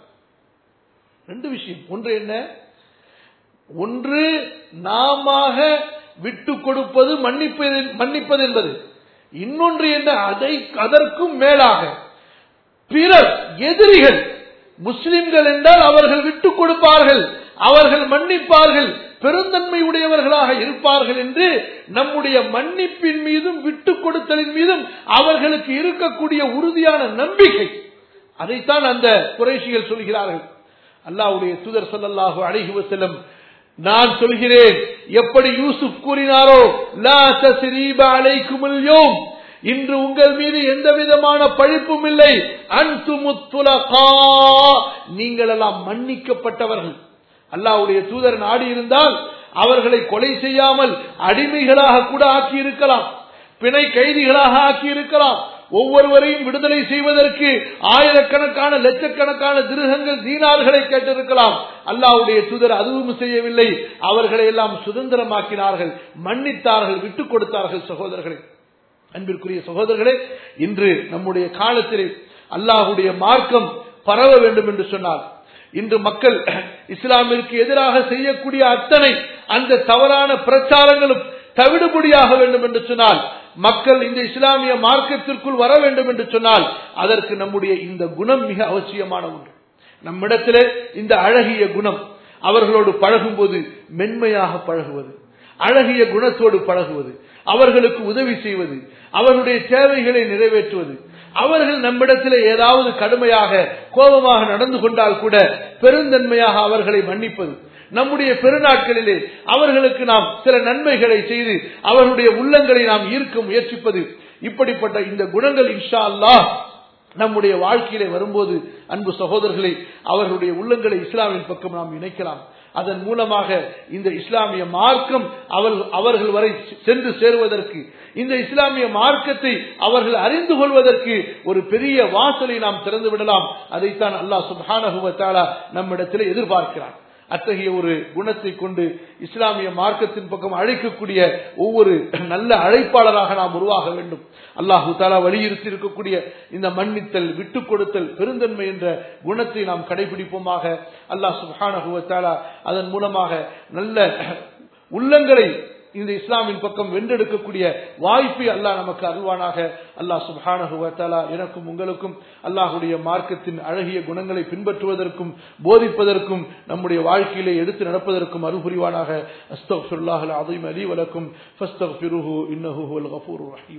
ரெண்டு விஷயம். ஒன்று என்ன? ஒன்று நாம விட்டு கொடுப்பது, மன்னிப்பது என்பது. இன்னொன்று என்ன? அதற்கும் மேலாக பிறர் எதிரிகள் முஸ்லிம்கள் என்றால் அவர்கள் விட்டுக் கொடுப்பார்கள், அவர்கள் மன்னிப்பார்கள், பெருந்தன்மை உடையவர்களாக இருப்பார்கள் என்று நம்முடைய மன்னிப்பின் மீதும் விட்டுக் கொடுத்தலின் மீதும் அவர்களுக்கு இருக்கக்கூடிய உறுதியான நம்பிக்கை, அதைத்தான் அந்த குறைஷிகள் சொல்கிறார்கள். அல்லாஹ்வுடைய தூதர் ஸல்லல்லாஹு அலைஹி வஸல்லம், நான் சொல்கிறேன் எப்படி யூசுப் கூறினாரோ, லா தஸ்ரீப அலைக்குமுல் யௌம், இன்று உங்கள் மீது எந்த விதமான பழிப்பும் இல்லை, அன்துமுத் துலகா, நீங்கள் எல்லாம் மன்னிக்கப்பட்டவர்கள். அல்லாஹ்வுடைய தூதர் நாடி இருந்தால் அவர்களை கொலை செய்யாமல் அடிமைகளாக கூட ஆக்கி இருக்கலாம், பிணை கைதிகளாக ஆக்கி இருக்கலாம், ஒவ்வொருவரையும் விடுதலை செய்வதற்கு ஆயிரக்கணக்கான லட்சக்கணக்கான திருகங்கள் தீனார்களை கேட்டிருக்கலாம். அல்லாஹ்வுடைய தூதர் அதுவும் செய்யவில்லை, அவர்களை எல்லாம் சுதந்திரமாக்கினார்கள், மன்னித்தார்கள், விட்டுக் கொடுத்தார்கள். சகோதரர்களே, அன்பிற்குரிய சகோதரர்களே, இன்று நம்முடைய காலத்திலே அல்லாஹ்வுடைய மார்க்கம் பரவ வேண்டும் என்று சொன்னார், இன்று மக்கள் இஸ்லாமிற்கு எதிராக செய்யக்கூடிய அத்தனை அந்த தவறான பிரச்சாரங்களும் தவிடுபடியாக வேண்டும் என்று சொன்னால், மக்கள் இந்த இஸ்லாமிய மார்க்கத்திற்குள் வர வேண்டும் என்று சொன்னால், அதற்கு நம்முடைய இந்த குணம் மிக அவசியமான ஒன்று. நம்மிடத்திலே இந்த அழகிய குணம், அவர்களோடு பழகும் போது மென்மையாக பழகுவது, அழகிய குணத்தோடு பழகுவது, அவர்களுக்கு உதவி செய்வது, அவர்களுடைய தேவைகளை நிறைவேற்றுவது, அவர்கள் நம்மிடத்திலே ஏதாவது கடுமையாக கோபமாக நடந்து கொண்டால் கூட பெருந்தன்மையாக அவர்களை மன்னிப்பது, நம்முடைய பெருநாட்களிலே அவர்களுக்கு நாம் சில நன்மைகளை செய்து அவர்களுடைய உள்ளங்களை நாம் ஈர்க்க முயற்சிப்பது, இப்படிப்பட்ட இந்த குணங்கள் இன்ஷா அல்லாஹ் நம்முடைய வாழ்க்கையிலே வரும்போது, அன்பு சகோதரர்களை, அவர்களுடைய உள்ளங்களை இஸ்லாமின் பக்கம் நாம் இணைக்கலாம். அதன் மூலமாக இந்த இஸ்லாமிய மார்க்கம் அவர்கள் வரை சென்று சேருவதற்கு, இந்த இஸ்லாமிய மார்க்கத்தை அவர்கள் அறிந்து கொள்வதற்கு ஒரு பெரிய வாசலை நாம் திறந்து விடலாம். அதைத்தான் அல்லாஹ் சுப்ஹானஹு வ தஆலா நம்மிடத்தில் எதிர்பார்க்கிறான். அத்தகைய ஒரு குணத்தை கொண்டு இஸ்லாமிய மார்க்கத்தின் பக்கம் அழைக்கக்கூடிய ஒவ்வொரு நல்ல அழைப்பாளராக நாம் உருவாக வேண்டும். அல்லாஹு தஆலா வலியுறுத்தி இருக்கக்கூடிய இந்த மன்னித்தல், விட்டுக் கொடுத்தல், பெருந்தன்மை என்ற குணத்தை நாம் கடைபிடிப்போமாக. அல்லாஹ் சுப்ஹானஹு வ தஆலா அதன் மூலமாக நல்ல உள்ளங்களை இந்த இஸ்லாமின் பக்கம் வென்றெடுக்கக்கூடிய வாய்ப்பை அல்லாஹ் நமக்கு அருள்வானாக. அல்லாஹ் சுப்ஹானஹு வ தஆலா எனக்கும் உங்களுக்கும் அல்லாஹ்வுடைய மார்க்கத்தின் அழகிய குணங்களை பின்பற்றுவதற்கும் போதிப்பதற்கும் நம்முடைய வாழ்க்கையிலே எடுத்து நடப்பதற்கும் அருள் புரிவானாக. அஸ்தக்ஃபிருல்லாஹல் அஸீம் லீ வ லக்கும் ஃபஸ்தக்ஃபிருஹு இன்னஹு ஹுவல் கஃபூருர் ரஹீம்.